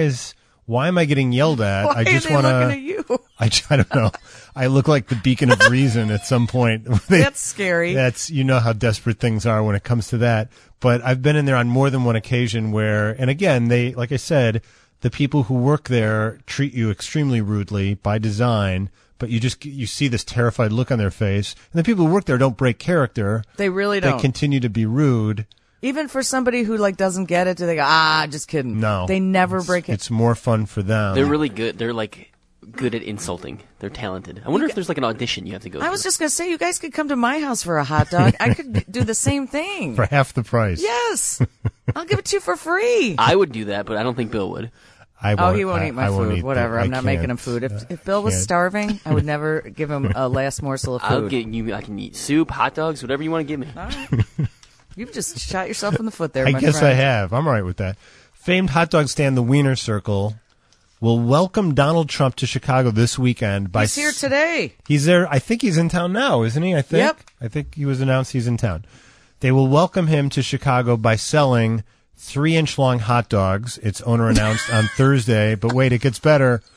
Why am I getting yelled at? Why I just are they want looking at you? I don't know. I look like the beacon of reason at some point. That's scary. That's, how desperate things are when it comes to that. But I've been in there on more than one occasion where, and again, like I said, the people who work there treat you extremely rudely by design, but you see this terrified look on their face. And the people who work there don't break character. They really don't. They continue to be rude. Even for somebody who doesn't get it, do they go, just kidding? No. They never break it. It's more fun for them. They're really good. They're good at insulting. They're talented. I wonder if there's an audition you have to go I through. was just going to say, you guys could come to my house for a hot dog. I could do the same thing. For half the price. Yes. I'll give it to you for free. I would do that, but I don't think Bill would. He won't eat my food. Whatever. I'm not making him food. If Bill was starving, I would never give him a last morsel of food. I can eat soup, hot dogs, whatever you want to give me. All right. You've just shot yourself in the foot there, I my guess friend. I have. I'm all right with that. Famed hot dog stand, the Wiener Circle, will welcome Donald Trump to Chicago this weekend. He's here today. He's there. I think he's in town now, isn't he? Yep. I think he was announced he's in town. They will welcome him to Chicago by selling 3-inch long hot dogs. Its owner announced on Thursday. But wait, it gets better.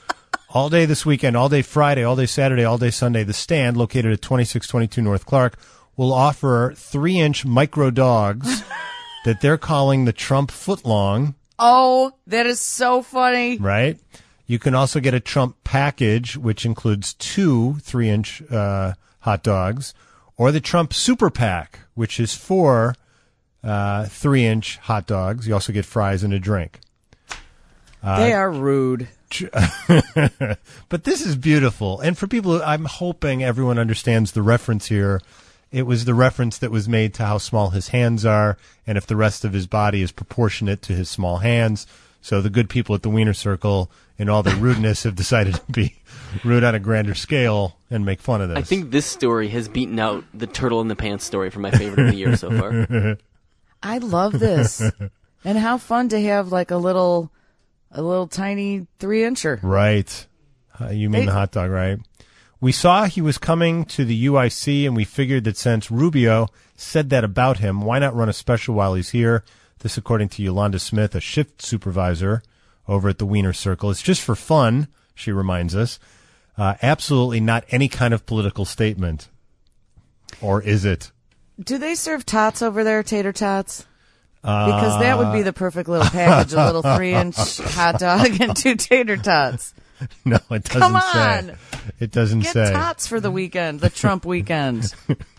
All day this weekend, all day Friday, all day Saturday, all day Sunday, The Stand, located at 2622 North Clark, will offer 3-inch micro dogs that they're calling the Trump footlong. Oh, that is so funny. Right? You can also get a Trump package, which includes 2 3-inch hot dogs, or the Trump Super Pack, which is 4 3-inch hot dogs. You also get fries and a drink. They are rude. But this is beautiful. And for people, I'm hoping everyone understands the reference here. It was the reference that was made to how small his hands are and if the rest of his body is proportionate to his small hands. So the good people at the Wiener Circle, in all their rudeness, have decided to be rude on a grander scale and make fun of this. I think this story has beaten out the turtle in the pants story for my favorite of the year so far. I love this. And how fun to have like a little tiny 3-incher. Right. You mean the hot dog, right? We saw he was coming to the UIC, and we figured that since Rubio said that about him, why not run a special while he's here? This according to Yolanda Smith, a shift supervisor over at the Wiener Circle. It's just for fun, she reminds us. Absolutely not any kind of political statement. Or is it? Do they serve tots over there, tater tots? Because that would be the perfect little package, a little 3-inch hot dog and 2 tater tots. No, it doesn't Come say. on. It doesn't Get say. tots for the weekend, the Trump weekend.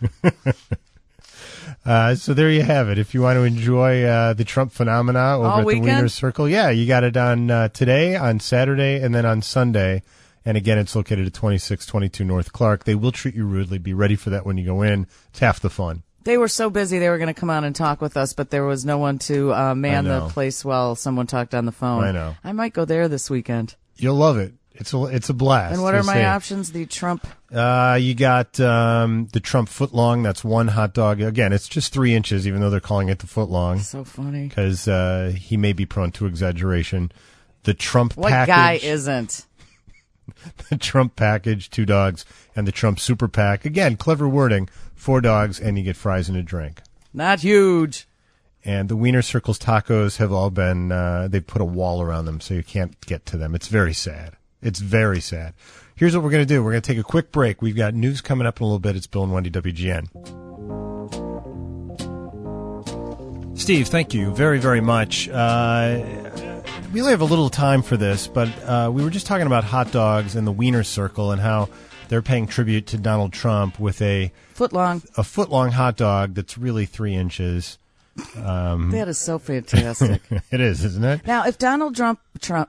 So there you have it. If you want to enjoy the Trump phenomena over All at weekend? the Wiener Circle, yeah, you got it on today, on Saturday, and then on Sunday. And again, it's located at 2622 North Clark. They will treat you rudely. Be ready for that when you go in. It's half the fun. They were so busy they were going to come on and talk with us, but there was no one to man the place while someone talked on the phone. I know. I might go there this weekend. You'll love it. It's a blast. And what are You'll my see. options? The Trump. You got the Trump footlong. That's 1 hot dog. Again, it's just 3 inches, even though they're calling it the footlong. So funny. Because he may be prone to exaggeration. The Trump What package. guy isn't? The Trump package, 2 dogs, and the Trump Super Pack. Again, clever wording. 4 dogs, and you get fries and a drink. Not huge. And the Wiener Circle's tacos have all been, they've put a wall around them, so you can't get to them. It's very sad. It's very sad. Here's what we're going to do. We're going to take a quick break. We've got news coming up in a little bit. It's Bill and Wendy, WGN. Steve, thank you very, very much. We only have a little time for this, but we were just talking about hot dogs and the Wiener Circle and how they're paying tribute to Donald Trump with a footlong hot dog that's really 3 inches. That is so fantastic. It is, isn't it? Now, if Donald Trump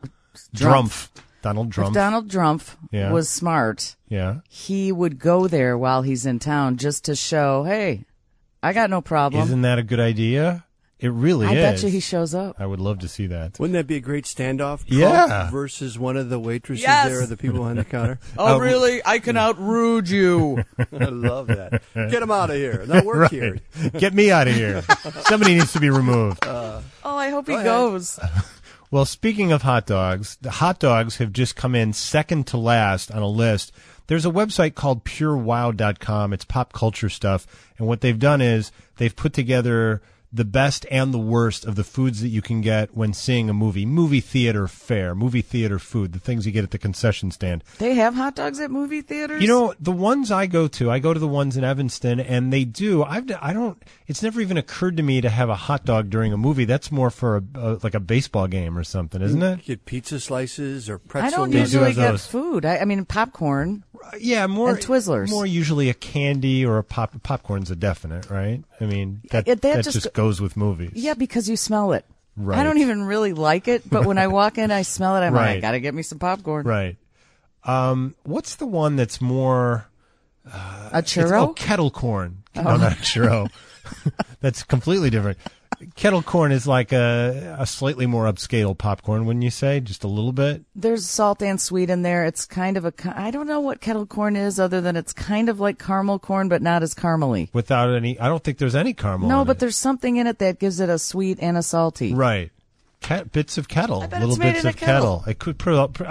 Donald Trump. If Donald Trump Yeah. was smart, Yeah. he would go there while he's in town just to show, hey, I got no problem. Isn't that a good idea? It really I is. bet you he shows up. I would love to see that. Wouldn't that be a great standoff? Trump Yeah. versus one of the waitresses Yes. there, or the people behind the counter. Oh, really? I can outrude you. I love that. Get him out of here. Not work here. Get me out of here. Somebody needs to be removed. Oh, I hope he ahead. goes. Well, speaking of hot dogs, the hot dogs have just come in second to last on a list. There's a website called purewow.com. It's pop culture stuff. And what they've done is they've put together the best and the worst of the foods that you can get when seeing a movie theater fare, movie theater food, the things you get at the concession stand. They have hot dogs at movie theaters? You know, the ones I go to the ones in Evanston, and they do. It's never even occurred to me to have a hot dog during a movie. That's more for like a baseball game or something, isn't it? Get pizza slices or I pretzel. don't nuggets. usually get food. I mean, popcorn. Yeah, more and Twizzlers. More usually a candy or a popcorn's a definite, right? I mean, that That just goes with movies. Yeah, because you smell it. Right. I don't even really like it, but when I walk in, I smell it. I'm like, I Right. got to get me some popcorn. Right. What's the one that's more A churro? kettle corn. Oh. No, not a churro. That's completely different. Kettle corn is like a slightly more upscale popcorn, wouldn't you say? Just a little bit? There's salt and sweet in there. It's kind of I don't know what kettle corn is other than it's kind of like caramel corn, but not as caramely. Without any, I don't think there's any caramel No, in but it. there's something in it that gives it a sweet and a salty. Right. Bits of kettle. I bet Little it's made bits in of a kettle. It could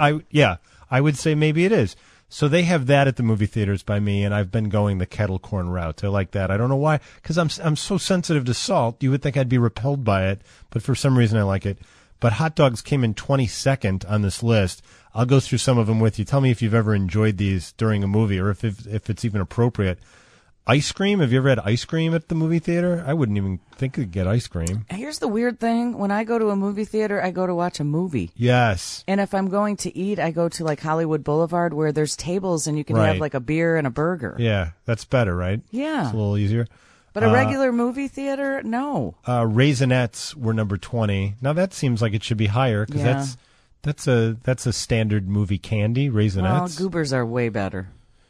I would say maybe it is. So they have that at the movie theaters by me, and I've been going the kettle corn route. I like that. I don't know why, because I'm so sensitive to salt. You would think I'd be repelled by it, but for some reason I like it. But hot dogs came in 22nd on this list. I'll go through some of them with you. Tell me if you've ever enjoyed these during a movie or if it's even appropriate. Ice cream? Have you ever had ice cream at the movie theater? I wouldn't even think to get ice cream. Here's the weird thing. When I go to a movie theater, I go to watch a movie. Yes. And if I'm going to eat, I go to like Hollywood Boulevard where there's tables and you can Right. have like a beer and a burger. Yeah, that's better, right? Yeah. It's a little easier. But a regular movie theater, no. Raisinets were number 20. Now that seems like it should be higher because Yeah. that's a standard movie candy. Raisinets. Well, Goobers are way better.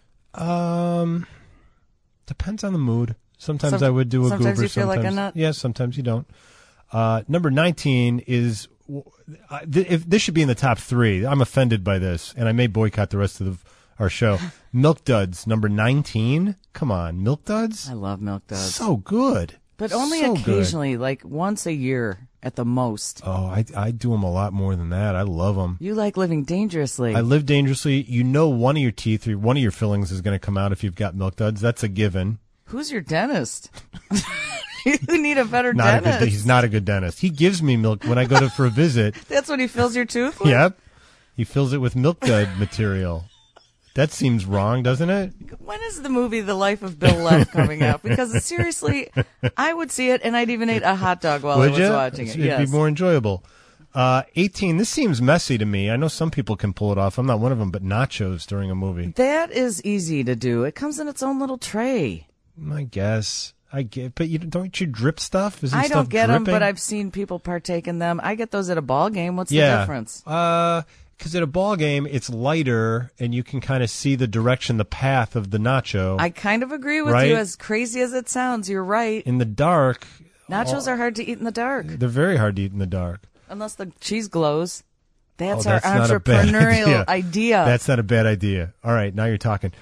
Depends on the mood. Sometimes I would do a goober. Sometimes you feel like a nut. Yeah, sometimes you don't. Number 19 is if this should be in the top 3. I'm offended by this, and I may boycott the rest of our show. Milk Duds, number 19. Come on, Milk Duds. I love Milk Duds. So good, but only so occasionally, like once a year at the most. Oh, I do them a lot more than that. I love them. You like living dangerously. I live dangerously. You know, one of your teeth or one of your fillings is going to come out if you've got Milk Duds. That's a given. Who's your dentist? You need a better Not dentist. he's not a good dentist. He gives me milk when I go for a visit. That's what he fills your tooth with? Yep. He fills it with Milk Dud material. That seems wrong, doesn't it? When is the movie The Life of Bill Leff coming out? Because seriously, I would see it and I'd even eat a hot dog while Would I was ya? watching it. It'd Yes. be more enjoyable. 18. This seems messy to me. I know some people can pull it off. I'm not one of them, but nachos during a movie. That is easy to do. It comes in its own little tray. I guess. I get, but don't you drip stuff? Isn't I stuff don't get them, dripping? but I've seen people partake in them. I get those at a ball game. What's the difference? Because at a ball game, it's lighter, and you can kind of see the direction, the path of the nacho. I kind of agree with Right? you. As crazy as it sounds, you're right. In the dark, Nachos are hard to eat in the dark. they're very hard to eat in the dark. Unless the cheese glows. That's Oh, our not a bad entrepreneurial idea. That's not a bad idea. All right, now you're talking.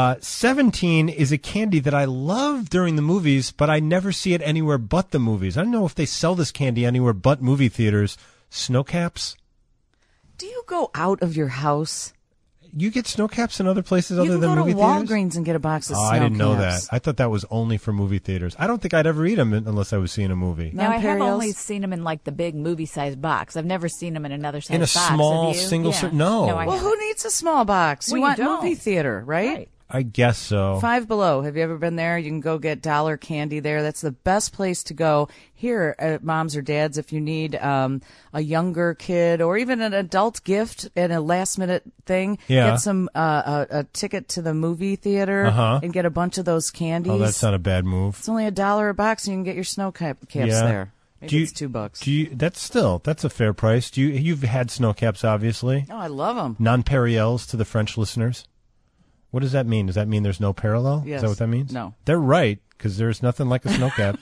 17 is a candy that I love during the movies, but I never see it anywhere but the movies. I don't know if they sell this candy anywhere but movie theaters. Snow Caps. Do you go out of your house? You get Snow Caps in other places You other can than go to movie theaters? Walgreens and get a box of Snow I didn't know that. Caps. I thought that was only for movie theaters. I don't think I'd ever eat them unless I was seeing a movie. Now, I have Non-Imperials? only seen them in like the big movie-sized box. I've never seen them in another size In a box. small Have you? single Yeah. ser- no. I Well, haven't. who needs a small box? Well, you you want don't. movie theater, right? I guess so. Five Below. Have you ever been there? You can go get dollar candy there. That's the best place to go here at Moms or Dads if you need a younger kid or even an adult gift and a last minute thing. Yeah. Get some a ticket to the movie theater Uh-huh. and get a bunch of those candies. Oh, that's not a bad move. It's only $1 a box and you can get your snow caps there. Maybe it's $2. That's a fair price. You've had Snow Caps, obviously. Oh, I love them. Non-parallels to the French listeners. What does that mean? Does that mean there's no parallel? Yes. Is that what that means? No. They're right, because there's nothing like a snow cap.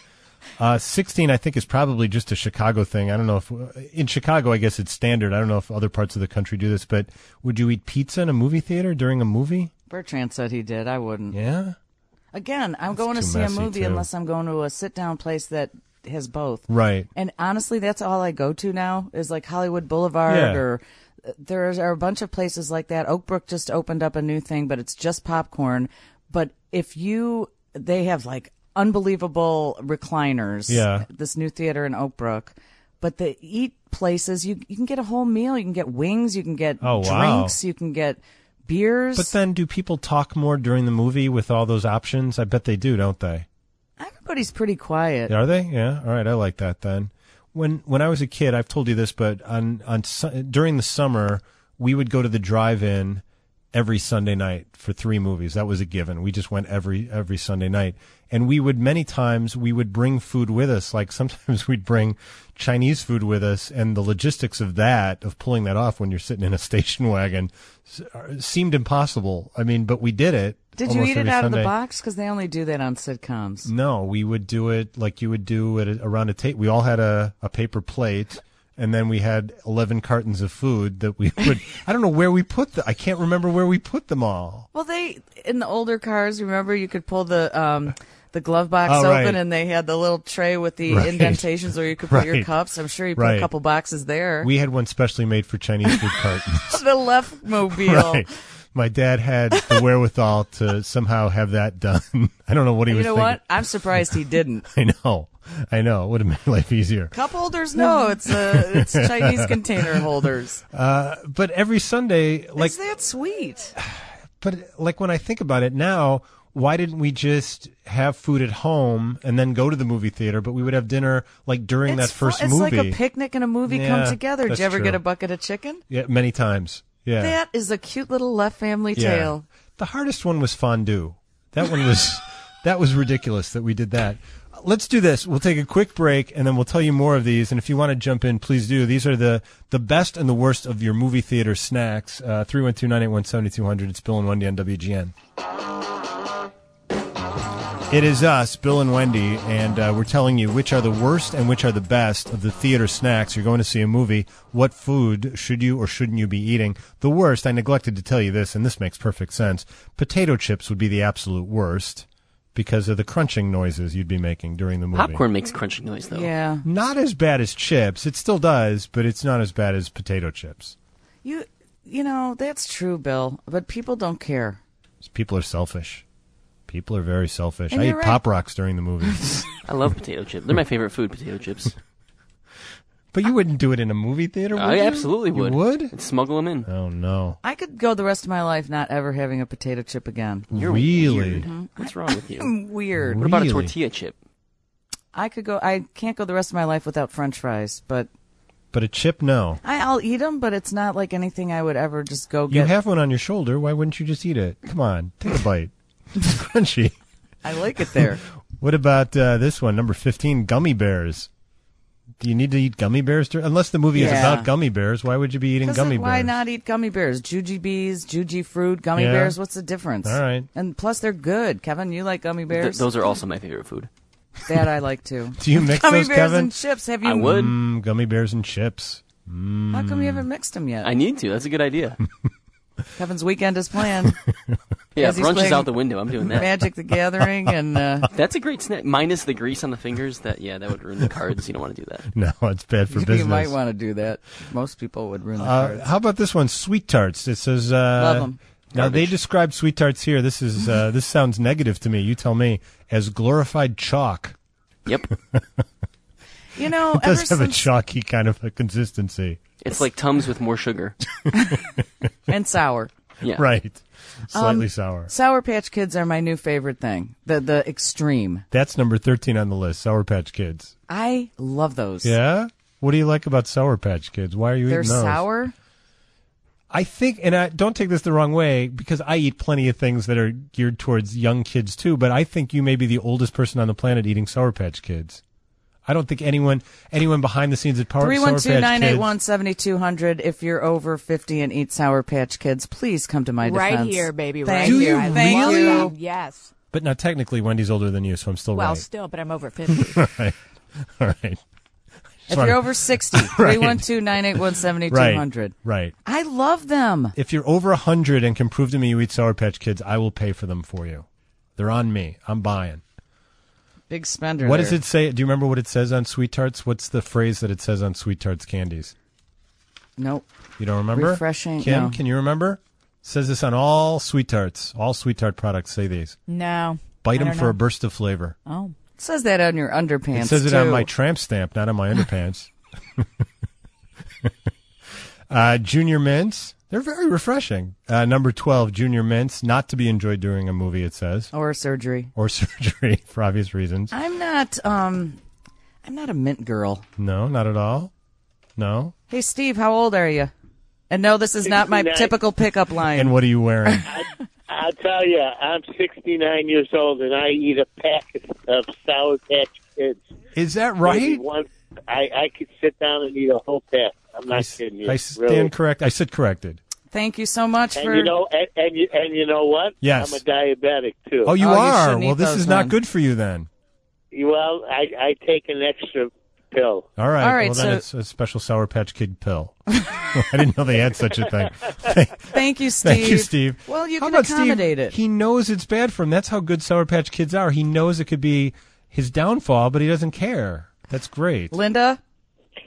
16, I think, is probably just a Chicago thing. I don't know if... In Chicago, I guess it's standard. I don't know if other parts of the country do this, but would you eat pizza in a movie theater during a movie? Bertrand said he did. I wouldn't. Yeah? Again, I'm going to too see a messy, movie too. unless I'm going to a sit-down place that has both. Right. And honestly, that's all I go to now is like Hollywood Boulevard Yeah. or there are a bunch of places like that. Oakbrook just opened up a new thing, but it's just popcorn. But they have like unbelievable recliners. Yeah. This new theater in Oakbrook. But the eat places, you can get a whole meal. You can get wings. You can get Oh, wow. drinks. You can get beers. But then do people talk more during the movie with all those options? I bet they do, don't they? Everybody's pretty quiet. Are they? Yeah. All right. I like that then. When I was a kid, I've told you this, but during the summer, we would go to the drive-in every Sunday night for 3 movies. That was a given. We just went every Sunday night. And many times we would bring food with us. Like sometimes we'd bring Chinese food with us, and the logistics of pulling that off when you're sitting in a station wagon seemed impossible. I mean, but we did it. Did you almost eat it every out of the Sunday. box? Because they only do that on sitcoms. No, we would do it like you would do it around a table. We all had a paper plate, and then we had 11 cartons of food that we would. I don't know where we put them. I can't remember where we put them all. Well, in the older cars, remember you could pull the glove box Oh, right. open, and they had the little tray with the Right. indentations where you could put your Right. cups. I'm sure you put Right. a couple boxes there. We had one specially made for Chinese food cartons. The left mobile. Right. My dad had the wherewithal to somehow have that done. I don't know what he was You know thinking. what? I'm surprised he didn't. I know. It would have made life easier. Cup holders? No, it's Chinese container holders. But every Sunday, like, Is that sweet? but like when I think about it now, why didn't we just have food at home and then go to the movie theater? But we would have dinner like during that first It's movie. like a picnic and a movie come Yeah, together. Did that's you ever true. get a bucket of chicken? Yeah, many times. Yeah. That is a cute little left family Yeah. tale. The hardest one was fondue. That one was ridiculous that we did that. Let's do this. We'll take a quick break, and then we'll tell you more of these. And if you want to jump in, please do. These are the best and the worst of your movie theater snacks. 312-981-7200. It's Bill and Wendy on WGN. It is us, Bill and Wendy, and we're telling you which are the worst and which are the best of the theater snacks. You're going to see a movie. What food should you or shouldn't you be eating? The worst, I neglected to tell you this, and this makes perfect sense. Potato chips would be the absolute worst because of the crunching noises you'd be making during the movie. Popcorn makes crunching noise, though. Yeah. Not as bad as chips. It still does, but it's not as bad as potato chips. You know, that's true, Bill, but people don't care. People are selfish. People are very selfish. And I eat you're right. Pop Rocks during the movie. I love potato chips. They're my favorite food, potato chips. But you wouldn't do it in a movie theater, would I you? absolutely would. You would? I'd smuggle them in. Oh, no. I could go the rest of my life not ever having a potato chip again. You're Really? weird. What's wrong with you? I'm weird. What about a Really? tortilla chip? I can't go the rest of my life without French fries, but But a chip, no. I'll eat them, but it's not like anything I would ever just go You get. have one on your shoulder. Why wouldn't you just eat it? Come on, take a bite. It's crunchy. I like it there. What about this one, number 15, gummy bears? Do you need to eat gummy bears? Unless the movie is Yeah. about gummy bears, why would you be eating 'Cause gummy why bears? not eat gummy bears? Jujubes, Juji fruit, gummy Yeah. bears. What's the difference? All right. And plus, they're good. Kevin, you like gummy bears? Those are also my favorite food. That I like too. Do you mix gummy those, bears Kevin? and chips? Have you? I would. Gummy bears and chips. How come you haven't mixed them yet? I need to. That's a good idea. Kevin's weekend is planned. Yeah, As he's brunch is playing out the window. I'm doing that. Magic the Gathering and That's a great snack. Minus the grease on the fingers. That would ruin the cards. You don't want to do that. No, it's bad for business. you might want to do that. Most people would ruin the cards. How about this one, Sweet Tarts? It says Love 'em. Now they Garbage. describe Sweet Tarts here. This is this sounds negative to me. You tell me. As glorified chalk. Yep. You know, It does ever have a since chalky kind of a consistency. It's like Tums with more sugar. and sour. Yeah. Right. Slightly sour. Sour Patch Kids are my new favorite thing. The extreme. That's number 13 on the list, Sour Patch Kids. I love those. Yeah? What do you like about Sour Patch Kids? Why are you They're eating those? sour. I think, and I don't take this the wrong way, because I eat plenty of things that are geared towards young kids too, but I think you may be the oldest person on the planet eating Sour Patch Kids. I don't think anyone behind the scenes at Sour Patch Kids. 312-981-7200. If you're over 50 and eat Sour Patch Kids, please come to my defense. Right here, baby. Thank Right you. here. I Thank love you. that. Yes. But now technically Wendy's older than you, so I'm still Well, right. still, but I'm over 50. Right. All right. If you're over 60, 312-981-7200. Right. I love them. If you're over 100 and can prove to me you eat Sour Patch Kids, I will pay for them for you. They're on me. I'm buying. Big spender. What there. does it say? Do you remember what it says on Sweet Tarts? What's the phrase that it says on Sweet Tarts candies? Nope. You don't remember? Refreshing. Kim, No. can you remember? It says this on all Sweet Tarts. All Sweet Tart products say these. No. Bite I them don't for know. a burst of flavor. Oh. It says that on your underpants, It says it too. on my tramp stamp, not on my underpants. Junior Mints. They're very refreshing. Number 12, Junior Mints. Not to be enjoyed during a movie, it says. Or surgery. Or surgery, for obvious reasons. I'm not a mint girl. No, not at all. No. Hey, Steve, how old are you? And no, this is not my 69. typical pickup line. And what are you wearing? I'll tell you, I'm 69 years old, and I eat a pack of Sour Patch Kids. Is that Maybe right? once I could sit down and eat a whole pack. I'm not kidding you. I stand correct. I said corrected. Thank you so much And for. you know, and you know what? Yes. I'm a diabetic too. Oh, you are? Well, this those is not then. good for you then. Well, I take an extra pill. All right. All right, Well, then so- it's a special Sour Patch Kid pill. I didn't know they had such a thing. Thank you, Steve. Thank you, Steve. Well, you How can about accommodate Steve? it. He knows it's bad for him. That's how good Sour Patch Kids are. He knows it could be his downfall, but he doesn't care. That's great. Linda?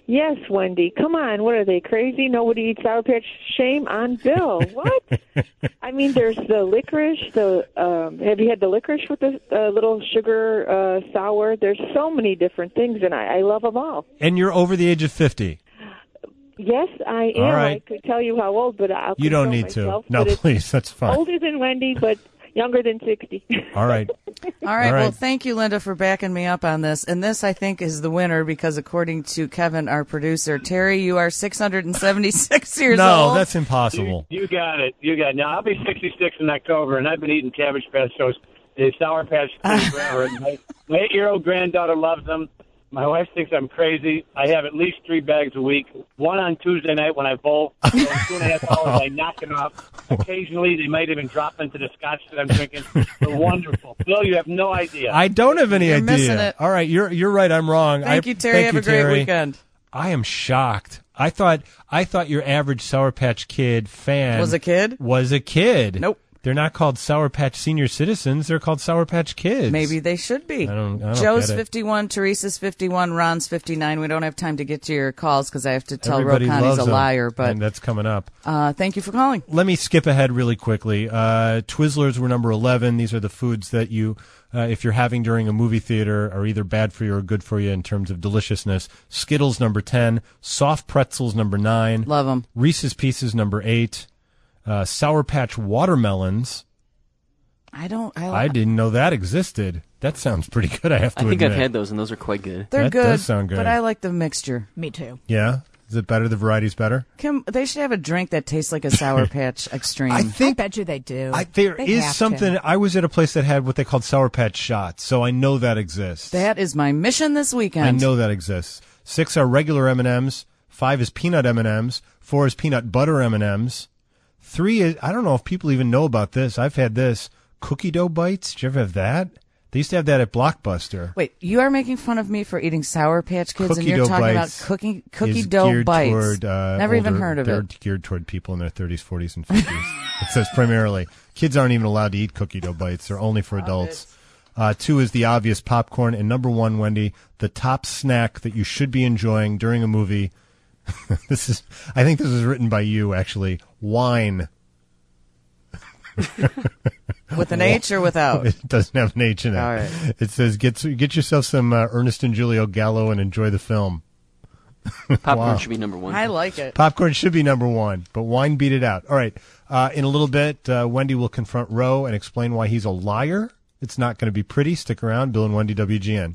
Yes, Wendy. Come on. What are they, crazy? Nobody eats Sour Patch. Shame on Bill. What? I mean, there's the licorice. Have you had the licorice with the little sugar sour? There's so many different things, and I love them all. And you're over the age of 50. Yes, I am. All right. I could tell you how old, but I'll You don't control need myself, to. No, but it's please. That's fine. older than Wendy, but younger than 60. All right. All right. Well, thank you, Linda, for backing me up on this. And this, I think, is the winner because, according to Kevin, our producer, Terry, you are 676 years old. No, that's impossible. You got it. You got it. Now, I'll be 66 in October, and I've been eating Cabbage Patch Kids, Sour Patch Kids forever. My 8-year-old granddaughter loves them. My wife thinks I'm crazy. I have at least 3 bags a week. One on Tuesday night when I bowl. So in 2.5 hours, I knock it off. Occasionally, they might even drop into the scotch that I'm drinking. They're wonderful. Bill, you have no idea. I don't have any You're idea. missing it. All right, you're right. I'm wrong. Thank you, Terry. Have a great weekend. I am shocked. I thought your average Sour Patch Kid fan Was a kid? Was a kid. Nope. They're not called Sour Patch Senior Citizens. They're called Sour Patch Kids. Maybe they should be. I don't Joe's get it. 51, Teresa's 51, Ron's 59. We don't have time to get to your calls because I have to tell Everybody Ro Connie's loves a them, liar. But and that's coming up. Thank you for calling. Let me skip ahead really quickly. Twizzlers were number 11. These are the foods that you, if you're having during a movie theater, are either bad for you or good for you in terms of deliciousness. Skittles, number 10. Soft pretzels, number 9. Love them. Reese's Pieces, number 8. Sour Patch watermelons. I didn't know that existed. That sounds pretty good, I have to admit. I think I've had those, and those are quite good. They're That good. does sound good. But I like the mixture. Me too. Yeah? Is it better? The variety's better? Kim, they should have a drink that tastes like a Sour Patch Extreme. I think- bet you they do. There They is have something. to. I was at a place that had what they called Sour Patch shots, so I know that exists. That is my mission this weekend. I know that exists. 6 are regular M&Ms. 5 is peanut M&Ms. 4 is peanut butter M&Ms. 3 is, I don't know if people even know about this. I've had this. Cookie dough bites. Did you ever have that? They used to have that at Blockbuster. Wait, you are making fun of me for eating Sour Patch Kids, Cookie and you're dough talking bites about cookie is dough geared bites. Toward, Never even older- heard of they're it. geared toward people in their 30s, 40s, and 50s. It says primarily. Kids aren't even allowed to eat cookie dough bites. They're only for adults. 2 is the obvious popcorn. And number 1, Wendy, the top snack that you should be enjoying during a movie. I think this was written by you, actually. Wine. With an H or without? It doesn't have an H in it. All right. It says, get yourself some Ernest and Julio Gallo and enjoy the film. Popcorn Wow. should be number 1. I like it. Popcorn should be number 1, but wine beat it out. All right. In a little bit, Wendy will confront Ro and explain why he's a liar. It's not going to be pretty. Stick around. Bill and Wendy, WGN.